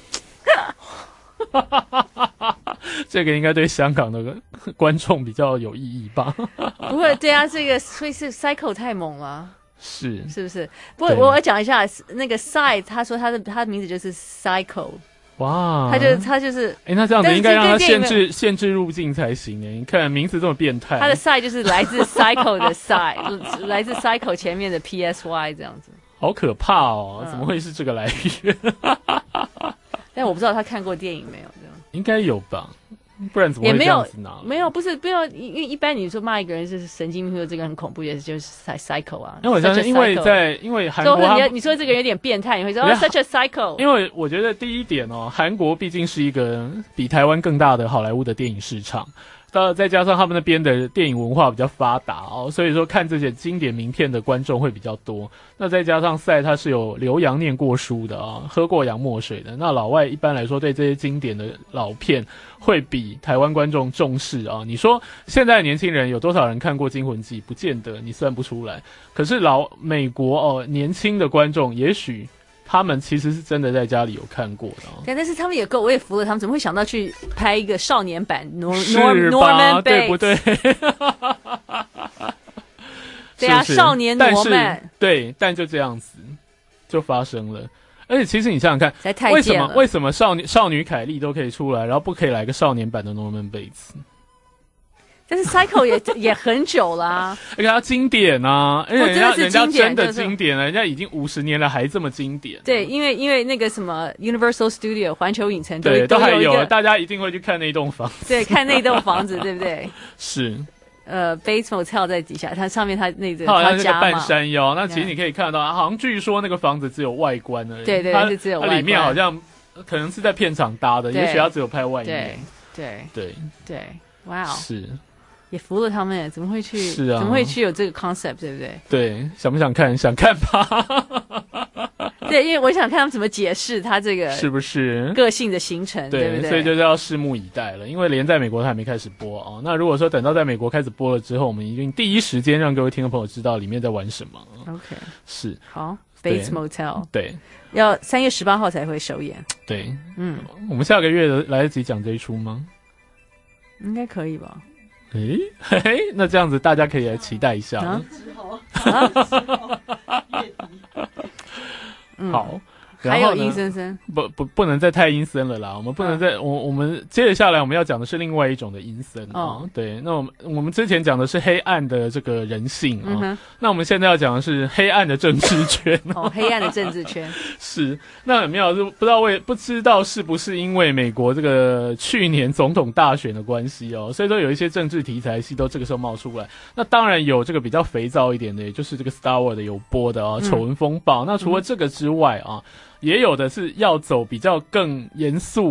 这个应该对香港的观众比较有意义吧？ 不会，对啊，这个所以是 Psycho 太猛了， 是是不是？不过我要讲一下那个 Psy， 他说他的他的名字就是 Psycho， 哇，他就他就是， 哎，那这样子应该让他限制限制入境才行哎！你看名字这么变态， 他的 Psy 就是来自 Psycho 的 Psy， 来自 Psycho 前面的 P S Y 这样子。 好可怕哦！怎么会是这个来源？ 但我不知道他看过电影没有，这样应该有吧？不然怎么会这样子拿？ 没有，不是，不要，因为一般你说骂一个人是神经病，说这个很恐怖，也是就是 psycho 啊。 因为我相信，因为在因为韩国你，你说这个有点变态，你会说 such a psycho。 因为我觉得第一点哦，韩国毕竟是一个比台湾更大的好莱坞的电影市场。到再加上他们那边的电影文化比较发达哦，所以说看这些经典名片的观众会比较多。那再加上赛他是有留洋念过书的啊，喝过洋墨水的。那老外一般来说对这些经典的老片会比台湾观众重视啊。你说现在的年轻人有多少人看过《惊魂记》？不见得，你算不出来。可是老美国哦，年轻的观众也许。他们其实是真的在家里有看过的、哦， 对，但是他们也够，我也服了他们，怎么会想到去拍一个少年版 Norman Bates， 对不对？ 对啊，是是少年罗曼， 对，但就这样子就发生了。而且其实你想想看， 才太为什么为什么少女少女凯莉都可以出来，然后不可以来个少年版的 Norman Bates？ 但是 Psycho 也也很久啦、啊， 而且它经典啊，而且人家人家真的经典了，人家已经五十年了还这么经典。 对，因为因为那个什么 Universal Studio 环球影城对都还有，大家一定会去看那栋房子。 对，看那栋房子，对不对？ 是。 呃 ，Bates Motel 在底下，它上面它那个它好像是个半山腰，那其实你可以看到，好像据说那个房子只有外观而已。 对对，它只有外观。 它里面好像可能是在片场搭的，也许它只有拍外面。 对对对对，哇哦！ 是。 也服了他们，怎么会去？ 是啊， 怎么会去有这个 concept， 对不对？ 对，想不想看？想看吧。 对，因为我想看他们怎么解释他这个是不是个性的形成，对, 对不对？ 所以就是要拭目以待了。因为连在美国它还没开始播哦。那如果说等到在美国开始播了之后，我们一定第一时间让各位听众朋友知道里面在玩什么。 OK， 是好 ，Bates Motel， 对， 要三月十八号才会首演。 对，嗯，我们下个月来得及讲这一出吗？ 应该可以吧。 诶，嘿嘿，那这样子大家可以来期待一下。 啊， 好， 还有阴森森， 不不不能再太阴森了啦。我们不能再、嗯、我我们接着下来我们要讲的是另外一种的阴森啊、哦。对，那我们我们之前讲的是黑暗的这个人性啊、嗯，那我们现在要讲的是黑暗的政治圈。 哦，黑暗的政治圈是。那很妙，是不知道为不知道是不是因为美国这个去年总统大选的关系哦，所以说有一些政治题材戏都这个时候冒出来。那当然有这个比较肥皂一点的，也就是这个 Star Wars 的有播的啊，丑闻风暴。嗯、那除了这个之外啊。也有的是要走比较更严肃，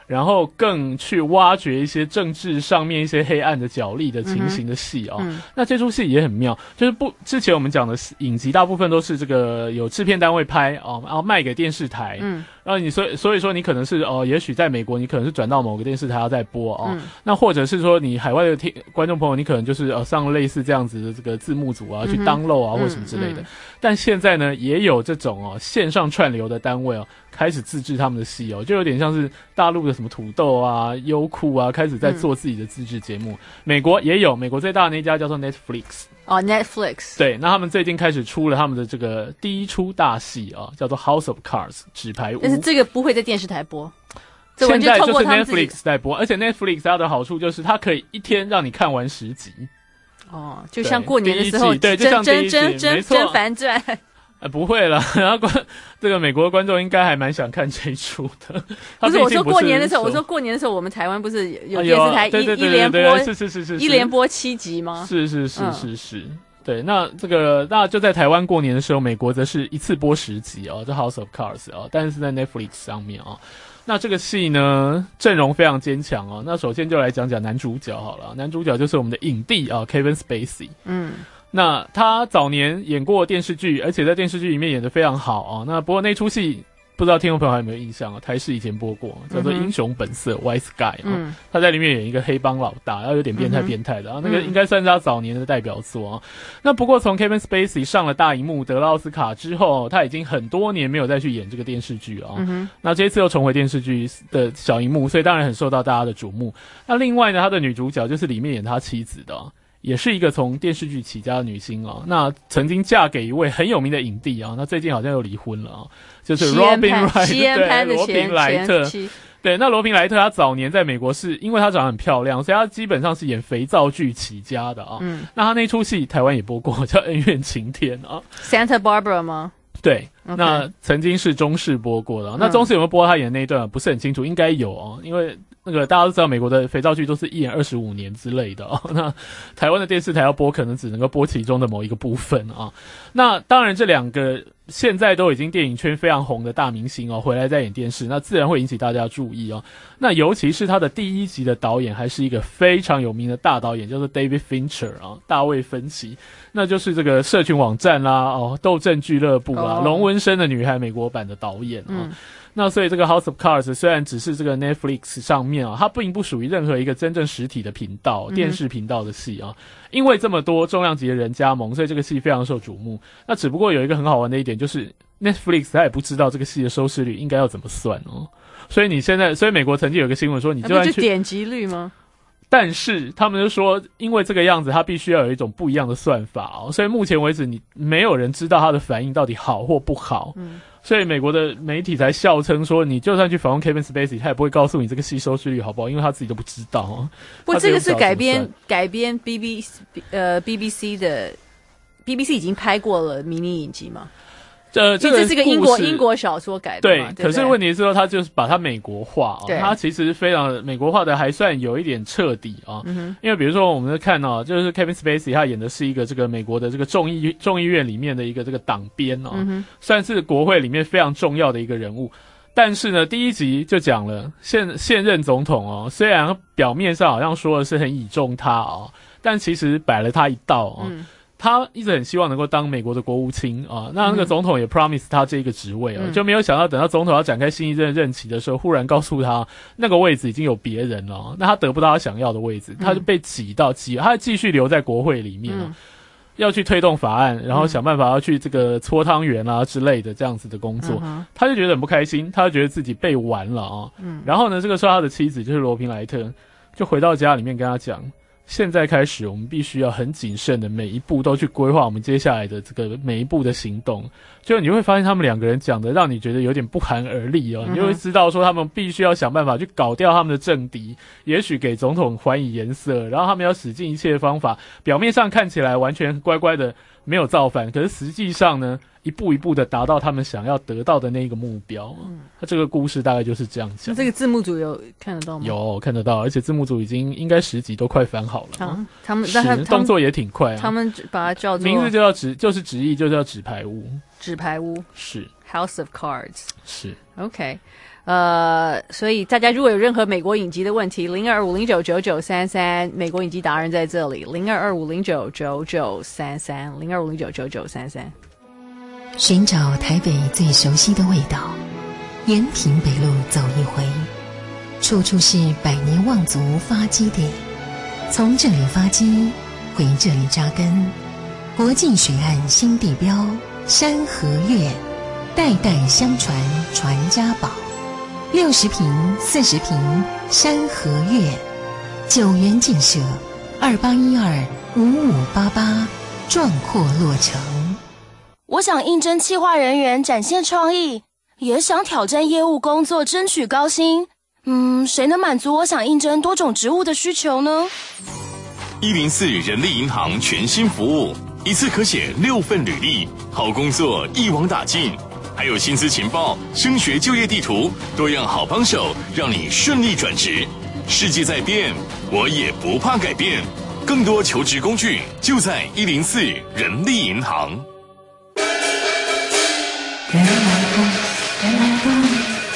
然后更去挖掘一些政治上面一些黑暗的角力的情形的戏哦。嗯、那这出戏也很妙，就是不之前我们讲的影集大部分都是这个有制片单位拍哦，然后卖给电视台。嗯，然后你所以所以说你可能是哦，也许在美国你可能是转到某个电视台要再播哦。嗯、那或者是说你海外的听观众朋友，你可能就是呃上类似这样子的这个字幕组啊、嗯、去 download 啊、嗯、或什么之类的。嗯、但现在呢，也有这种哦线上串流的单位哦。开始自制他们的戏哦，就有点像是大陆的什么土豆啊、优酷啊，开始在做自己的自制节目。嗯、美国也有，美国最大的那一家叫做 Netflix 哦 ，Netflix 对，那他们最近开始出了他们的这个第一出大戏啊，叫做 House of Cards 纸牌屋。 但是这个不会在电视台播，这现在就是 Netflix 在播，而且 Netflix 它的好处就是它可以一天让你看完十集。 哦，就像过年的时候， 对，就像甄甄甄甄嬛传。 呃，不会了，然后观这个美国的观众应该还蛮想看这一出的。 不是我说过年的时候，我说过年的时候，我们台湾不是有电视台一、啊、 对对对对对一连播， 是是是是一连播七集吗？ 是是是是是，嗯、对。那这个那就在台湾过年的时候，美国则是一次播十集哦，这 House of Cards 哦，但是在 Netflix 上面哦。那这个戏呢，阵容非常坚强哦。那首先就来讲讲男主角好了，男主角就是我们的影帝啊 ，Kevin Spacey。嗯。那他早年演过电视剧，而且在电视剧里面演得非常好啊。那不过那出戏不知道听众朋友还有没有印象啊？台视以前播过，叫做《英雄本色》White Sky 啊。嗯、他在里面演一个黑帮老大，然后有点变态变态的啊。嗯、那个应该算是他早年的代表作啊。那不过从 Kevin Spacey 上了大荧幕得了奥斯卡之后，他已经很多年没有再去演这个电视剧啊。嗯、那这一次又重回电视剧的小荧幕，所以当然很受到大家的瞩目。那另外呢，他的女主角就是里面演他妻子的、啊。也是一个从电视剧起家的女星啊，那曾经嫁给一位很有名的影帝啊，那最近好像又离婚了啊，就是 Robin Wright 对罗宾莱特，对，那罗宾莱特她早年在美国是因为她长得很漂亮，所以她基本上是演肥皂剧起家的啊。嗯，那她那出戏台湾也播过，叫《恩怨情天》啊 ，Santa Barbara 吗？ 对， okay. 那曾经是中视播过的、啊，那中视有没有播她演的那一段、啊、不是很清楚，应该有哦、啊，因为。那个大家都知道，美国的肥皂剧都是一演二十五年之类的哦。那台湾的电视台要播，可能只能够播其中的某一个部分啊。那当然，这两个现在都已经电影圈非常红的大明星哦，回来再演电视，那自然会引起大家注意哦。那尤其是他的第一集的导演，还是一个非常有名的大导演，叫做 David Fincher 啊，大卫芬奇。那就是这个社群网站啦，哦，斗阵俱乐部啊，龙纹身的女孩美国版的导演啊。嗯那所以这个 House of Cards 虽然只是这个 Netflix 上面啊，它并不属于任何一个真正实体的频道、嗯、电视频道的戏啊，因为这么多重量级的人加盟，所以这个戏非常受瞩目。那只不过有一个很好玩的一点，就是 Netflix 它也不知道这个戏的收视率应该要怎么算哦。所以你现在，所以美国曾经有一个新闻说，你就算去、 啊、不就点击率吗？ 但是他们就说，因为这个样子，它必须要有一种不一样的算法哦，所以目前为止，你没有人知道它的反应到底好或不好。嗯。所以美国的媒体才笑称说，你就算去访问 Kevin Spacey， 他也不会告诉你这个戏收视率好不好，因为他自己都不知道哦。 不，这个是改编改编 B B C 呃 B B C 的 B B C 已经拍过了迷你影集吗？ 呃，这个这是个英国英国小说改的对， 嘛，对， 可是问题是说，他就是把它美国化哦，它其实非常美国化的，还算有一点彻底啊。嗯、因为比如说，我们看哦，就是 Kevin Spacey 他演的是一个这个美国的这个众议众议院里面的一个这个党鞭哦，嗯、算是国会里面非常重要的一个人物。但是呢，第一集就讲了现现任总统哦，虽然表面上好像说的是很倚重他哦，但其实摆了他一道哦。嗯他一直很希望能够当美国的国务卿啊，那那个总统也 promise 他这个职位啊，嗯、就没有想到等到总统要展开新一任任期的时候，忽然告诉他那个位置已经有别人了，那他得不到他想要的位置，他就被挤到挤，他继续留在国会里面啊。嗯要去推动法案，然后想办法要去这个搓汤圆啊之类的这样子的工作，嗯、他就觉得很不开心，他就觉得自己被玩了啊。嗯、然后呢，这个时候他的妻子就是罗宾莱特就回到家里面跟他讲，现在开始我们必须要很谨慎的每一步都去规划我们接下来的这个每一步的行动。就你会发现他们两个人讲的让你觉得有点不寒而栗哦，嗯、你就会知道说他们必须要想办法去搞掉他们的政敌，也许给总统还以颜色，然后他们要使尽一切的方法，表面上看起来完全乖乖的没有造反，可是实际上呢一步一步的达到他们想要得到的那个目标。嗯，他这个故事大概就是这样讲。 那这个字幕组有看得到吗？ 有看得到，而且字幕组已经应该十集都快翻好了。 啊，他们但他们动作也挺快啊。 他们把它叫做名字就叫直，就是直译就叫纸牌屋。 纸牌屋是 House of Cards 是 OK。 呃，所以大家如果有任何美国影集的问题，零二五零九九九三三，美国影集达人在这里，零二二五零九九九三三，零二五零九九九三三。 寻找台北最熟悉的味道，延平北路走一回，处处是百年望族发基地，从这里发基，回这里扎根。国境水岸新地标山河月，代代相传传家宝。六十坪、四十坪，山河月，九元建设，二八一二五五八八，壮阔落成。 我想应征企划人员，展现创意，也想挑战业务工作，争取高薪。嗯，谁能满足我想应征多种职务的需求呢？ 一零四人力银行全新服务，一次可写六份履历，好工作一网打尽。还有薪资情报、升学就业地图，多样好帮手，让你顺利转职。世界在变，我也不怕改变。更多求职工具就在一零四人力银行。 人来疯，人来疯。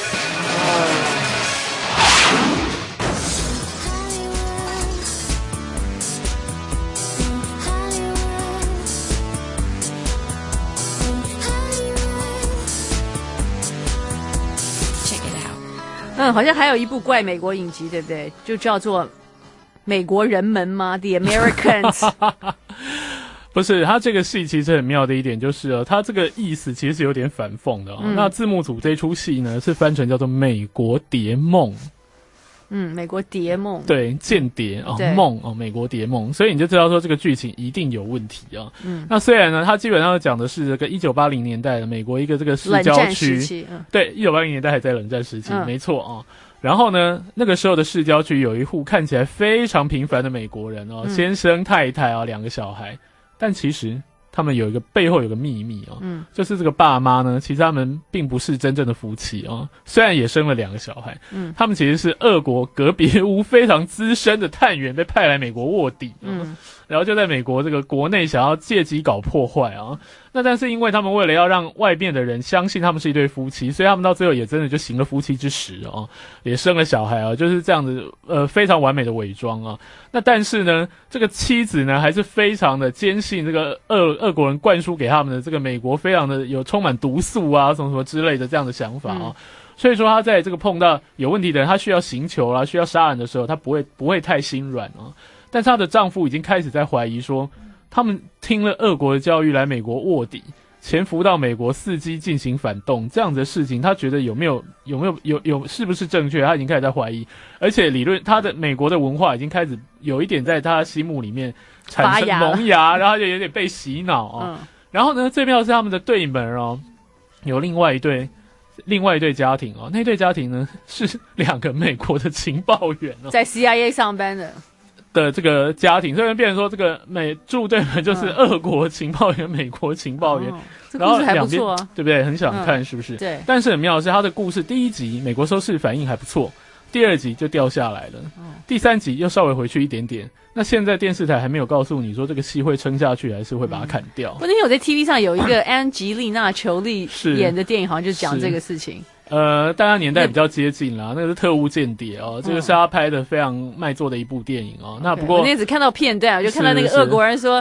嗯，好像还有一部怪美国影集，对不对？就叫做《美国人们》吗 ？The Americans 。 不是，它这个戏其实很妙的一点就是，它这个意思其实是有点反讽的、哦嗯。那字幕组这出戏呢，是翻成叫做《美国谍梦》。 嗯，美国谍梦， 对，间谍哦，梦哦，美国谍梦，所以你就知道说这个剧情一定有问题啊。嗯，那虽然呢，它基本上讲的是这个一九八零年代的美国一个这个市郊区，嗯、对，一九八零年代还在冷战时期，嗯、没错啊。然后呢，那个时候的市郊区有一户看起来非常平凡的美国人哦，嗯、先生太太啊，两个小孩，但其实他们有一个背后有个秘密哦，嗯，就是这个爸妈呢，其实他们并不是真正的夫妻哦，虽然也生了两个小孩，嗯，他们其实是俄国格别乌非常资深的探员，被派来美国卧底，嗯，然后就在美国这个国内想要借机搞破坏啊。那但是因为他们为了要让外面的人相信他们是一对夫妻，所以他们到最后也真的就行了夫妻之实啊，也生了小孩啊，就是这样子呃非常完美的伪装啊。那但是呢，这个妻子呢还是非常的坚信这个俄俄国人灌输给他们的这个美国非常的有充满毒素啊什么什么之类的这样的想法啊。嗯，所以说他在这个碰到有问题的人，他需要刑求啦，需要杀人的时候，他不会不会太心软啊。但是她的丈夫已经开始在怀疑说，他们听了俄国的教育来美国卧底，潜伏到美国伺机进行反动，这样子的事情，他觉得有没有有没有有有是不是正确？他已经开始在怀疑，而且理论他的美国的文化已经开始有一点在他心目里面产生萌芽，然后就有点被洗脑啊。嗯、然后呢，最妙是他们的对门哦，有另外一对。另外一对家庭哦，那对家庭呢是两个美国的情报员哦， 在 C I A 上班的的这个家庭，所以变成说这个美驻对门就是俄国情报员、嗯、美国情报员， 哦、这故事还不错啊， 对不对？很想看、嗯、是不是？ 对。 但是很妙的是，他的故事第一集美国收视反应还不错，第二集就掉下来了，嗯、第三集又稍微回去一点点。那现在电视台还没有告诉你说这个戏会撑下去，还是会把它砍掉？ 我、嗯、那天我在 T V 上有一个安吉丽娜·裘丽演的电影，好像就讲这个事情。 呃，大家年代比较接近啦，那个是特务间谍哦，这个是他拍的非常卖座的一部电影哦。那不过我那天只看到片段，我就看到那个俄国人说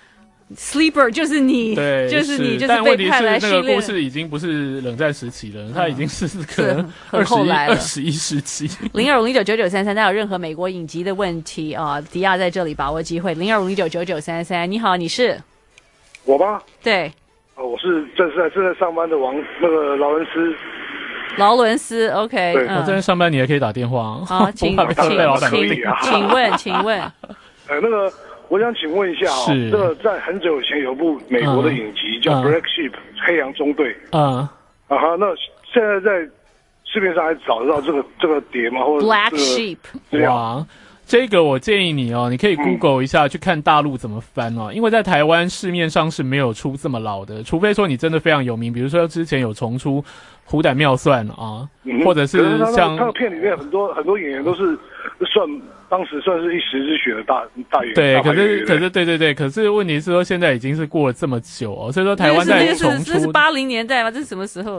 ，Sleeper 就是你， 对， 就是你，就是但问题是被派来训练。 那个故事已经不是冷战时期了，它已经是可能二十一二十一世纪。 零二五零九九九三三，大家有任何美国影集的问题啊？迪亚在这里把握机会。零二五零九九九三三，你好，你是我吗？ 对， 哦，我是正在正在上班的王那个劳伦斯。 劳伦斯 ，OK， 对，我、嗯、在上班，你也可以打电话。 好，请请请请问，请问， 呃，那个，我想请问一下啊、哦，这个在很久以前有部美国的影集、嗯、叫《Black Sheep》黑羊中队。嗯。啊哈，那现在在市面上还找得到这个这个碟吗？或者、这个、 Black Sheep？ 哇，这个我建议你哦，你可以 Google 一下、嗯、去看大陆怎么翻哦，因为在台湾市面上是没有出这么老的，除非说你真的非常有名，比如说之前有重出。虎胆妙算啊、嗯，或者是像他的片里面很多很多演员都是算当时算是一时之选的大大演员。 对，可是可是对对对，可是问题是说现在已经是过了这么久哦，所以说台湾在重出， 这是八零年代吗？这是什么时候？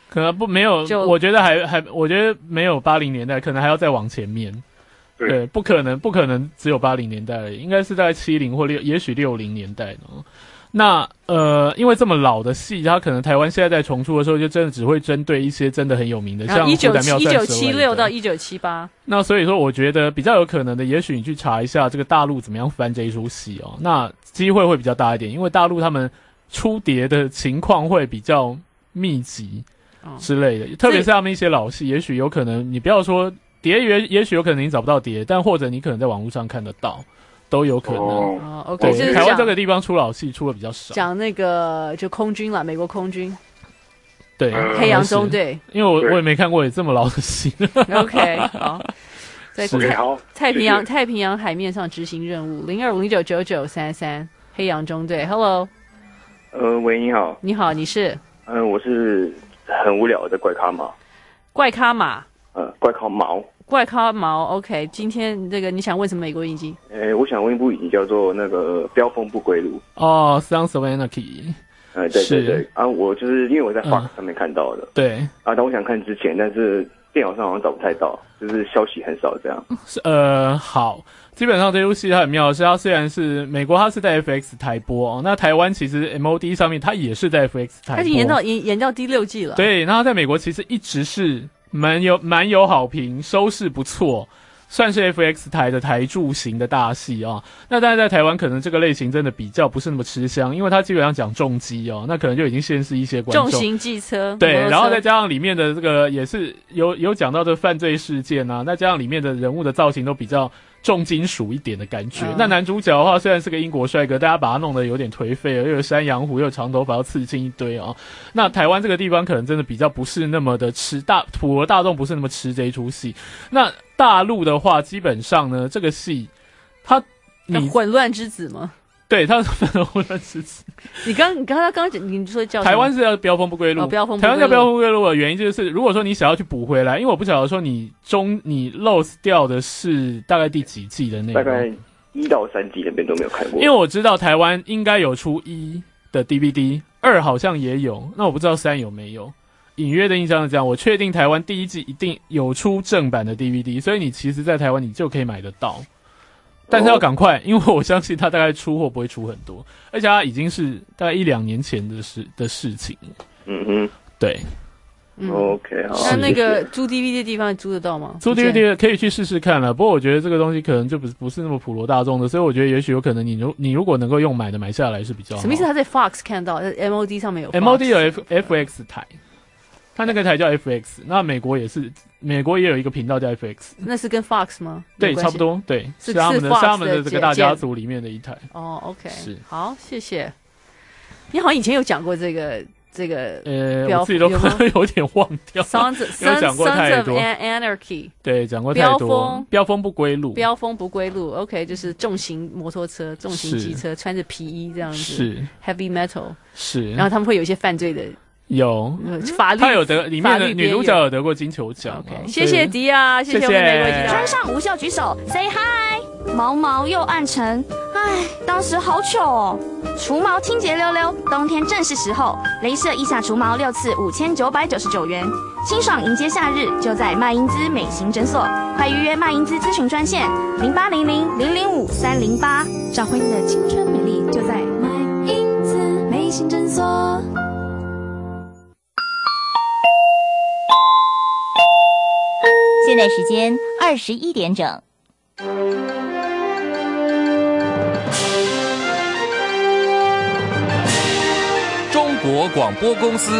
可能不没有，我觉得还还，我觉得没有八零年代，可能还要再往前面。对，对不可能，不可能只有八零年代而已，应该是在七零或六，也许六零年代呢。那呃，因为这么老的戏，它可能台湾现在在重出的时候，就真的只会针对一些真的很有名的，像《虎胆妙算》一九七六到一九七八。 那所以说，我觉得比较有可能的，也许你去查一下这个大陆怎么样翻这一出戏哦，那机会会比较大一点，因为大陆他们出碟的情况会比较密集。之类的，特别是他们一些老戏，也许有可能你不要说碟，也也许有可能你找不到碟，但或者你可能在网络上看得到，都有可能。 哦 ，OK， 就是台湾这个地方出老戏出的比较少。 讲那个就空军啦，美国空军， 对， 黑洋中队， 因为我我也没看过也这么老的戏。 OK， 好，在太好太平洋太平洋海面上执行任务，零二五零九九九三三，黑洋中队 ，Hello， 呃，喂，你好， 你好，你是？ 嗯、呃，我是。很无聊的怪咖马， 怪咖马， 呃，怪咖毛， 怪咖毛。OK， 今天这个你想问什么美国影集？ 诶，我想问一部影集叫做那个《飙风不归路》。 哦 ，Sons of Anarchy。 呃，对对对，啊，我就是因为我在 Fox 上面看到的。嗯、 对。 啊，但我想看之前，但是电脑上好像找不太到，就是消息很少这样。 是呃，好。基本上这部戏它很妙的是，它虽然是美国，它是在 F X 台播哦。那台湾其实 M O D 上面它也是在 F X 台播， 它已经演到演演到第六季了。 对，然后在美国其实一直是蛮有蛮有好评，收视不错，算是 F X 台的台柱型的大戏哦。那但是在台湾可能这个类型真的比较不是那么吃香，因为它基本上讲重机哦，那可能就已经限制一些观众。 重型机车， 对，然后再加上里面的这个也是有有讲到这犯罪事件啊，那加上里面的人物的造型都比较重金属一点的感觉、嗯、那男主角的话虽然是个英国帅哥，大家把他弄得有点颓废了，又有山羊胡又有长头发又刺青一堆哦。那台湾这个地方可能真的比较不是那么的吃大普罗大众不是那么吃这一出戏。那大陆的话基本上呢这个戏它你混乱之子吗？ 对，他是混乱之子。 你刚你刚刚刚讲，你说叫台湾是要飙风不归路， 哦、飙风不归路台湾叫飙风不归路的原因就是，如果说你想要去补回来，因为我不晓得说你中你 lose 掉的是大概第几季的内容， 大概一到三季那边都没有看过。 因为我知道台湾应该有出一的 D V D， 二好像也有，那我不知道三有没有。隐约的印象是这样，我确定台湾第一季一定有出正版的 D V D， 所以你其实在台湾你就可以买得到。但是要赶快，因为我相信他大概出货不会出很多，而且他已经是大概一两年前的事的事情。 嗯哼， 对。 嗯、OK， 好。 那那个租 D V D 的地方租得到吗？ 租 D V D 可以去试试看了，不过我觉得这个东西可能就不是不是那么普罗大众的，所以我觉得也许有可能你如你如果能够用买的买下来是比较好。 什么意思？他在 Fox 看到 ，M O D 上面有 ，M O D 有 F FX 台。他那个台叫 F X， 那美国也是，美国也有一个频道叫 F X， 那是跟 Fox 吗？ 对，差不多，对， 是他们的， 是他们的这个大家族里面的一台。 哦 ，OK， 是， 好，谢谢。你好像以前有讲过这个这个， 呃，我自己都有点忘掉。 Sons 有讲过太多 of Anarchy， 对，讲过太多。飙风，飙风不归路， 飙风不归路 ，OK， 就是重型摩托车、重型机车，穿着皮衣这样子， 是 Heavy Metal， 是， 然后他们会有一些犯罪的。 有法律， 他有得里面的女主角有得过金球奖、啊 okay, 谢谢迪亚，谢谢我们美国迪亚。 穿上无袖举手 ，Say hi。毛毛又暗沉，唉，当时好糗哦。除毛清洁溜溜，冬天正是时候。雷射腋下除毛六次五千九百九十九元，清爽迎接夏日，就在麦因兹美型诊所，快预约麦因兹咨询专线零八零零零零五三零八，找回你的青春美丽，就在麦因兹美型诊所。 现在时间二十一点整。 中国广播公司。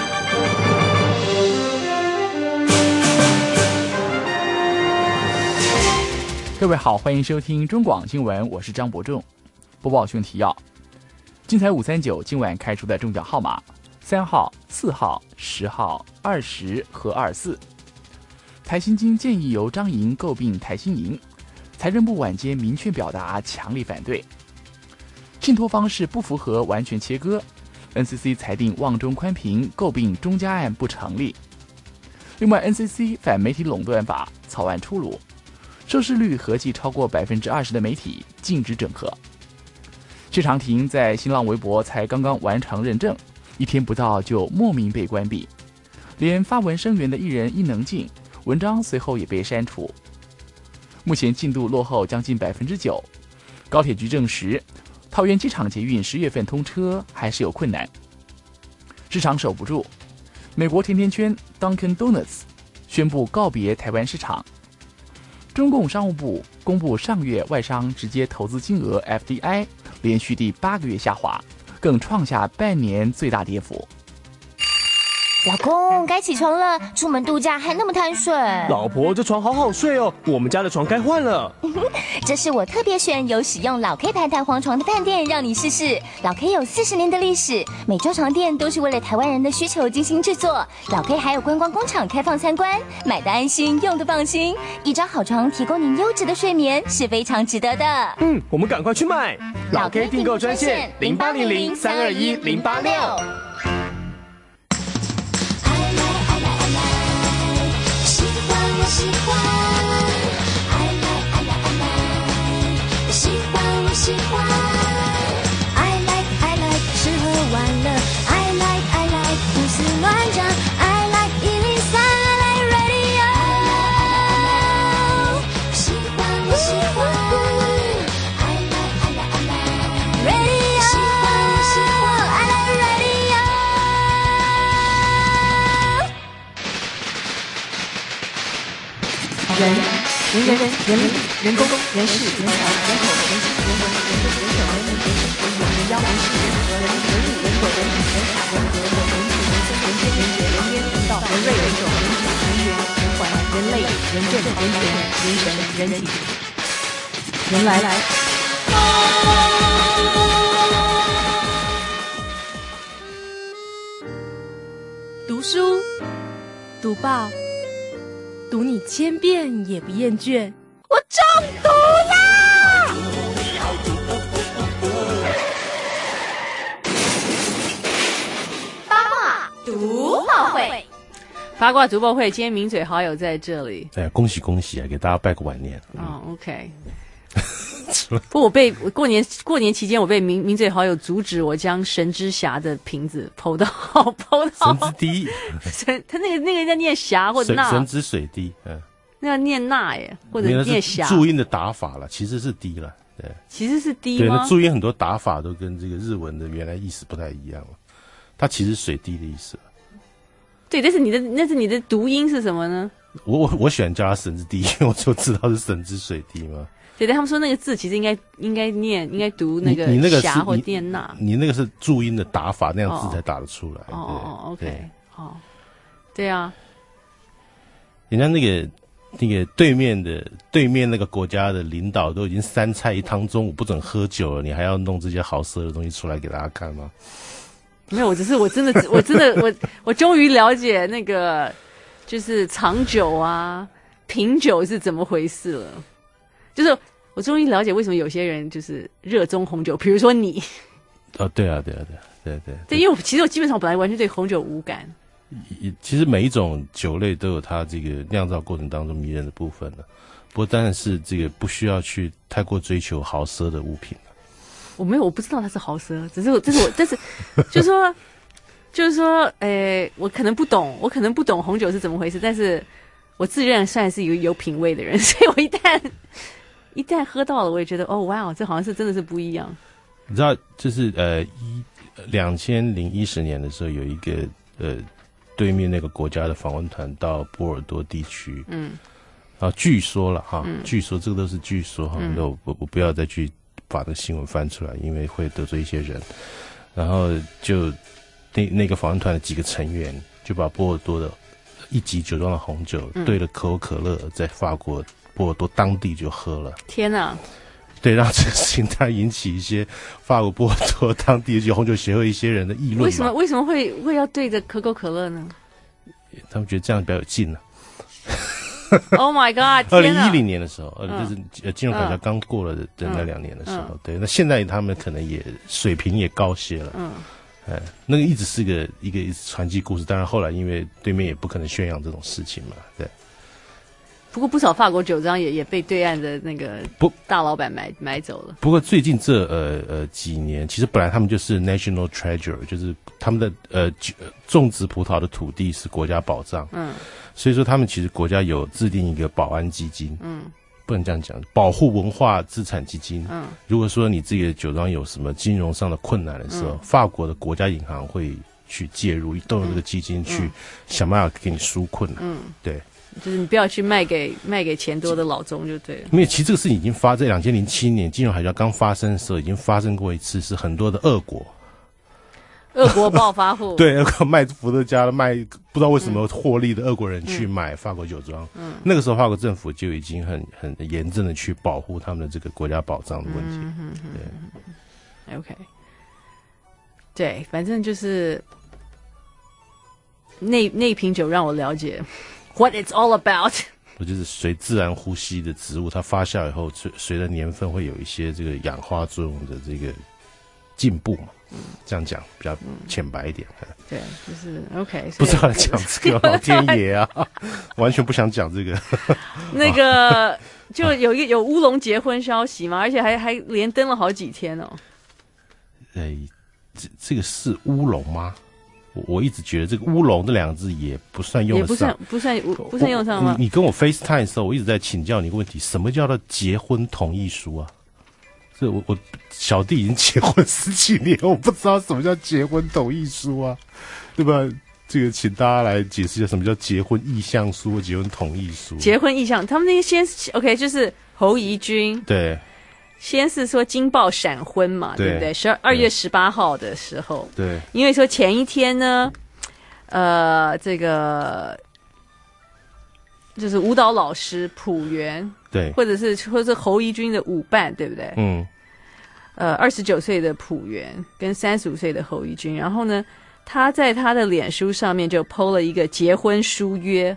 各位好，欢迎收听中广新闻，我是张伯仲。播报新闻提要：精彩五三九今晚开出的中奖号码：三号、四号、十号、二十和二四。台新金建议由张营诟病台新营，财政部晚间明确表达强烈反对。信托方式不符合完全切割 ，N C C 裁定旺中宽频诟病中嘉案不成立。另外 ，N C C 反媒体垄断法草案出炉，收视率合计超过百分之二十的媒体禁止整合。谢长廷在新浪微博才刚刚完成认证，一天不到就莫名被关闭。 连发文声援的艺人伊能静，文章随后也被删除。目前进度落后将近百分之九。高铁局证实，桃园机场捷运十月份通车还是有困难，市场守不住。美国甜甜圈 Dunkin' Donuts 宣布告别台湾市场。中共商务部公布上月外商直接投资金额 F D I 连续第八个月下滑，更创下半年最大跌幅。 老公，该起床了，出门度假还那么贪睡。 老婆，这床好好睡哦，我们家的床该换了。 这是我特别选有使用老 K 牌弹簧床的饭店，让你试试。老 K 有四十年的历史，每周床垫都是为了台湾人的需求精心制作。老 K 还有观光工厂开放参观，买的安心，用的放心。一张好床提供您优质的睡眠，是非常值得的。 嗯，我们赶快去买。老 K 订购专线零八零零三二一零八六。 喜欢，爱来爱来爱来，喜欢我喜欢，爱来爱来吃喝玩乐，爱来爱来胡思乱想，爱来一零三，爱来 radio， 喜欢我喜欢，爱来爱来爱来 radio， 喜欢我喜欢，爱来 radio。 人，人人人人力人工人事人才人口人情人文人人人手人民人事人员人妖人事人和人人力人口人情人才人德人人情人生人间人杰人烟人道人瑞人种人体人缘人环人类人政人权人神人体人来来。 读书，读报。读你千遍也不厌倦，我中毒啦！ 八卦读报会， 八卦读报会，今天名嘴好友在这里。 哎，恭喜恭喜啊！给大家拜个晚年。 哦 ，OK。不，我被过年过年期间，我被名名嘴好友阻止我将神之侠的瓶子剖到剖到神之滴， 神他那个那个在念侠或者那神之水滴，嗯， 那要念那耶，或者念侠。 注音的打法了，其实是滴了，对， 其实是滴吗？ 对，那注音很多打法都跟这个日文的原来意思不太一样了，它其实水滴的意思。 对，但是你的那是你的读音是什么呢？ 我我我喜欢叫它神之滴，因为我就知道是神之水滴嘛。 对，但他们说那个字其实应该应该念，应该读那个侠或念那。 你那个是注音的打法，那样字才打得出来。 哦哦 ，OK， 好，对啊。 人家那个那个对面的对面那个国家的领导都已经三菜一汤，中午不准喝酒了，你还要弄这些好色的东西出来给大家看吗？ 没有，我只是我真的我真的我我终于了解那个就是藏酒啊、品酒是怎么回事了，就是。我终于了解为什么有些人就是热衷红酒，比如说你。 哦，对啊，对啊，对啊，对对。 对，因为我其实我基本上本来完全对红酒无感。 其实每一种酒类都有它这个酿造过程当中迷人的部分的，不过当然是这个不需要去太过追求豪奢的物品。 我没有，我不知道它是豪奢，只是我，这是我，但是就是说，就是说，诶，我可能不懂，我可能不懂红酒是怎么回事，但是我自认算是一个有品味的人，所以我一旦。一旦喝到了，我也觉得哦，哇，这好像是真的是不一样。 你知道，就是呃，一两千零一十年的时候，有一个呃，对面那个国家的访问团到波尔多地区，嗯，啊，据说了哈，嗯、据说这个都是据说哈，那、嗯、我我不要再去把这个新闻翻出来，因为会得罪一些人。然后就那那个访问团的几个成员就把波尔多的一级酒庄的红酒兑了可口可乐，在法国。波尔多当地就喝了， 天哪！ 对，让这个事情它引起一些法国波尔多当地的红酒协会一些人的议论。 为什么为什么会会要对着可口可乐呢？ 他们觉得这样比较有劲呢、 啊。Oh my god！ 二零一零年的时候，呃、嗯，就是金融海啸刚过了的那两年的时候，嗯、对，那现在他们可能也水平也高些了。嗯，哎，那个一直是个一个传奇故事，当然后来因为对面也不可能宣扬这种事情嘛，对。 不过不少法国酒庄也也被对岸的那个不大老板买买走了。 不过最近这呃呃几年，其实本来他们就是 national treasure， 就是他们的呃种植葡萄的土地是国家宝藏。嗯，所以说他们其实国家有制定一个保安基金。嗯，不能这样讲，保护文化资产基金。嗯，如果说你自己的酒庄有什么金融上的困难的时候，嗯、法国的国家银行会去介入，动用这个基金去想办法给你纾困。嗯，对。 就是你不要去卖给卖给钱多的老中就对了。 因为其实这个事情已经发在两千零七年金融海啸刚发生的时候，已经发生过一次，是很多的俄国， 俄国暴发户对，俄国卖伏特加的卖不知道为什么获利的俄国人去买法国酒庄。嗯，那个时候法国政府就已经很很严正的去保护他们的这个国家宝藏的问题。嗯哼哼对 ，OK， 对，反正就是那那瓶酒让我了解。What it's all about？ 我就是随自然呼吸的植物，它发酵以后，随随着年份会有一些这个氧化作用的这个进步嘛。嗯，这样讲比较浅白一点。嗯、 对，就是 OK。 不知道讲这个，老天爷啊，完全不想讲这个。 那个就有一有乌龙结婚消息嘛，而且还还连登了好几天哦。 哎，这这个是乌龙吗？我我一直觉得这个乌龙这两个字也不算用得上， 也不算不算不算用上吗？ 你跟我 FaceTime 的时候，我一直在请教你一个问题：什么叫做结婚同意书啊？这我我小弟已经结婚十几年，我不知道什么叫结婚同意书啊，对吧？这个请大家来解释一下什么叫结婚意向书或结婚同意书。 结婚意向，他们那个先 OK， 就是侯怡君对。 先是说惊爆闪婚嘛， 对, 对不对？十二二月十八号的时候， 对， 因为说前一天呢，呃，这个就是舞蹈老师朴元， 对， 或者是或者是侯怡君的舞伴，对不对？ 嗯， 呃，二十九岁的朴元跟三十五岁的侯怡君，然后呢，他在他的脸书上面就 po 了一个结婚书约，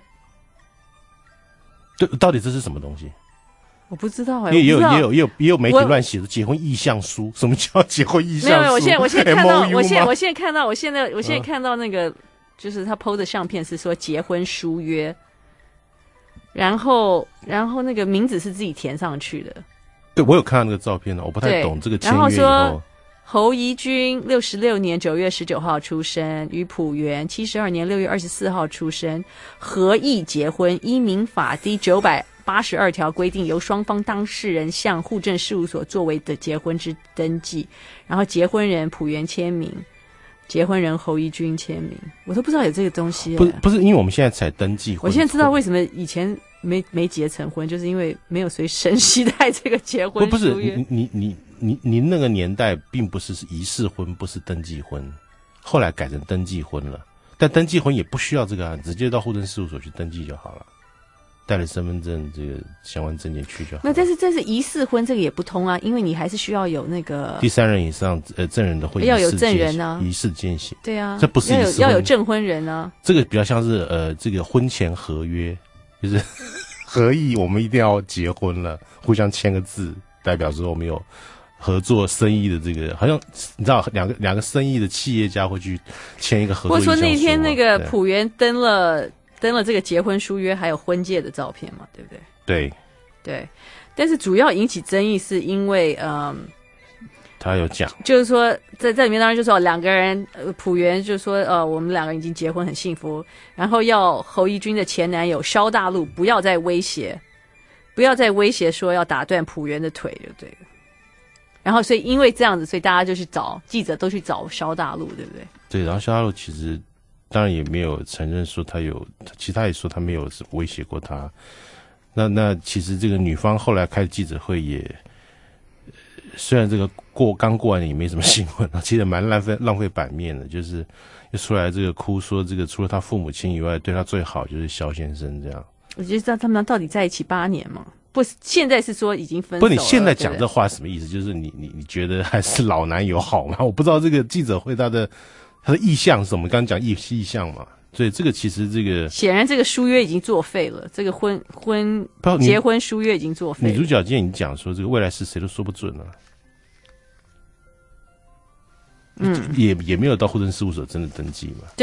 对，到底这是什么东西？ 我不知道哎、 欸，也有也有也有也有媒体乱写的结婚意向书，什么叫结婚意向书？ 没有，我现在我现在看到，我现在我现在看到，我现在我现在看到那个，嗯、就是他 po 的相片是说结婚书约，然后然后那个名字是自己填上去的。 对，我有看到那个照片了，我不太懂这个签约以后。 然后说侯怡君六十六年九月十九号出生，与朴元七十二年六月二十四号出生，合意结婚，依民法第九百。八十二条规定，由双方当事人向户政事务所作为的结婚之登记，然后结婚人朴元签名，结婚人侯怡君签名，我都不知道有这个东西。 不是不是，因为我们现在才登记婚。 我现在知道为什么以前没没结成婚，就是因为没有随身携带这个结婚书约。 不是你你你你你那个年代并不是是仪式婚，不是登记婚，后来改成登记婚了。但登记婚也不需要这个啊，直接到户政事务所去登记就好了。带了身份证这个相关证件去就好。 那但是这是仪式婚，这个也不通啊，因为你还是需要有那个第三人以上呃证人的会要有证人啊， 仪式践行。 对啊， 这不是仪式婚， 要有要有证婚人啊。 这个比较像是呃这个婚前合约，就是合意我们一定要结婚了，互相签个字，代表说我们有合作生意的这个，好像你知道两个两个生意的企业家会去签一个合作意向书。 或者说那天那个朴元登了。登了这个结婚书约，还有婚戒的照片嘛，对不对？ 对， 对。但是主要引起争议是因为，嗯， 他有讲， 就是说在在里面当然就说两个人，呃，朴元就说，呃，我们两个人已经结婚很幸福，然后要侯怡君的前男友萧大陆不要再威胁，不要再威胁说要打断朴元的腿，就对了。然后所以因为这样子，所以大家就去找记者都去找萧大陆，对不对？ 对，然后萧大陆其实。当然也没有承认说他有，其实他也说他没有威胁过他。那那其实这个女方后来开记者会也，虽然这个过刚过完也没什么新闻啊，其实蛮浪费浪费版面的，就是又出来这个哭说这个除了他父母亲以外，对他最好就是萧先生这样。 我就知道他们到底在一起八年嘛？不，现在是说已经分手了。 不，你现在讲这话什么意思？就是你你你觉得还是老男友好吗？我不知道这个记者会他的。他的意向是什么？刚刚讲意意向嘛，所以这个其实这个显然这个书约已经作废了，这个婚婚结婚书约已经作废了。 女主角今天已经讲说，这个未来是谁都说不准了。嗯，也也没有到户政事务所真的登记嘛。 对啊，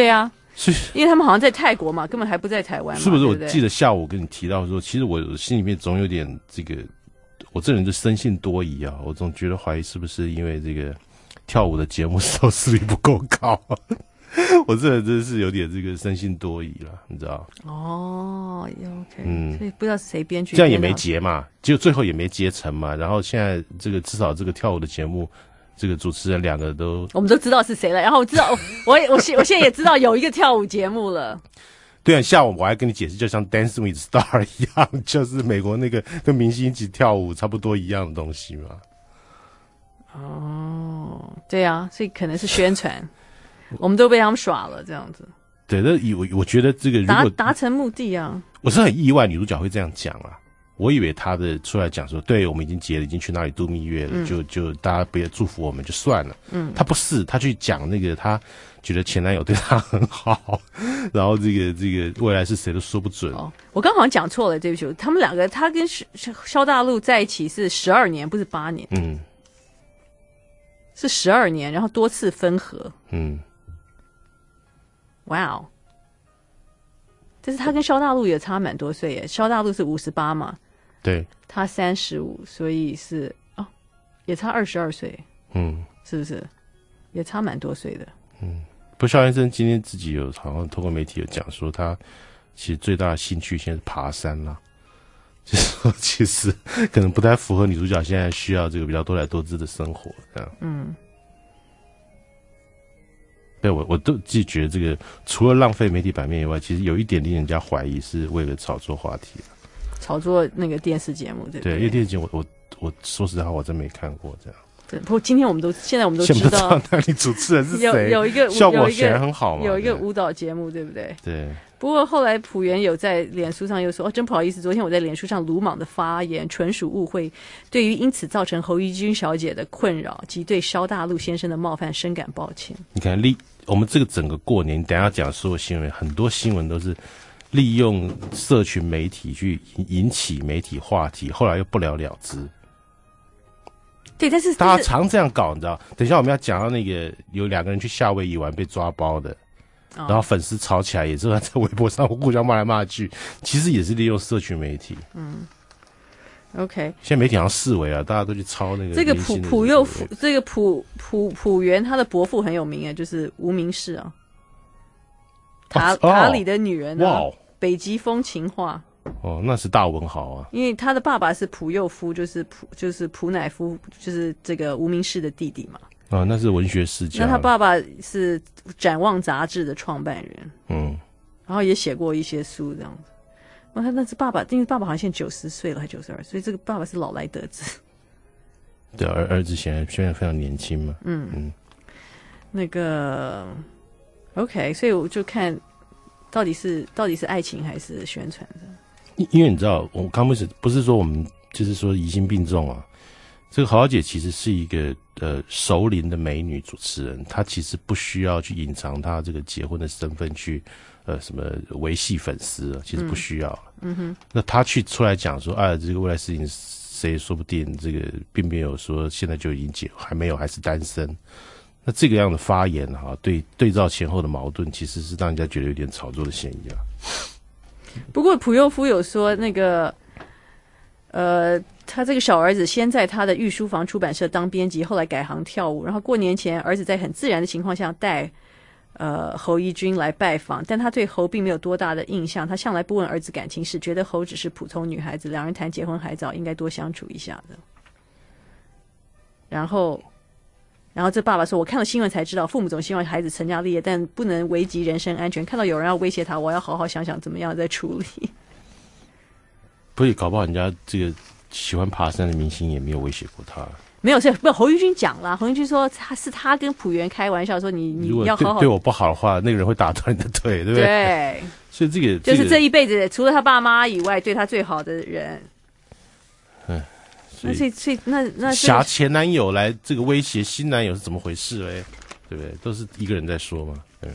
是，因为他们好像在泰国嘛，根本还不在台湾嘛。 是不是？ 对对我记得下午我跟你提到说，其实我心里面总有点这个，我这人就生性多疑啊，我总觉得怀疑是不是因为这个跳舞的节目收视率不够高。我这人真是有点这个生性多疑了，你知道？ 哦 ，OK， 嗯， 所以不知道是谁编剧， 这样也没结嘛，结果最后也没结成嘛。然后现在这个至少这个跳舞的节目。这个主持人两个都， 我们都知道是谁了。然后我知道，我我现我现在也知道有一个跳舞节目了。 对啊，下午我还跟你解释，就像 Dance with Star 一样，就是美国那个跟明星一起跳舞差不多一样的东西嘛。 哦，对啊，所以可能是宣传，我们都被他们耍了这样子。 对，那我我觉得这个如达果达成目的啊， 我是很意外女主角会这样讲啊。我以为他的出来讲说，对我们已经结了，已经去哪里度蜜月了，嗯、就就大家不要祝福我们就算了。嗯，他不是，他去讲那个他觉得前男友对他很好，然后这个这个未来是谁都说不准。 哦，我刚好像讲错了，对不起，他们两个他跟萧大陆在一起是十二年，不是八年。嗯，是十二年，然后多次分合。嗯，哇哦，但是他跟萧大陆也差蛮多岁耶，萧大陆是五十八嘛。 对， 他三十五，所以是哦，也差二十二岁，嗯，是不是？也差蛮多岁的， 嗯。不，萧先生今天自己有好像透过媒体有讲说，他其实最大的兴趣现在是爬山啦，就是说其实可能不太符合女主角现在需要这个比较多来多姿的生活，这样，嗯。对，我我都自己觉得这个除了浪费媒体版面以外，其实有一点令人家怀疑是为了炒作话题。 炒作那个电视节目，对不对？ 对，因为电视节目我我我说实在话，我真没看过这样。 对，不过今天我们都现在我们都知道， 那你主持人是谁？ 有有一个效果显然很好嘛， 有一个舞蹈节目，对不对？ 对。 不过后来朴元有在脸书上又说：“哦，真不好意思，昨天我在脸书上鲁莽的发言，纯属误会。对于因此造成侯怡君小姐的困扰及对萧大陆先生的冒犯，深感抱歉。” 你看，利我们这个整个过年，等一下讲所有新闻，很多新闻都是。利用社群媒体去引起媒体话题，后来又不了了之。 对，但是大家常这样搞，你知道？等一下我们要讲到那个有两个人去夏威夷玩被抓包的，哦、然后粉丝吵起来，也是在微博上互相骂来骂去，其实也是利用社群媒体。 嗯 ，OK。 现在媒体好像视为啊，大家都去抄那个。 这个朴朴佑夫，这个朴朴朴元，他的伯父很有名啊，就是无名氏啊。塔塔里的女人啊，哦、北极风情画哦，那是大文豪啊。 因为他的爸爸是朴佑夫，就是朴就是朴乃夫，就是这个无名氏的弟弟嘛。 啊，那是文学世家。 那他爸爸是《展望》杂志的创办人，嗯，然后也写过一些书这样子。那他那是爸爸，因为爸爸好像现在九十岁了，还九十二，所以这个爸爸是老来得子。 对，儿儿子现在现在非常年轻嘛。嗯嗯， 那个。OK， 所以我就看到底是到底是爱情还是宣传的。 因因为你知道，我刚不是不是说我们就是说疑心病重啊。这个豪豪姐其实是一个呃熟龄的美女主持人，她其实不需要去隐藏她这个结婚的身份去呃什么维系粉丝啊，其实不需要。嗯, 嗯哼，那她去出来讲说啊，这个未来事情谁说不定这个并没有说现在就已经结还没有还是单身。那这个样的发言哈，对对照前后的矛盾，其实是让人家觉得有点炒作的嫌疑啊。 不过朴佑夫有说，那个呃，他这个小儿子先在他的御书房出版社当编辑，后来改行跳舞，然后过年前儿子在很自然的情况下带呃侯怡君来拜访，但他对侯并没有多大的印象，他向来不问儿子感情事，觉得侯只是普通女孩子，两人谈结婚还早，应该多相处一下的。然后。然后这爸爸说，我看了新闻才知道，父母总希望孩子成家立业，但不能危及人身安全，看到有人要威胁他，我要好好想想怎么样再处理。 不是，搞不好人家这个喜欢爬山的明星也没有威胁过他。 没有，是不侯怡君讲了，侯怡君说他是他跟朴元开玩笑说你你要好好对, 对我不好的话，那个人会打断你的腿，对不对？ 对， 所以这个就是这一辈子除了他爸妈以外对他最好的人。 嗯。 那所以，所以那那挟前男友来这个威胁新男友是怎么回事嘞？对不对？都是一个人在说嘛。嗯。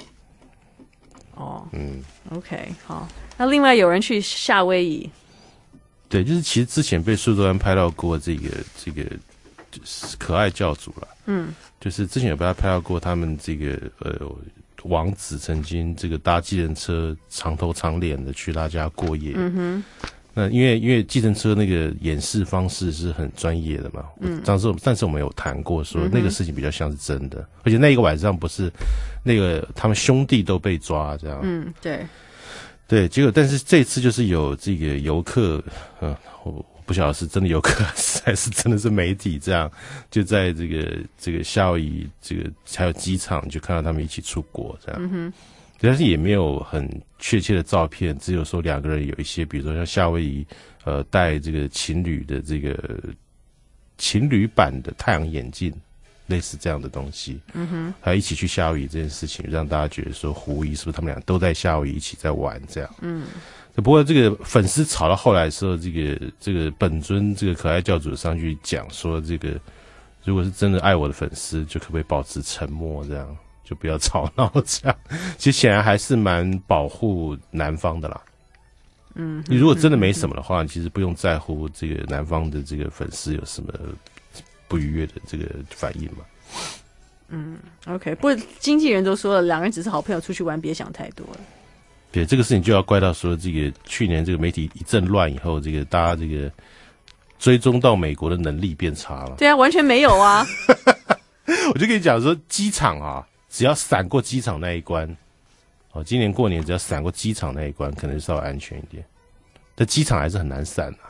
哦，嗯 ，OK， 好。那另外有人去夏威夷。 对，就是其实之前被苏州安拍到过这个这个就是可爱教主了。嗯。就是之前有被他拍到过他们这个呃王子曾经这个搭计程车长头长脸的去他家过夜。嗯哼。那因为因为计程车那个演示方式是很专业的嘛，嗯，当时但是我们有谈过说那个事情比较像是真的，嗯、而且那一个晚上不是那个他们兄弟都被抓这样， 嗯，对， 对，结果但是这次就是有这个游客，嗯，我不晓得是真的游客还是真的是媒体这样，就在这个这个夏威夷这个还有机场就看到他们一起出国这样，嗯哼。但是也没有很确切的照片，只有说两个人有一些，比如说像夏威夷，呃，戴这个情侣的这个情侣版的太阳眼镜，类似这样的东西。嗯哼，还一起去夏威夷这件事情，让大家觉得说狐疑是不是他们俩都在夏威夷一起在玩这样。嗯，不过这个粉丝吵到后来的时候，这个这个本尊这个可爱教主上去讲说，这个如果是真的爱我的粉丝，就可不可以保持沉默这样。就不要吵闹这样，其实显然还是蛮保护男方的啦。嗯，你如果真的没什么的话，你其实不用在乎这个男方的这个粉丝有什么不愉悦的这个反应嘛。 嗯 ，OK， 不过经纪人都说了，两个人只是好朋友，出去玩别想太多了。 对，这个事情就要怪到说，这个去年这个媒体一阵乱以后，这个大家这个追踪到美国的能力变差了。 对啊，完全没有啊。 我就跟你讲说，机场啊。只要闪过机场那一关，哦，今年过年只要闪过机场那一关，可能稍微安全一点。但机场还是很难闪啊。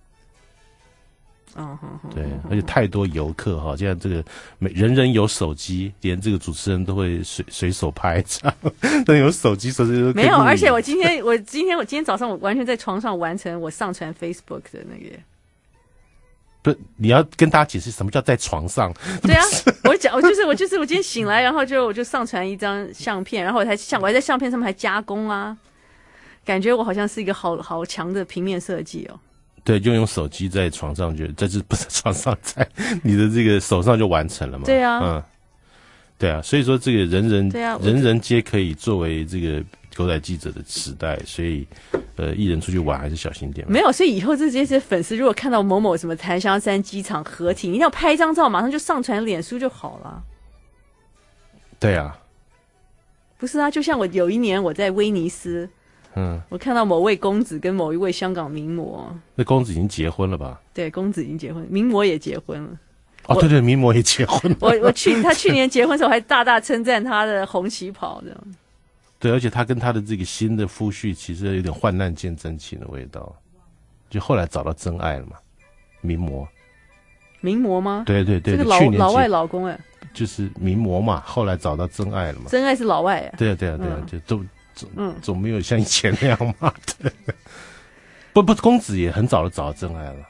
哦， 对，而且太多游客哈，现在这个每人人有手机，连这个主持人都会随随手拍照，但有手机手机都没有。而且我今天我今天我今天早上我完全在床上完成我上传 Facebook 的那个。 不，你要跟大家解释什么叫在床上。 对啊，我讲，我就是我就是我今天醒来，然后就我就上传一张相片，然后我还相我还在相片上面还加工啊，感觉我好像是一个好好强的平面设计哦。 对，就用手机在床上，就在这不是床上，在你的这个手上就完成了嘛。 对啊， 嗯，对啊，所以说这个人人对啊， 人人皆可以作为这个狗仔记者的时代，所以呃，艺人出去玩还是小心点。 没有，所以以后这些粉丝如果看到某某什么檀香山机场合体，你一定要拍一张照，马上就上传脸书就好了。 对啊， 不是啊，就像我有一年我在威尼斯，嗯，我看到某位公子跟某一位香港名模， 那公子已经结婚了吧？ 对，公子已经结婚，名模也结婚了。 哦，对对，名模也结婚了。 我我去他去年结婚的时候，还大大称赞他的红旗袍这样。 对，而且他跟他的这个新的夫婿其实有点患难见真情的味道，就后来找到真爱了嘛，名模。 名模吗？ 对对对， 这个老老外老公哎， 就是名模嘛，后来找到真爱了嘛。 真爱是老外哎。 对啊对啊对啊，嗯、就都总嗯总没有像以前那样嘛。对，不不，公子也很早就找到真爱了。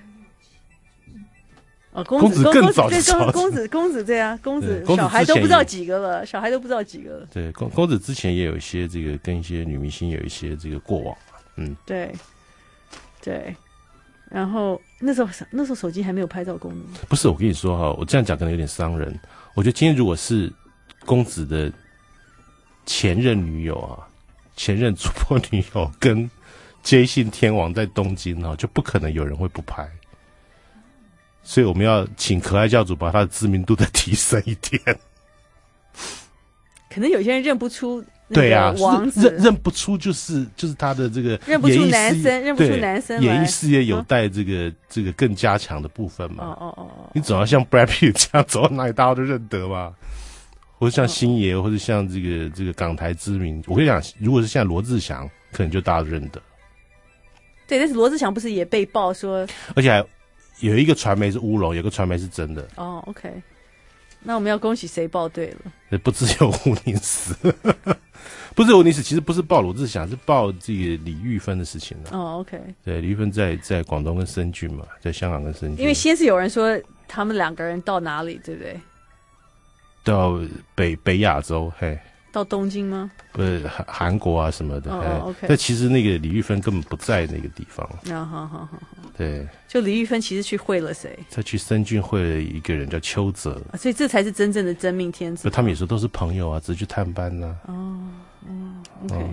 哦，公子更早就找公子公子对啊，公子小孩都不知道几个了，小孩都不知道几个了。 对，公公子之前也有一些这个跟一些女明星有一些这个过往嘛，嗯， 对对。然后那时候那时候手机还没有拍照功能。 不是，我跟你说哈，我这样讲可能有点伤人。我觉得今天如果是公子的前任女友啊，前任主播女友跟接信天王在东京啊，就不可能有人会不拍。所以我们要请可爱教主把他的知名度再提升一点。 可能有些人认不出对啊， 王子认认不出就是就是他的这个认不出男生，认不出男生， 演艺事业有待这个、嗯、这个更加强的部分嘛。 哦哦哦， 你总要像 Brad Pitt 这样走到哪里大家都认得嘛，或者像星爷，或者像这个这个港台知名，我跟你讲，如果是像罗志祥，可能就大家都认得。 对，但是罗志祥不是也被爆说， 而且还有一个传媒是乌龙，有个传媒是真的。 哦 ，OK， 那我们要恭喜谁报对了？ 不只有吴宁死，不是吴宁死，其实不是报罗志祥，是报这个李玉芬的事情了。 哦 ，OK， 对，李玉芬在在广东跟深圳嘛，在香港跟深圳。 因为先是有人说他们两个人到哪里，对不对？ 到北北亚洲，嘿。 到东京吗？ 不是韩韩国啊什么的。 哦 ，OK。 但其实那个李玉芬根本不在那个地方。 啊，好好好好。 对。 就李玉芬其实去会了谁？ 他去深圳会了一个人叫邱泽， 啊，所以这才是真正的真命天子。 他们有时候都是朋友啊，只是去探班呐、 啊。哦，哦 ，OK。哦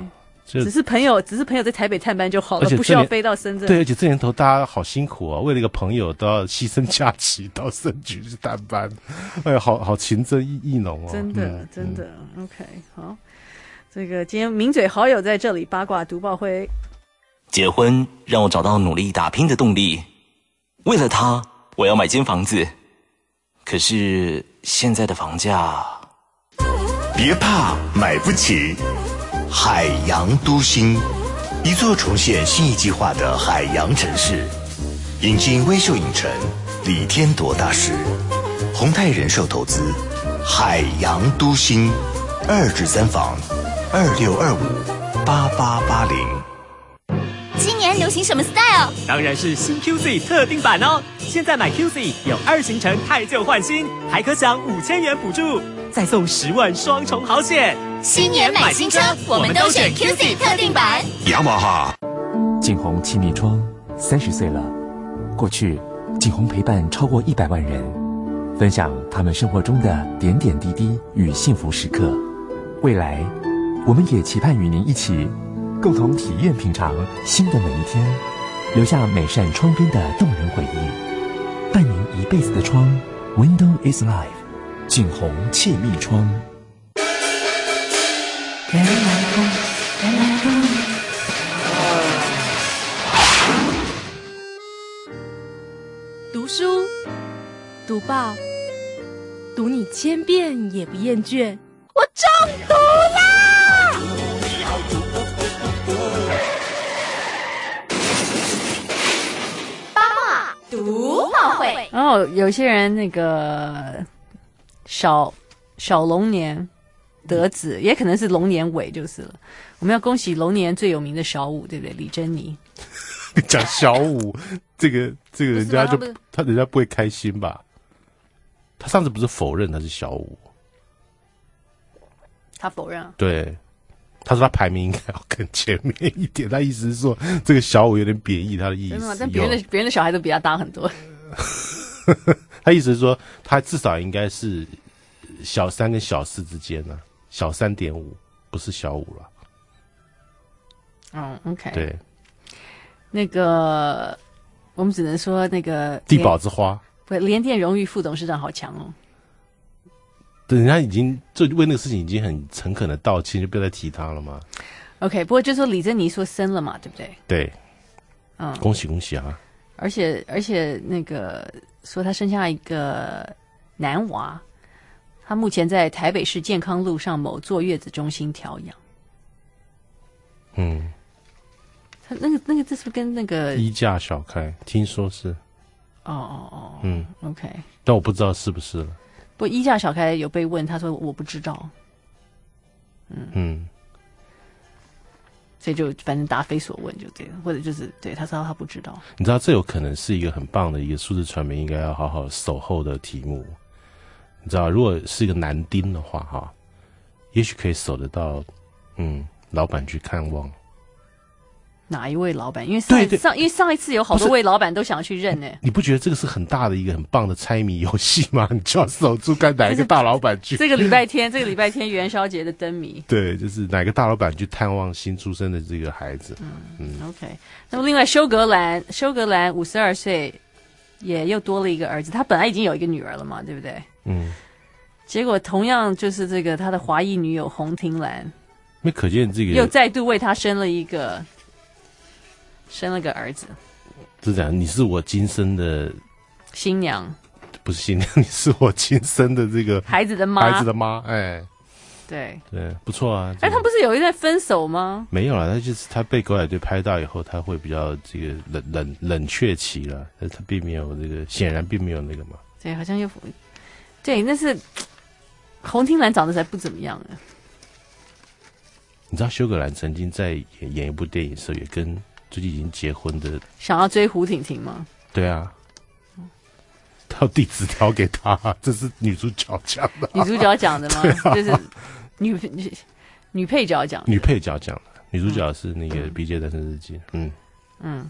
只是朋友，只是朋友在台北探班就好了，不需要飞到深圳。 对，而且这年头大家好辛苦啊，为了一个朋友都要牺牲假期到深局去探班，哎呀，好好情真意意浓哦。 真的，嗯、真的、嗯、，OK， 好，这个今天名嘴好友在这里八卦读报会。 结婚让我找到努力打拼的动力，为了他，我要买间房子。可是现在的房价， 别怕买不起。海洋都心，一座重现新一计划的海洋城市，引进微秀影城、李天铎大师，宏泰人寿投资，海洋都心，二至三房，二六二五八八八零。 今年流行什么 style？ 当然是新 Q Z 特定版哦！现在买 Q Z 有二行程汰旧换新，还可享五千元补助，再送十万双重好险。 新年买新车，我们都选 Q Z 特定版。 雅马哈。 景宏气密窗三十岁了，过去景宏陪伴超过一百万人，分享他们生活中的点点滴滴与幸福时刻。未来，我们也期盼与您一起。共同体验品尝新的每一天，留下每扇窗边的动人回忆，伴您一辈子的窗 Window is Life， 景宏气密窗。人来疯，人来疯。 读书，读报，读你千遍也不厌倦。我中毒啦！ 读报会哦，有些人那个小小龙年得子，也可能是龙年尾就是了。我们要恭喜龙年最有名的小五，对不对？李珍妮。 讲小五，这个这个人家就他人家不会开心吧？他上次不是否认他是小五？ 他否认啊？ 对。他说他排名应该要更前面一点，他意思是说这个小五有点贬义他的意思。真的吗？ 但别人的别人的小孩都比他大很多。 他意思是说他至少应该是小三跟小四之间呢、啊，小三点五，不是小五了。 嗯 ，OK。 对， 那个我们只能说那个地宝之花， 不，联电荣誉副董事长好强哦。 对，人家已经就为那个事情已经很诚恳的道歉，就不要再提他了嘛。 OK， 不过就说李珍妮说生了嘛，对不对？ 对， 嗯， 恭喜恭喜啊！ 而且而且那个说他生下一个男娃，他目前在台北市健康路上某坐月子中心调养。 嗯， 他那个那个这是不是跟那个衣架小开？听说是。 哦哦哦， 嗯 ，OK， 但我不知道是不是了。 不，衣架小开有被问，他说我不知道。嗯嗯， 所以就反正答非所问就对了，或者就是对他说他不知道。 你知道这有可能是一个很棒的一个数字传媒应该要好好守候的题目。你知道，如果是一个男丁的话，哈，也许可以守得到，嗯，老板去看望。 哪一位老板？因为上对对上因为上一次有好多位老板都想要去认呢、欸。 你不觉得这个是很大的一个很棒的猜谜游戏吗？你就要守住该哪一个大老板去。 这个礼拜天，这个礼拜天元宵节的灯谜。 对，就是哪个大老板去探望新出生的这个孩子。嗯嗯 ，OK。那么另外，休格兰，休格兰五十二岁，也又多了一个儿子。他本来已经有一个女儿了嘛，对不对？ 嗯。 结果同样就是这个他的华裔女友洪庭兰， 那可见这个又再度为他生了一个。生了个儿子， 是这样。你是我今生的新娘， 不是新娘，你是我今生的这个孩子的妈， 孩子的妈。哎， 对对，不错啊。 哎，他不是有一段分手吗？ 没有啦，他就是他被狗仔队拍到以后，他会比较这个冷冷冷却期了，但他并没有这个，显然并没有那个嘛。 对，好像又对，那是洪庭兰长得才不怎么样呢。 你知道休格兰曾经在演演一部电影的时候，也跟最近已经结婚的想要追胡婷婷吗？ 对啊，他要递纸条给他，这是女主角讲的、啊。 女主角讲的吗？啊、就是女女配角讲的。 女配角讲的，女主角是那个《B J 单身日记》。嗯嗯。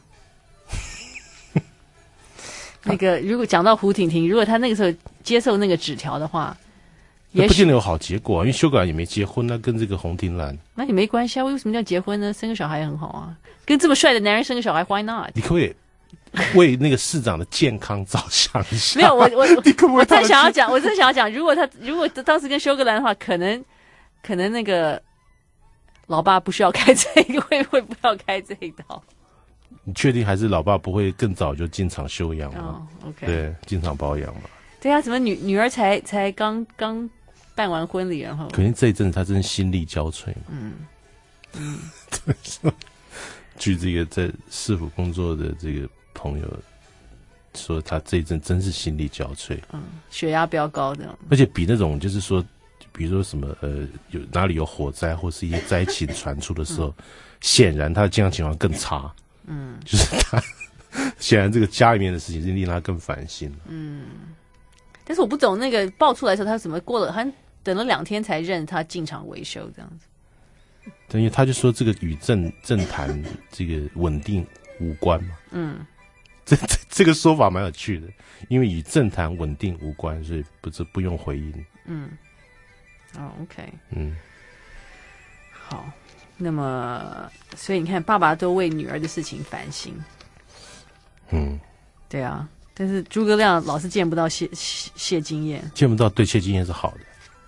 那个如果讲到胡婷婷，如果她那个时候接受那个纸条的话， 那不见得有好结果啊，因为修改也没结婚，那跟这个洪庭兰那也没关系啊，为什么要结婚呢？生个小孩也很好啊，跟这么帅的男人生个小孩 ，Why not？ 你可不可以为那个市长的健康着想一下？ 没有，我我你可不可以？ 我真想要讲，我真想要讲，如果他如果当时跟修格兰的话，可能可能那个老爸不需要开这个，会会不要开这一刀。 你确定还是老爸不会更早就进场休养吗？ 哦 ，OK， 对，进场保养嘛。 对啊，怎么女女儿才才刚刚办完婚礼，然后可能这一阵子他真的心力交瘁。 嗯嗯， 据这个在市府工作的这个朋友说，他这一阵真是心力交瘁， 嗯，血压飙高的， 而且比那种就是说，比如说什么呃，有哪里有火灾或是一些灾情传出的时候，嗯、显然他的健康情况更差。嗯，就是他显然这个家里面的事情是令他更烦心。 嗯，但是我不懂那个爆出来的时候，他怎么过了，他等了两天才认他进场维修这样子。 等于他就说这个与政政坛这个稳定无关嘛。嗯，这这这个说法蛮有趣的，因为与政坛稳定无关，所以不是不用回应。 嗯，哦 ，OK， 嗯， 好，那么所以你看，爸爸都为女儿的事情烦心。 嗯， 对啊，但是诸葛亮老是见不到谢谢谢金燕， 见不到对谢金燕是好的。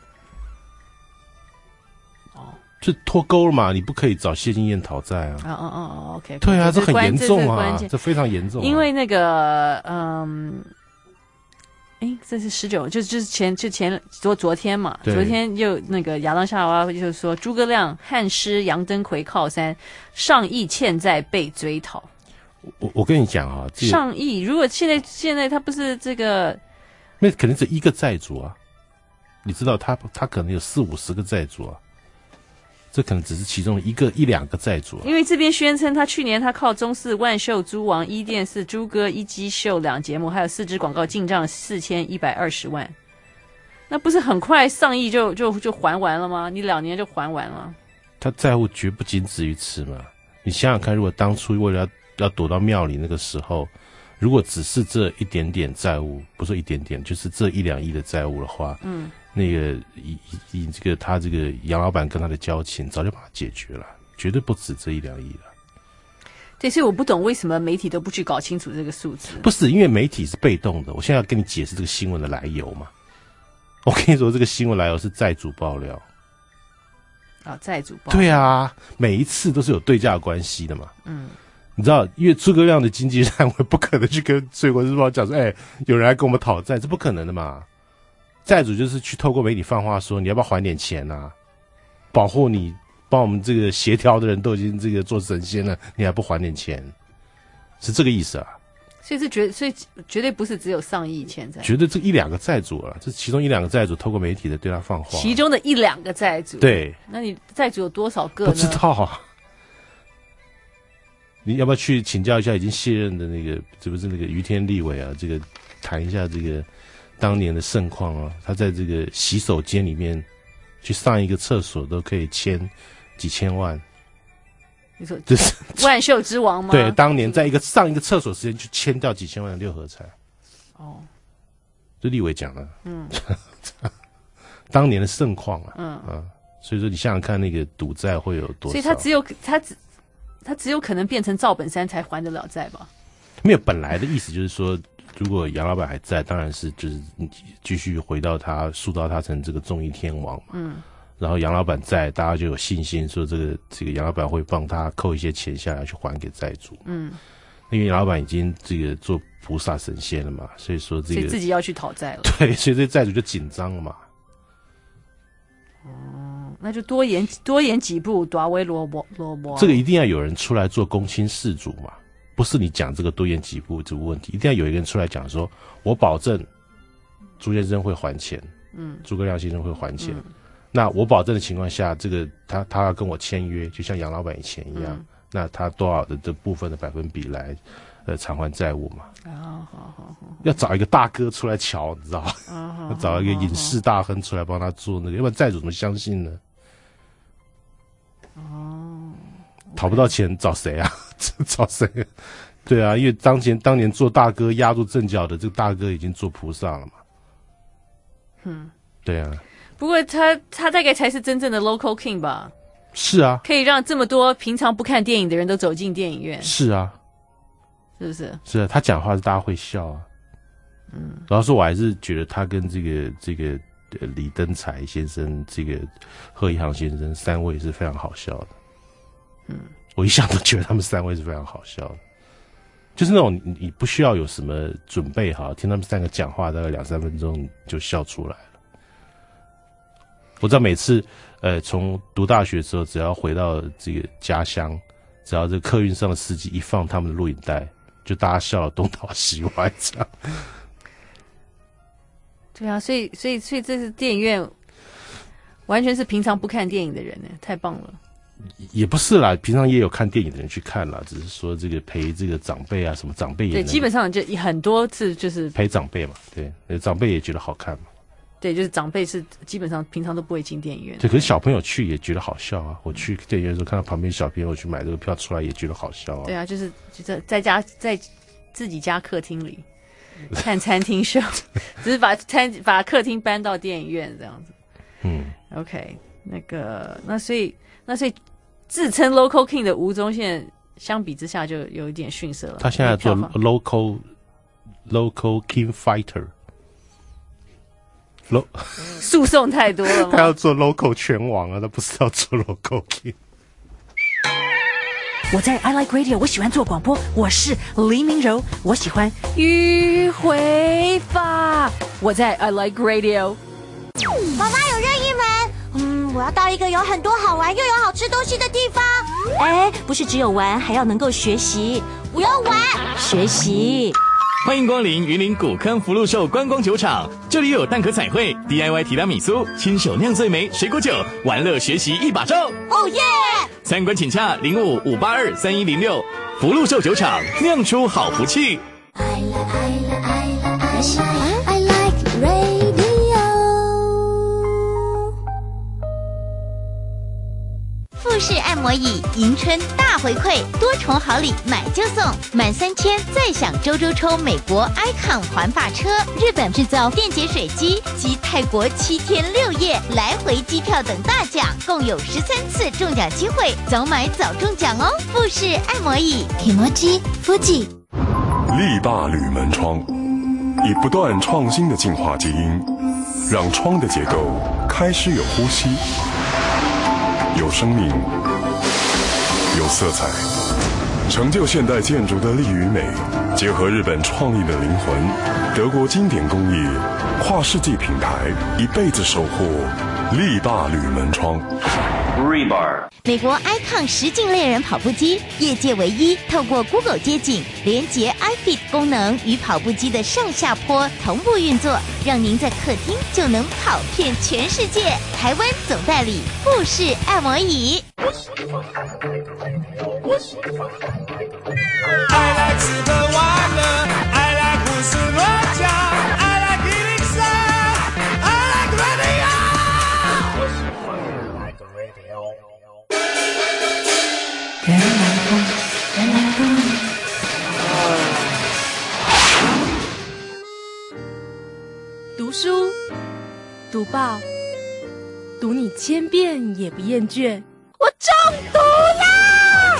就脱钩了嘛，你不可以找谢金燕讨债啊！ 哦哦哦 ，OK， 对啊，这很严重啊，这非常严重、啊。 因为那个，嗯，哎，这是十九，就就是前就前昨昨天嘛，昨天又那个亚当夏娃就是说，诸葛亮汉师杨登魁靠山，上亿欠债被追讨。 我我跟你讲啊， 这个、上亿，如果现在现在他不是这个， 那可能只一个债主啊，你知道他他可能有四五十个债主啊。这可能只是其中一个一两个债主、啊， 因为这边宣称他去年他靠中视万秀、猪王、一电视、猪哥、一机秀两节目，还有四支广告进账四千一百二十万，那不是很快上亿就就就还完了吗？你两年就还完了。 他债务绝不仅止于此嘛？你想想看，如果当初为了要要躲到庙里那个时候，如果只是这一点点债务，不是一点点，就是这一两亿的债务的话，嗯。那个以以这个他这个杨老板跟他的交情，早就把它解决了，绝对不止这一两亿了。 对，所以我不懂为什么媒体都不去搞清楚这个数字。 不是因为媒体是被动的，我现在要跟你解释这个新闻的来由嘛。我跟你说，这个新闻来由是债主爆料。 啊，债主爆料。 对啊，每一次都是有对价关系的嘛。嗯。你知道，因为诸葛亮的经纪人会不可能去跟《水果日报》讲说，哎、欸，有人来跟我们讨债，这不可能的嘛。债主就是去透过媒体放话说，你要不要还点钱啊？保护你，帮我们这个协调的人都已经这个做神仙了，你还不还点钱？是这个意思啊？ 所以是绝，所以绝对不是只有上亿欠债， 绝对这一两个债主啊，这其中一两个债主透过媒体的对他放话， 其中的一两个债主， 对， 那你债主有多少个呢？ 不知道啊。你要不要去请教一下已经卸任的那个，这不是那个于天立委啊？这个谈一下这个。当年的盛况啊，他在这个洗手间里面去上一个厕所都可以签几千万。 你说这是万秀之王吗？ 对，当年在一个上一个厕所时间就签掉几千万的六合彩。哦，这立委讲的。嗯，当年的盛况啊，嗯啊，所以说你想想看，那个赌债会有多少？ 所以他只有他只他只有可能变成赵本山才还得了债吧？ 没有，本来的意思就是说。如果杨老板还在，当然是就是继续回到他塑造他成这个综艺天王嘛。嗯。然后杨老板在，大家就有信心说这个这个杨老板会帮他扣一些钱下来去还给债主。嗯。因为杨老板已经这个做菩萨神仙了嘛，所以说这个所以自己要去讨债了。 对，所以这债主就紧张了嘛。 哦，那就多演多演几部，多为萝卜萝卜。 这个一定要有人出来做公亲事主嘛。不是你讲这个多演几步这个问题，一定要有一个人出来讲说，我保证朱先生会还钱，嗯，诸葛亮先生会还钱。嗯、那我保证的情况下，这个他他要跟我签约，就像杨老板以前一样，嗯、那他多少的这部分的百分比来呃偿还债务嘛？啊，好好好，要找一个大哥出来瞧，你知道吧？啊，要找一个隐士大亨出来帮他做那个，要不然债主怎么相信呢？哦。讨不到钱找谁啊？找谁？对啊，因为当前当年做大哥压住阵脚的这个大哥已经做菩萨了嘛。嗯，对啊。 不过他他大概才是真正的 local king 吧？ 是啊， 可以让这么多平常不看电影的人都走进电影院。 是啊， 是不是？ 是啊，他讲话是大家会笑啊。嗯，然后说我还是觉得他跟这个这个呃李登才先生、这个贺一航先生三位是非常好笑的。嗯，我一向都觉得他们三位是非常好笑的。就是那种你你不需要有什么准备好，听他们三个讲话大概两三分钟就笑出来了。我知道每次呃从读大学之后，只要回到这个家乡，只要这个客运上的司机一放他们的录影带，就大家笑得东倒西歪这样。 对啊，所以所以所以这是电影院完全是平常不看电影的人呢，太棒了。 也不是啦，平常也有看电影的人去看啦，只是说这个陪这个长辈啊，什么长辈也对，基本上就很多次就是陪长辈嘛，对，长辈也觉得好看嘛。 对，就是长辈是基本上平常都不会进电影院。 对，可是小朋友去也觉得好笑啊。我去电影院的时候看到旁边小朋友去买这个票出来也觉得好笑啊。 对啊，就是就在在家在自己家客厅里看餐厅秀，只是把餐把客厅搬到电影院这样子。嗯 ，OK， 那个那所以。那所以自称 local king 的吴宗宪，相比之下就有一点逊色了。 他现在做 local local king fighter， lo 诉讼太多了吗？ 他要做 local 拳王啊，他不是要做 local king。 我在 I Like Radio， 我喜欢做广播，我是黎明柔，我喜欢迂回法。我在 I Like Radio。 妈妈有任意门。嗯，我要到一个有很多好玩又有好吃东西的地方。 哎，不是只有玩，还要能够学习。 我要玩， 学习。 欢迎光临云林古坑福禄寿观光酒厂，这里有蛋壳彩绘、D I Y 提拉米苏、亲手酿醉梅、水果酒，玩乐学习一把照。 哦耶！ 参观请洽零五五八二三一零六，福禄寿酒厂酿出好福气。I like, I like, I like, I like radio。 富士按摩椅迎春大回馈，多重好礼买就送，满三千再享周周抽美国 Icon 环法车、日本制造电解水机及泰国七天六夜来回机票等大奖，共有十三次中奖机会，早买早中奖哦！富士按摩椅 Kimochi Fuji 力霸铝门窗，以不断创新的进化基因，让窗的结构开始有呼吸。有生命，有色彩，成就现代建筑的力与美，结合日本创意的灵魂，德国经典工艺，跨世纪品牌，一辈子守护力霸铝门窗。 Rebar 美国 Icon 实境猎人跑步机，业界唯一透过 Google 街景连接 iFit 功能与跑步机的上下坡同步运作，让您在客厅就能跑遍全世界。台湾总代理富士按摩椅。 I like 吃喝玩乐 I like 胡思乱想 I like 一零三 I like radio。 人来疯，人来疯。 读书，读报，读你千遍也不厌倦。我中毒啦！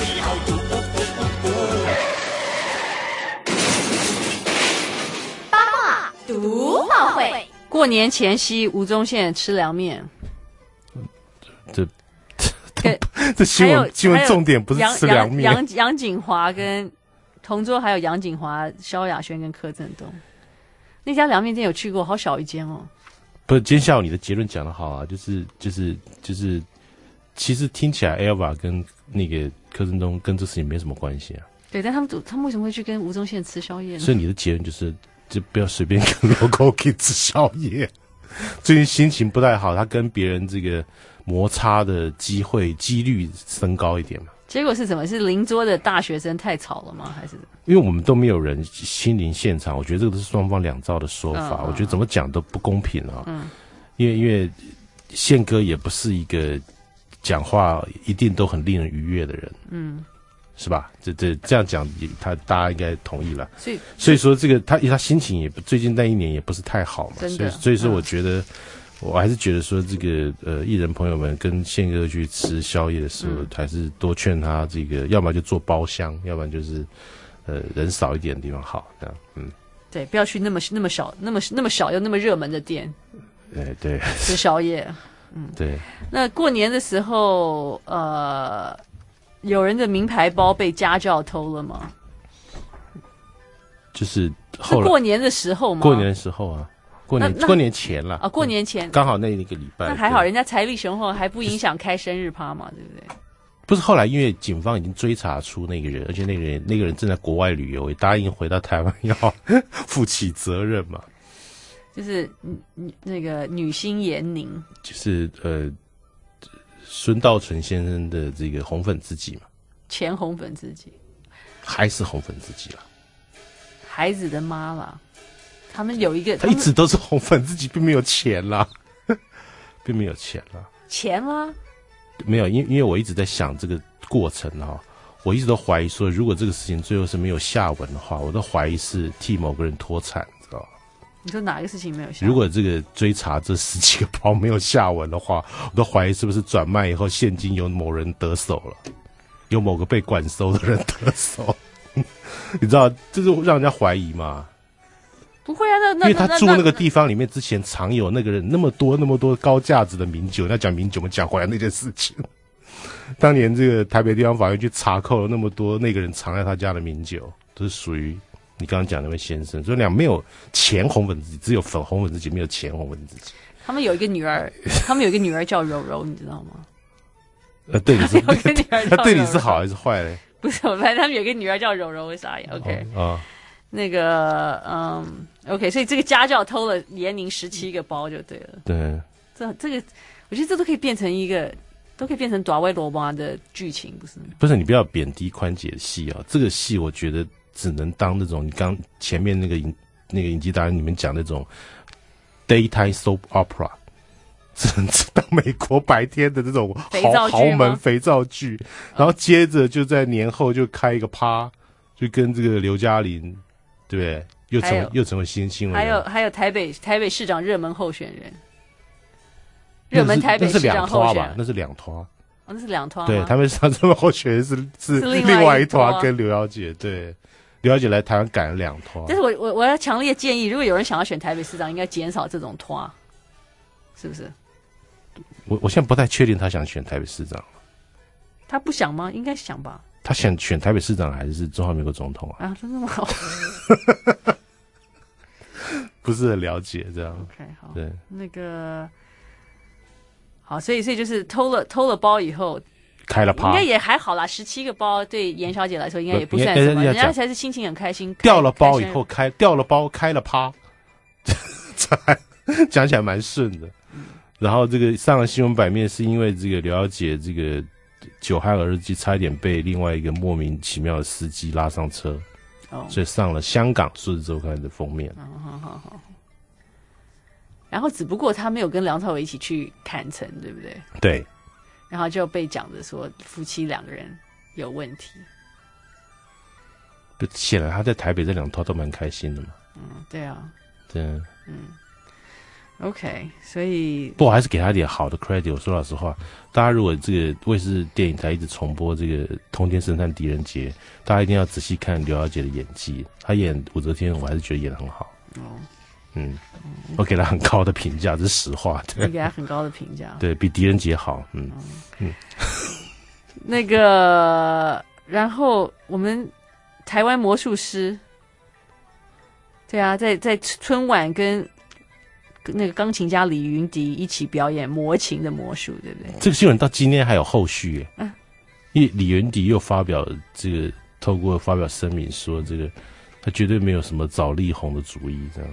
八卦读报会，过年前夕，吴宗宪吃凉面。 这这这新闻新闻重点不是吃凉面。 杨杨锦华跟同桌还有杨锦华、萧亚轩跟柯震东那家凉面店有去过，好小一间哦。 不是，今天下午你的结论讲得好啊，就是就是就是，其实听起来 Elva 跟那个柯震东跟这事情没什么关系啊。 对，但他们他们为什么会去跟吴宗宪吃宵夜呢？ 所以你的结论就是，就不要随便跟 local king 吃宵夜。最近心情不太好，他跟别人这个摩擦的机会几率升高一点嘛。 结果是怎么？是邻桌的大学生太吵了吗？还是因为我们都没有人亲临现场？我觉得这个都是双方两造的说法，嗯、我觉得怎么讲都不公平啊。嗯，因为因为宪哥也不是一个讲话一定都很令人愉悦的人，嗯，是吧？这这这样讲，他大家应该同意了。 所以所以说这个他他心情也不最近那一年也不是太好嘛，所以所以说我觉得。嗯我还是觉得说这个呃艺人朋友们跟宪哥去吃宵夜的时候，嗯、还是多劝他这个，要么就做包厢，要不然就是呃人少一点的地方好，这样嗯。 对，不要去那么那么少、那么那么少又那么热门的店。 对对， 吃宵夜。嗯， 对。 那过年的时候，呃，有人的名牌包被家教偷了吗？ 就是后来过年的时候吗？ 过年的时候啊。过年过年前了啊，过年前刚好那一个礼拜， 那还好，人家财力雄厚，还不影响开生日趴嘛，对不对？ 不是后来，因为警方已经追查出那个人，而且那个人那个人正在国外旅游，也答应回到台湾要负起责任嘛。 就是那个女星严宁， 就是呃孙道存先生的这个红粉知己嘛， 前红粉知己， 还是红粉知己了， 孩子的妈啦。他们有一个， 他一直都是红粉，自己并没有钱啦，并没有钱啦， 钱啦， 没有，因因为我一直在想这个过程哈、哦，我一直都怀疑说，如果这个事情最后是没有下文的话，我都怀疑是替某个人脱产，知道吗？ 你说哪一个事情没有下文？ 如果这个追查这十几个包没有下文的话，我都怀疑是不是转卖以后现金有某人得手了，有某个被管收的人得手，你知道，这是让人家怀疑嘛？ 不会啊，那那因为他住那个地方里面之前藏有那个人那么多那么多高价值的名酒，要讲名酒，我们讲回来那件事情。当年这个台北地方法院去查扣了那么多那个人藏在他家的名酒，都是属于你刚刚讲那位先生，所以俩没有钱红粉知己，只有粉红粉知己，没有钱红粉知己。 他们有一个女儿，他们有一个女儿叫柔柔，你知道吗？ 呃，对你是， 有一个女儿叫柔柔， 他对你是好还是坏嘞？ 不是，反正他们有一个女儿叫柔柔，傻眼。OK 啊。哦那个，嗯 ，OK， 所以这个家教偷了严宁十七个包就对了。 对， 这这个，我觉得这都可以变成一个，都可以变成短威罗巴的剧情，不是？ 不是，你不要贬低宽姐的戏啊，这个戏我觉得只能当那种你刚前面那个影那个影集达人你们讲那种 daytime soap opera， 只能当美国白天的这种豪豪门肥皂剧，然后接着就在年后就开一个趴，就跟这个刘嘉玲。对不对？又成为又成为新新闻。 还有还有台北台北市长热门候选人，热门台北市长候选人， 那是两团， 那是两团，哦，那是两团。 对，台北市长热门候选人是是另外一团，跟刘小姐对，刘小姐来台湾赶了两团。 但是我我我要强烈建议，如果有人想要选台北市长，应该减少这种团，是不是？ 我我现在不太确定他想选台北市长， 他不想吗？应该想吧。 他想选台北市长还是中华民国总统啊？ 啊，真的吗？ 不是很了解这样。 OK， 好， 对， 那个好，所以所以就是偷了偷了包以后， 开了趴， 应该也还好啦。十七个包对严小姐来说应该也不算什么，人家才是心情很开心。 掉了包以后开，掉了包开了趴，讲起来蛮顺的。然后这个上了新闻版面，是因为这个刘小姐这个。酒酣耳机差一点被另外一个莫名其妙的司机拉上车，哦，所以上了香港《数字周刊》的封面。 好好好好。然后只不过他没有跟梁朝伟一起去坎城，对不对？ 对。 然后就被讲的说夫妻两个人有问题。 不，显然他在台北这两套都蛮开心的嘛。 嗯，对啊。 对。 嗯。OK， 所以不，我还是给他一点好的 credit。我说老实话，大家如果这个卫视电影台一直重播这个《通天神探狄仁杰》，大家一定要仔细看刘小姐的演技。她演武则天，我还是觉得演得很好。哦，嗯，我给她很高的评价，这是实话。 你给她很高的评价， 对比狄仁杰好。嗯嗯。 那个，然后我们台湾魔术师，对啊，在在春晚跟。那个钢琴家李云迪一起表演魔琴的魔术，对不对？ 这个新闻到今天还有后续耶，嗯，因为李云迪又发表这个，透过发表声明说，这个他绝对没有什么找力宏的主意，这样。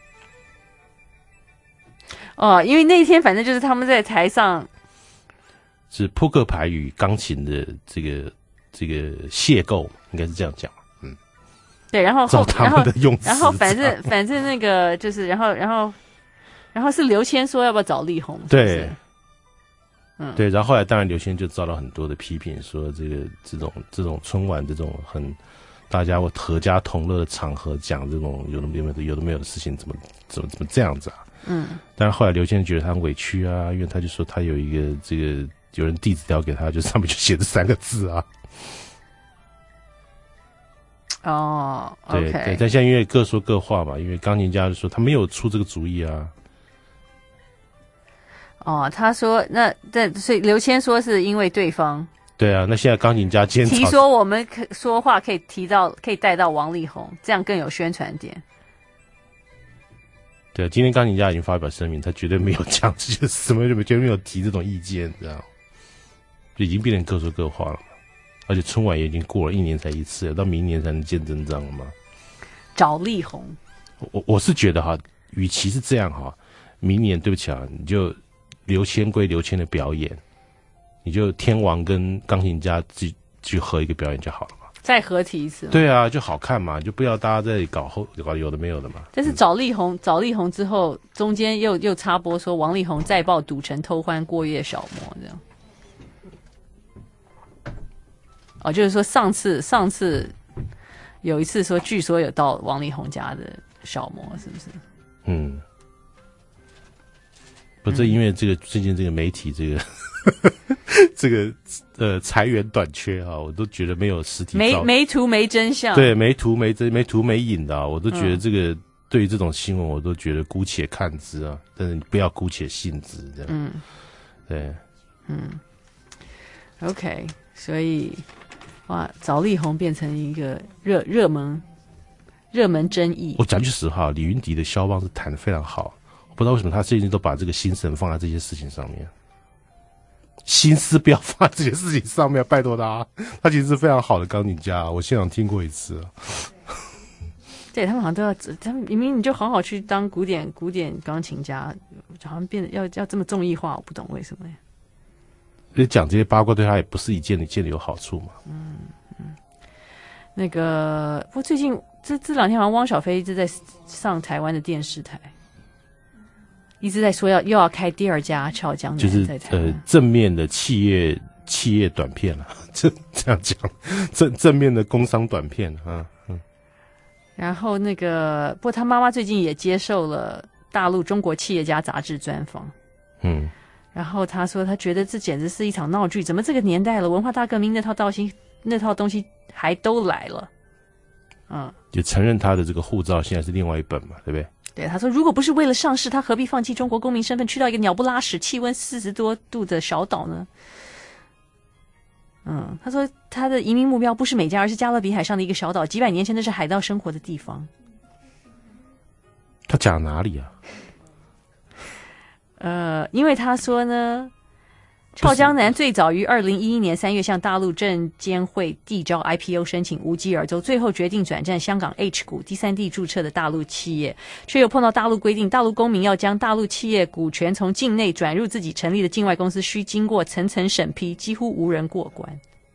哦，因为那天反正就是他们在台上是扑克牌与钢琴的这个这个邂逅，应该是这样讲。嗯， 对，然后后他们的用词， 然后反正反正那个就是，然后然后。然后是刘谦说要不要找力宏？ 对，嗯，对。然后后来当然刘谦就遭到很多的批评，说这个这种这种春晚这种很大家会合家同乐的场合讲这种有的没有的有的没有的事情，怎么怎么怎么这样子啊？嗯，但是后来刘先生觉得他很委屈啊，因为他就说他有一个这个有人递纸条给他，就上面就写这三个字啊。 哦， 对 okay 对，但现在因为各说各话嘛，因为钢琴家就说他没有出这个主意啊。 哦，他说那这所以刘谦说是因为对方。 对啊，那现在钢琴家今天提说我们可说话可以提到可以带到王力宏，这样更有宣传点。 对，今天钢琴家已经发表声明，他绝对没有讲这些什么，绝对没有提这种意见，这样就已经变成各说各话了嘛。而且春晚也已经过了一年才一次，到明年才能见真章了嘛。 找力宏， 我我是觉得哈，与其是这样哈，明年对不起啊，你就刘谦归刘谦的表演，你就天王跟钢琴家去去合一个表演就好了嘛。 再合体一次。 对啊，就好看嘛，就不要大家在搞后搞有的没有的嘛。 但是找力宏，嗯、找力宏之后，中间又又插播说王力宏再报赌城偷欢过夜小魔这样。哦，就是说上次上次有一次说，据说有到王力宏家的小魔，是不是？嗯。 不，这因为这个最近这个媒体这个。这个呃裁员短缺啊，我都觉得没有实体没没图没真相， 对，没图没真没图没影的啊，我都觉得这个、嗯、对于这种新闻，我都觉得姑且看之啊，但是你不要姑且信之，这样，嗯，对， 嗯 ，OK， 所以哇，找力宏变成一个热热门热门争议。 我讲句实话，李云迪的肖邦是弹得非常好，我不知道为什么他最近都把这个心神放在这些事情上面。心思不要放在这些事情上面，拜托他。他其实是非常好的钢琴家，我现场听过一次。 对，他们好像都要，他们明明你就好好去当古典古典钢琴家，好像变得要要这么综艺化，我不懂为什么呀？ 所以讲这些八卦对他也不是一件一件的有好处嘛。 嗯嗯，那个，不过最近这这两天好像汪小菲一直在上台湾的电视台。一直在说要又要开第二家俏江南， 就是呃正面的企业企业短片了、啊，这这样讲，正正面的工商短片啊，嗯。 然后那个，不过他妈妈最近也接受了大陆中国企业家杂志专访，嗯。然后他说，他觉得这简直是一场闹剧，怎么这个年代了，文化大革命那套东西那套东西还都来了，嗯。 也承认他的这个护照现在是另外一本嘛，对不对？ 对，他说，如果不是为了上市，他何必放弃中国公民身份，去到一个鸟不拉屎、气温四十多度的小岛呢？嗯，他说他的移民目标不是美加，而是加勒比海上的一个小岛，几百年前那是海盗生活的地方。 他讲哪里啊？ 呃，因为他说呢，俏江南最早于二零一一年三月向大陆证监会递交 I P O 申请，无疾而终，最后决定转战香港 H 股第三地注册的大陆企业，却又碰到大陆规定，大陆公民要将大陆企业股权从境内转入自己成立的境外公司，需经过层层审批，几乎无人过关。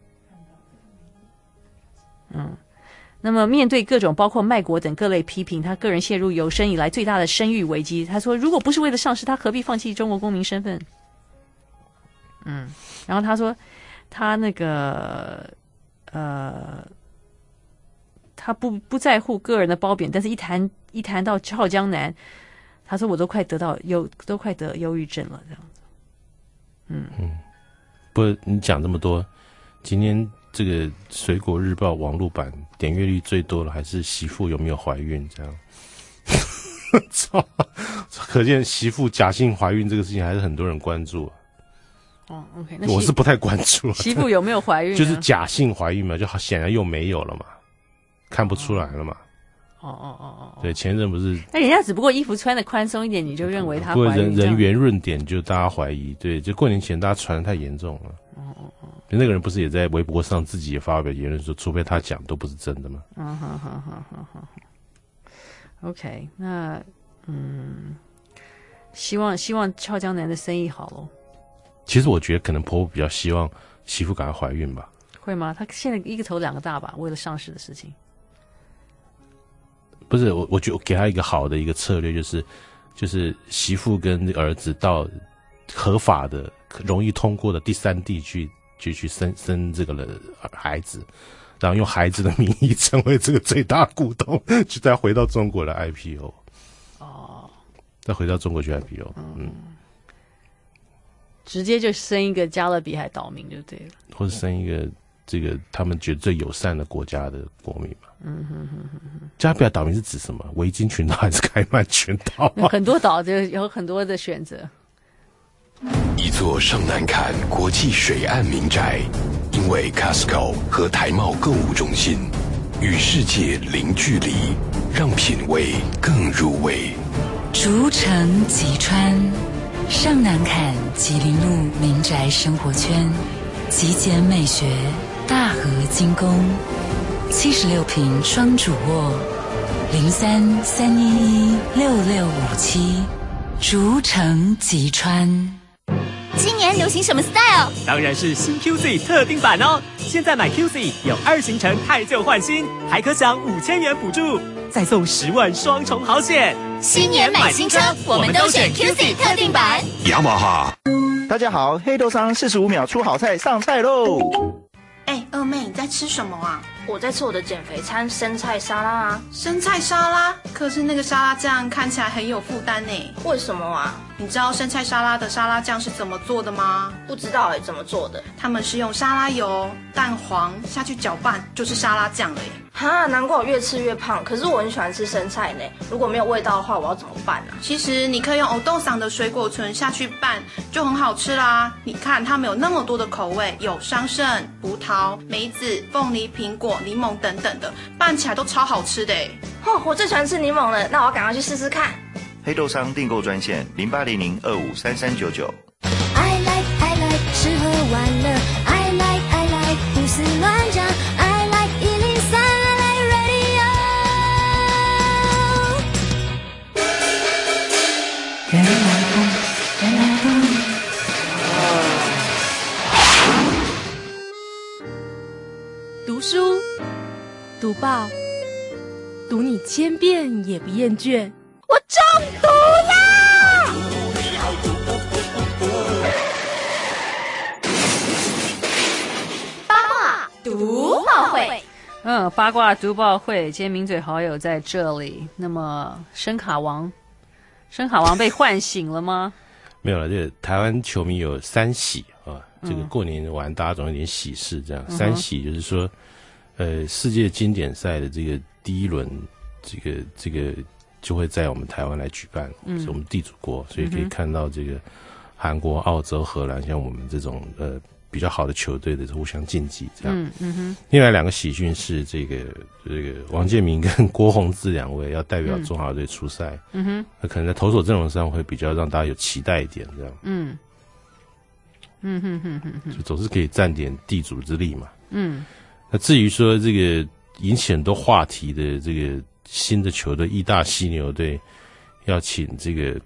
嗯，那么面对各种包括卖国等各类批评，他个人陷入有生以来最大的声誉危机。他说，如果不是为了上市，他何必放弃中国公民身份？嗯，然后他说，他那个呃，他不不在乎个人的褒贬，但是一谈一谈到俏江南，他说我都快得到忧，都快得忧郁症了，这样子。嗯嗯， 不，你讲这么多，今天这个《水果日报》网络版点阅率最多的还是媳妇有没有怀孕这样。操，可见媳妇假性怀孕这个事情还是很多人关注、啊。 哦 ，OK， 那我是不太关注了。 媳妇有没有怀孕？ 就是假性怀孕嘛，就显然又没有了嘛，看不出来了嘛。 哦哦哦哦， 对，前阵不是？ 那人家只不过衣服穿的宽松一点，你就认为他怀孕？ 不过人人圆润点，就大家怀疑。对，就过年前大家传的太严重了。哦哦哦，那个人不是也在微博上自己也发表言论说，除非他讲，都不是真的嘛。嗯好好好好好 OK， 那嗯，希望希望俏江南的生意好咯。 其实我觉得可能婆婆比较希望媳妇赶快怀孕吧。 会吗？她现在一个头两个大吧，为了上市的事情。 不是，我我觉得我给她一个好的一个策略，就是就是媳妇跟儿子到合法的、容易通过的第三地去去去生生这个孩子， 然后用孩子的名义成为这个最大股东，就再回到中国的 I P O。哦，再回到中国去 I P O， 嗯。嗯， 直接就生一个加勒比海岛民就对了， 或者生一个这个他们觉得最友善的国家的国民嘛。嗯哼哼哼哼。加勒比海岛民是指什么？维京群岛还是开曼群岛？ 很多岛就有很多的选择。 一座上南坎国际水岸民宅，因为 Costco 和台贸购物中心与世界零距离，让品味更入味。 竹城吉川。上南坎吉林路民宅生活圈，极简美学，大和精工，七十六坪双主卧，零三三一一六六五七，竹城吉川。 今年流行什么 style？ 当然是新 Q Z 特定版哦！现在买 Q Z 有二行程汰旧换新，还可享五千元补助，再送十万双重好险。 新年买新车，我们都选 Q Z 特定版。 雅马哈。 大家好，黑豆商四十五秒出好菜上菜喽！ 哎，二妹，你在吃什么啊？ 我在吃我的减肥餐生菜沙拉啊。 生菜沙拉？可是那个沙拉酱看起来很有负担呢。 为什么啊？ 你知道生菜沙拉的沙拉酱是怎么做的吗？ 不知道哎，怎么做的？ 他们是用沙拉油、蛋黄下去搅拌，就是沙拉酱了耶。 哈，难怪我越吃越胖。可是我很喜欢吃生菜呢，如果没有味道的话，我要怎么办啊？ 其实你可以用欧豆桑的水果醇下去拌，就很好吃啦。你看它们有那么多的口味，有桑葚、葡萄、梅子、凤梨、苹果、柠檬等等的，拌起来都超好吃的耶。 哦，我最喜欢吃柠檬了，那我要赶快去试试看。 黑豆商订购专线零八零零二五三三九九。 I like I like 吃喝玩乐 I like I like 胡思乱想 I like 一零三 I like radio。 人来疯，人来疯。 读书，读报，读你千遍也不厌倦。我中毒啦！ 八卦读报会， 嗯，八卦读报会，今天名嘴好友在这里。那么，声卡王，声卡王被唤醒了吗？ 没有了，这个台湾球迷有三喜啊，这个过年完大家总有点喜事，这样、嗯、三喜就是说，呃，世界经典赛的这个第一轮，这个这个。就会在我们台湾来举办，嗯、是我们地主国，所以可以看到这个韩国、澳洲、荷兰，像我们这种呃比较好的球队的互相竞技这样。嗯嗯哼。另外两个喜讯是这个这个王建民跟郭泓志两位要代表中华队出赛，嗯哼，那可能在投手阵容上会比较让大家有期待一点这样。嗯嗯哼哼哼哼，就总是可以占点地主之力嘛。嗯。那至于说这个引起很多话题的这个。新的球队意大犀牛队要请这个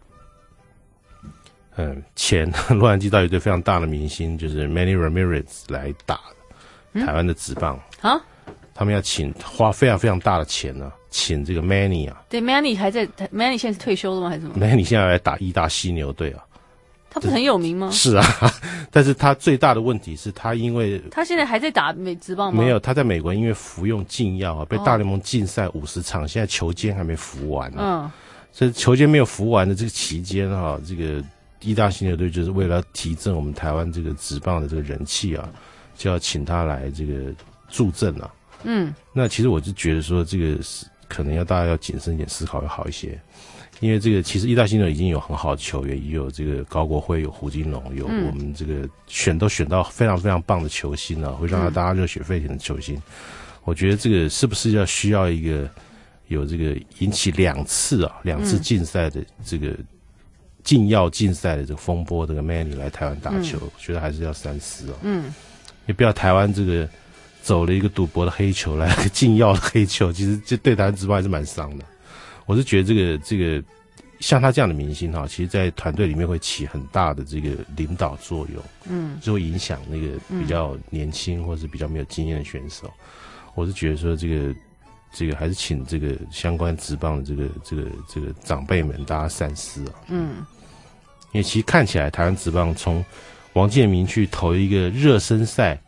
嗯前洛杉矶道奇队非常大的明星，就是 Manny Ramirez 来打台湾的职棒啊、嗯，他们要请花非常非常大的钱呢、啊，请这个 Manny 啊， 对 Manny 还在 Manny 现在是退休了吗还是什么 ？Manny 现在来打意大犀牛队啊。 他不是很有名吗？ 是啊，但是他最大的问题是他因为他现在还在打美职棒吗？ 没有，他在美国因为服用禁药啊，被大联盟禁赛五十场，现在球监还没服完啊。嗯，所以球监没有服完的这个期间啊，这个意大犀牛队就是为了提振我们台湾这个职棒的这个人气啊，就要请他来这个助阵啊。嗯，那其实我就觉得说这个是可能要大家要谨慎一点思考会好一些。因为这个其实意大犀牛已经有很好的球员，也有这个高国辉，有胡金龙，有我们这个选都选到非常非常棒的球星啊，会让大家热血沸腾的球星。我觉得这个是不是要需要一个有这个引起两次啊两次禁赛的这个禁药禁赛的这个风波，这个 Manny 来台湾打球，我觉得还是要三思哦。嗯，也不要台湾这个走了一个赌博的黑球，来个禁药的黑球，其实这对台湾职棒还是蛮伤的。我是觉得这个这个像他这样的明星哈，其实在团队里面会起很大的这个领导作用，嗯，就会影响那个比较年轻或是比较没有经验的选手。我是觉得说这个这个还是请这个相关职棒的这个这个这个长辈们大家三思啊，嗯，因为其实看起来台湾职棒从王建民去投一个热身赛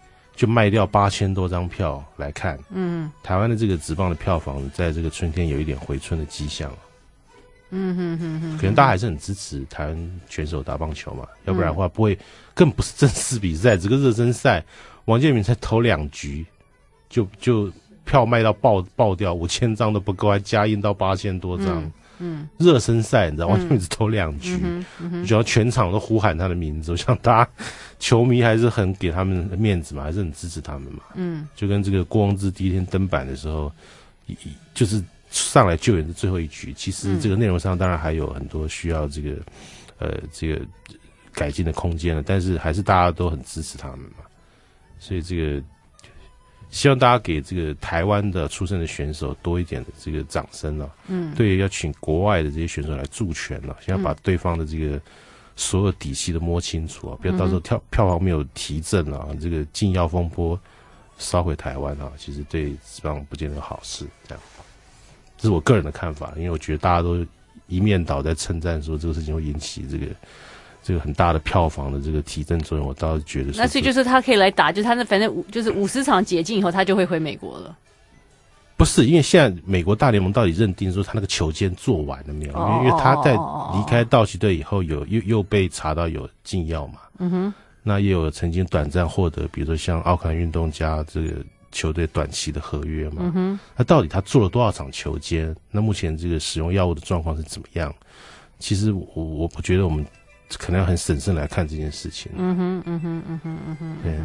就卖掉八千多张票来看， 嗯， 台湾的这个职棒的票房在这个春天有一点回春的迹象， 嗯哼哼哼， 可能大家还是很支持台湾选手打棒球嘛，嗯、要不然的话不会，更不是正式比赛，这个热身赛，王建民才投两局，就就票卖到爆爆掉，五千张都不够，还加印到八千多张。嗯嗯，热身赛你知道，王建民只投两局，嗯嗯、就要全场都呼喊他的名字。我想大家球迷还是很给他们面子嘛，还是很支持他们嘛。嗯，就跟这个郭泓志第一天登板的时候，就是上来救援的最后一局。其实这个内容上当然还有很多需要这个呃这个改进的空间了，但是还是大家都很支持他们嘛。所以这个。希望大家给这个台湾的出生的选手多一点的这个掌声啊！嗯，对，要请国外的这些选手来助拳啊，先要把对方的这个所有底细都摸清楚啊，不要到时候票票房没有提振啊，这个禁药风波烧回台湾啊，其实对职棒不见得有好事。这样，这是我个人的看法，因为我觉得大家都一面倒在称赞说这个事情会引起这个。这个很大的票房的这个提振作用，我倒是觉得。 那所以就是他可以来打，就是他那反正五就是五十场解禁以后，他就会回美国了。 不是，因为现在美国大联盟到底认定说他那个球监做完了没有？哦、因为他在离开道奇队以后有，有又又被查到有禁药嘛。嗯哼。那也有曾经短暂获得，比如说像奥克兰运动家这个球队短期的合约嘛。嗯哼。那到底他做了多少场球监？那目前这个使用药物的状况是怎么样？其实我我我觉得我们。可能要很审慎来看这件事情。嗯哼，嗯哼，嗯哼，嗯哼，对。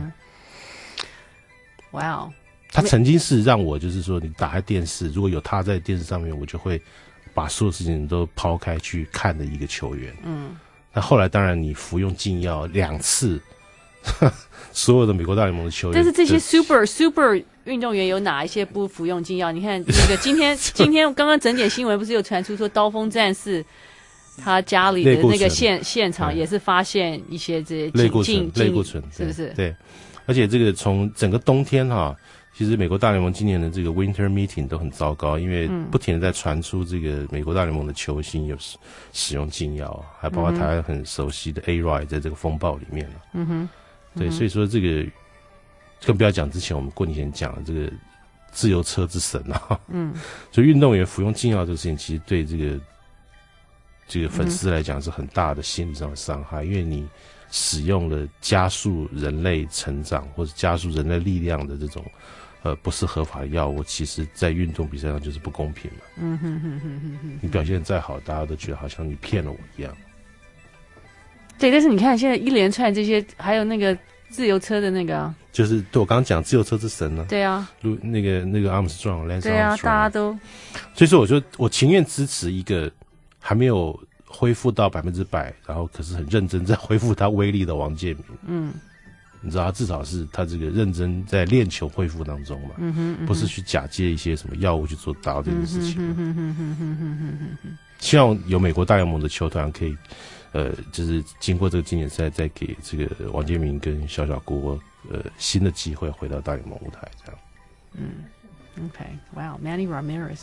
哇哦！他曾经是让我就是说，你打开电视，如果有他在电视上面，我就会把所有事情都抛开去看的一个球员。嗯。那后来当然你服用禁药两次，所有的美国大联盟的球员， 但是这些 super super 运动员有哪一些不服用禁药？你看那个今天今天刚刚整点新闻不是有传出说刀锋战士。他家里的那个现现场也是发现一些这些类固醇，类固醇是不是？ 对，而且这个从整个冬天哈，其实美国大联盟今年的这个 Winter Meeting 都很糟糕，因为不停的在传出这个美国大联盟的球星有使使用禁药，还包括台湾很熟悉的 A-Rod 在这个风暴里面了。嗯哼，对，所以说这个更不要讲之前我们过年前讲的这个自由车之神啊，嗯，所以运动员服用禁药这个事情，其实对这个。这个粉丝来讲是很大的心理上的伤害，因为你使用了加速人类成长或者加速人类力量的这种呃不是合法的药物，其实在运动比赛上就是不公平嘛。嗯哼哼哼哼哼，你表现再好，大家都觉得好像你骗了我一样。 对，但是你看现在一连串这些，还有那个自由车的那个、啊， 就是对我刚刚讲自由车之神呢、啊。 对啊， 那个那个 Armstrong，Lance Armstrong。 对啊，大家都。 所以说，我就我情愿支持一个。还没有恢复到百分之百，然后可是很认真在恢复他威力的王建民，嗯，你知道他至少是他这个认真在练球恢复当中嘛，嗯哼，嗯哼不是去假借一些什么药物去做达到这件事情。嗯哼哼哼哼哼哼哼希望有美国大联盟的球团可以，呃，就是经过这个经典赛，再给这个王建民跟小小郭呃新的机会回到大联盟舞台，这样。 嗯 ，OK，Wow，Manny Ramirez。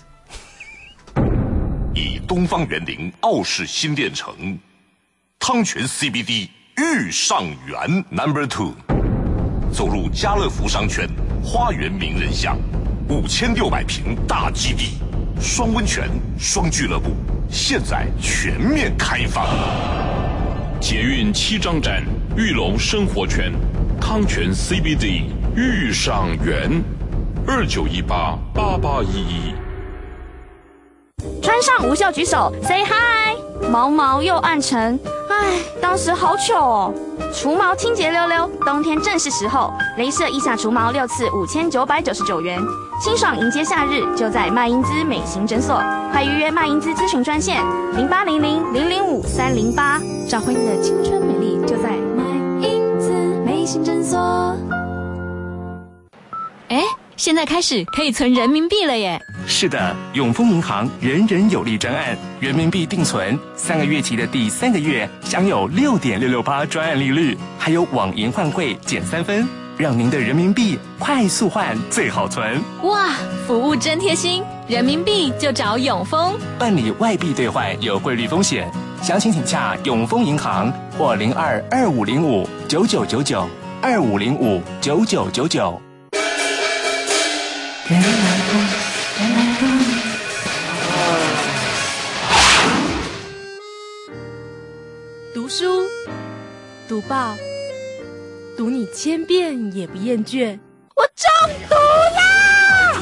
以东方园林傲视新店城，汤泉 C B D 玉上园 Number Two， 走入家乐福商圈，花园名人巷，五千六百平大基地，双温泉、双俱乐部，现在全面开放。 捷运七张站，玉龙生活圈，汤泉 C B D 玉上园，二九一八八八一一。 穿上无袖举手 ，Say Hi。毛毛又暗沉，唉，当时好糗哦。除毛清洁溜溜，冬天正是时候。雷射腋下除毛六次五千九百九十九元，清爽迎接夏日，就在麦因兹美型诊所。快预约麦因兹咨询专线零八零零零零五三零八，找回你的青春美丽，就在麦因兹美型诊所。 哎，现在开始可以存人民币了耶！ 是的，永丰银行人人有利专案，人民币定存三个月期的第三个月享有六点六六八专案利率，还有网银换汇减三分，让您的人民币快速换最好存。 哇，服务真贴心，人民币就找永丰。 办理外币兑换有汇率风险，详情请洽永丰银行或零二二五零五九九九九二五零五九九九九。 人来疯，人来疯。 读书，读报，读你千遍也不厌倦。我中毒啦！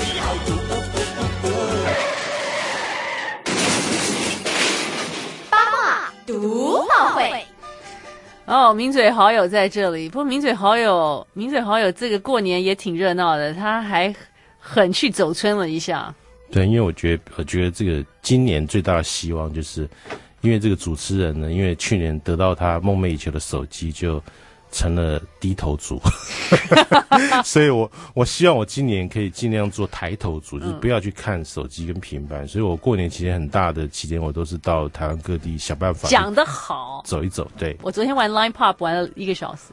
八卦读报会。 哦，名嘴好友在这里。不过名嘴好友，名嘴好友这个过年也挺热闹的，他还很去走春了一下。 对，因为我觉得，我觉得这个今年最大的希望就是，因为这个主持人呢，因为去年得到他梦寐以求的手机，就成了低头族，所以我我希望我今年可以尽量做抬头族，就是不要去看手机跟平板。所以我过年期间很大的期间，我都是到台湾各地想办法。 讲得好， 走一走。对， 我昨天玩 Line Pop 玩了一个小时。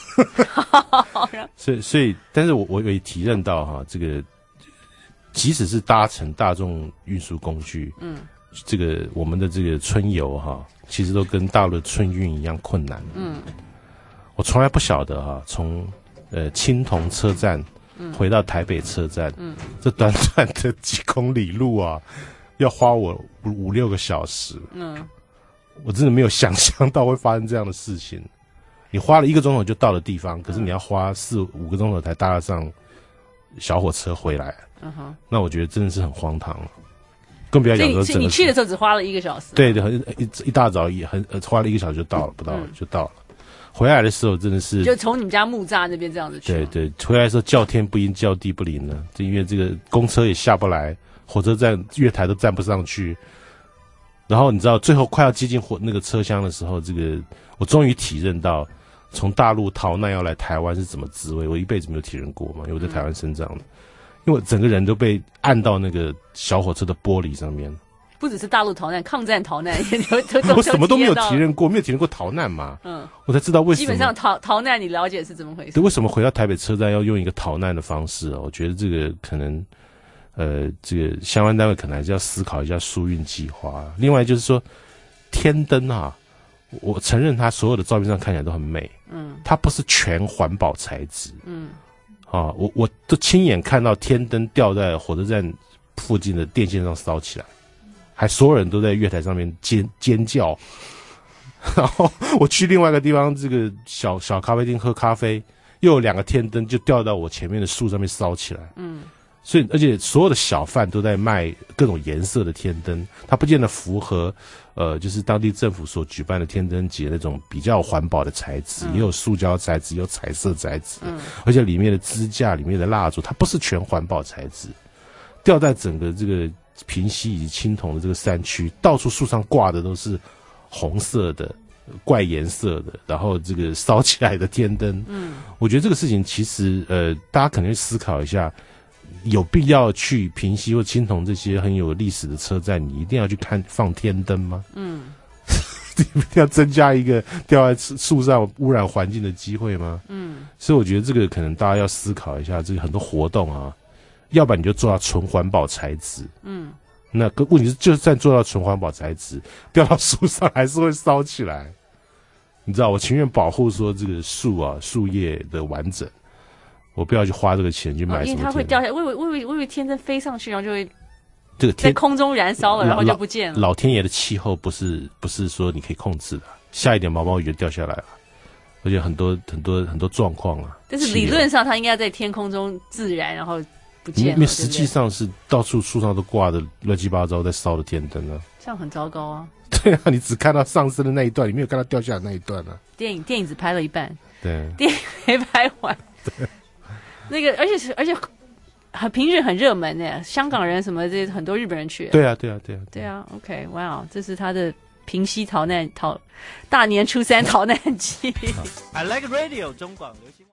所以所以，但是我我也体认到哈，这个即使是搭乘大众运输工具，嗯，这个我们的这个春游哈，其实都跟大陆的春运一样困难。嗯。我从来不晓得哈、啊，从呃青铜车站回到台北车站，嗯，这短短的几公里路啊，要花我五五六个小时，嗯，我真的没有想象到会发生这样的事情。你花了一个钟头就到了地方，可是你要花四五个钟头才搭得上小火车回来，嗯哼，那我觉得真的是很荒唐了。更不要讲说整个， 所以你去的时候只花了一个小时， 对对，很一一大早也很花了一个小时就到了，不到了、嗯、就到了。回来的时候真的是， 就从你们家木栅那边这样子去。 对对，回来的时候叫天不应，叫地不灵呢，就因为这个公车也下不来，火车站月台都站不上去。然后你知道，最后快要接近火那个车厢的时候，这个我终于体认到，从大陆逃难要来台湾是怎么滋味。我一辈子没有体认过嘛，因为我在台湾生长的，嗯、因为我整个人都被按到那个小火车的玻璃上面。 不只是大陆逃难，抗战逃难也都都我什么都没有体验过，没有体验过逃难嘛。嗯，我才知道为什么。 基本上逃逃难，你了解是怎么回事？ 对，为什么回到台北车站要用一个逃难的方式啊？我觉得这个可能，呃，这个相关单位可能还是要思考一下疏运计划。另外就是说，天灯啊，我承认它所有的照片上看起来都很美，嗯，它不是全环保材质，嗯，啊，我我都亲眼看到天灯掉在火车站附近的电线上烧起来。还所有人都在月台上面尖尖叫，然后我去另外一个地方，这个小小咖啡厅喝咖啡，又有两个天灯就掉到我前面的树上面烧起来。嗯，所以而且所有的小贩都在卖各种颜色的天灯，它不见得符合呃，就是当地政府所举办的天灯节那种比较环保的材质，嗯、也有塑胶材质，也有彩色材质，嗯，而且里面的支架、里面的蜡烛，它不是全环保材质，掉在整个这个。平溪以及青铜的这个山区，到处树上挂的都是红色的、怪颜色的，然后这个烧起来的天灯。嗯，我觉得这个事情其实呃，大家可能会思考一下，有必要去平溪或青铜这些很有历史的车站，你一定要去看放天灯吗？嗯，你一定要增加一个掉在树上污染环境的机会吗？嗯，所以我觉得这个可能大家要思考一下，这个很多活动啊。要不然你就做到纯环保材质，嗯，那个问题是，就算做到纯环保材质，掉到树上还是会烧起来。你知道，我情愿保护说这个树啊树叶的完整，我不要去花这个钱去买什么、哦。 因为它会掉下来，我以为我以为我以为天灯飞上去，然后就会这个在空中燃烧了，然后就不见了。 老天爷的气候不是不是说你可以控制的，下一点毛毛雨就掉下来了。而且很多很多很多状况啊， 但是理论上它应该在天空中自燃，然后。 因为实际上是到处树上都挂的乱七八糟在烧的天灯啊， 这样很糟糕啊。 对啊，你只看到上升的那一段，你没有看到掉下来那一段啊。 电影电影只拍了一半， 对， 电影没拍完。对，那个而且是而且很平日很热门呢，香港人什么这很多日本人去。 对啊，对啊，对啊， 对啊。OK， 哇、wow, 这是他的平溪逃难逃大年初三逃难记。 I like radio 中广流行。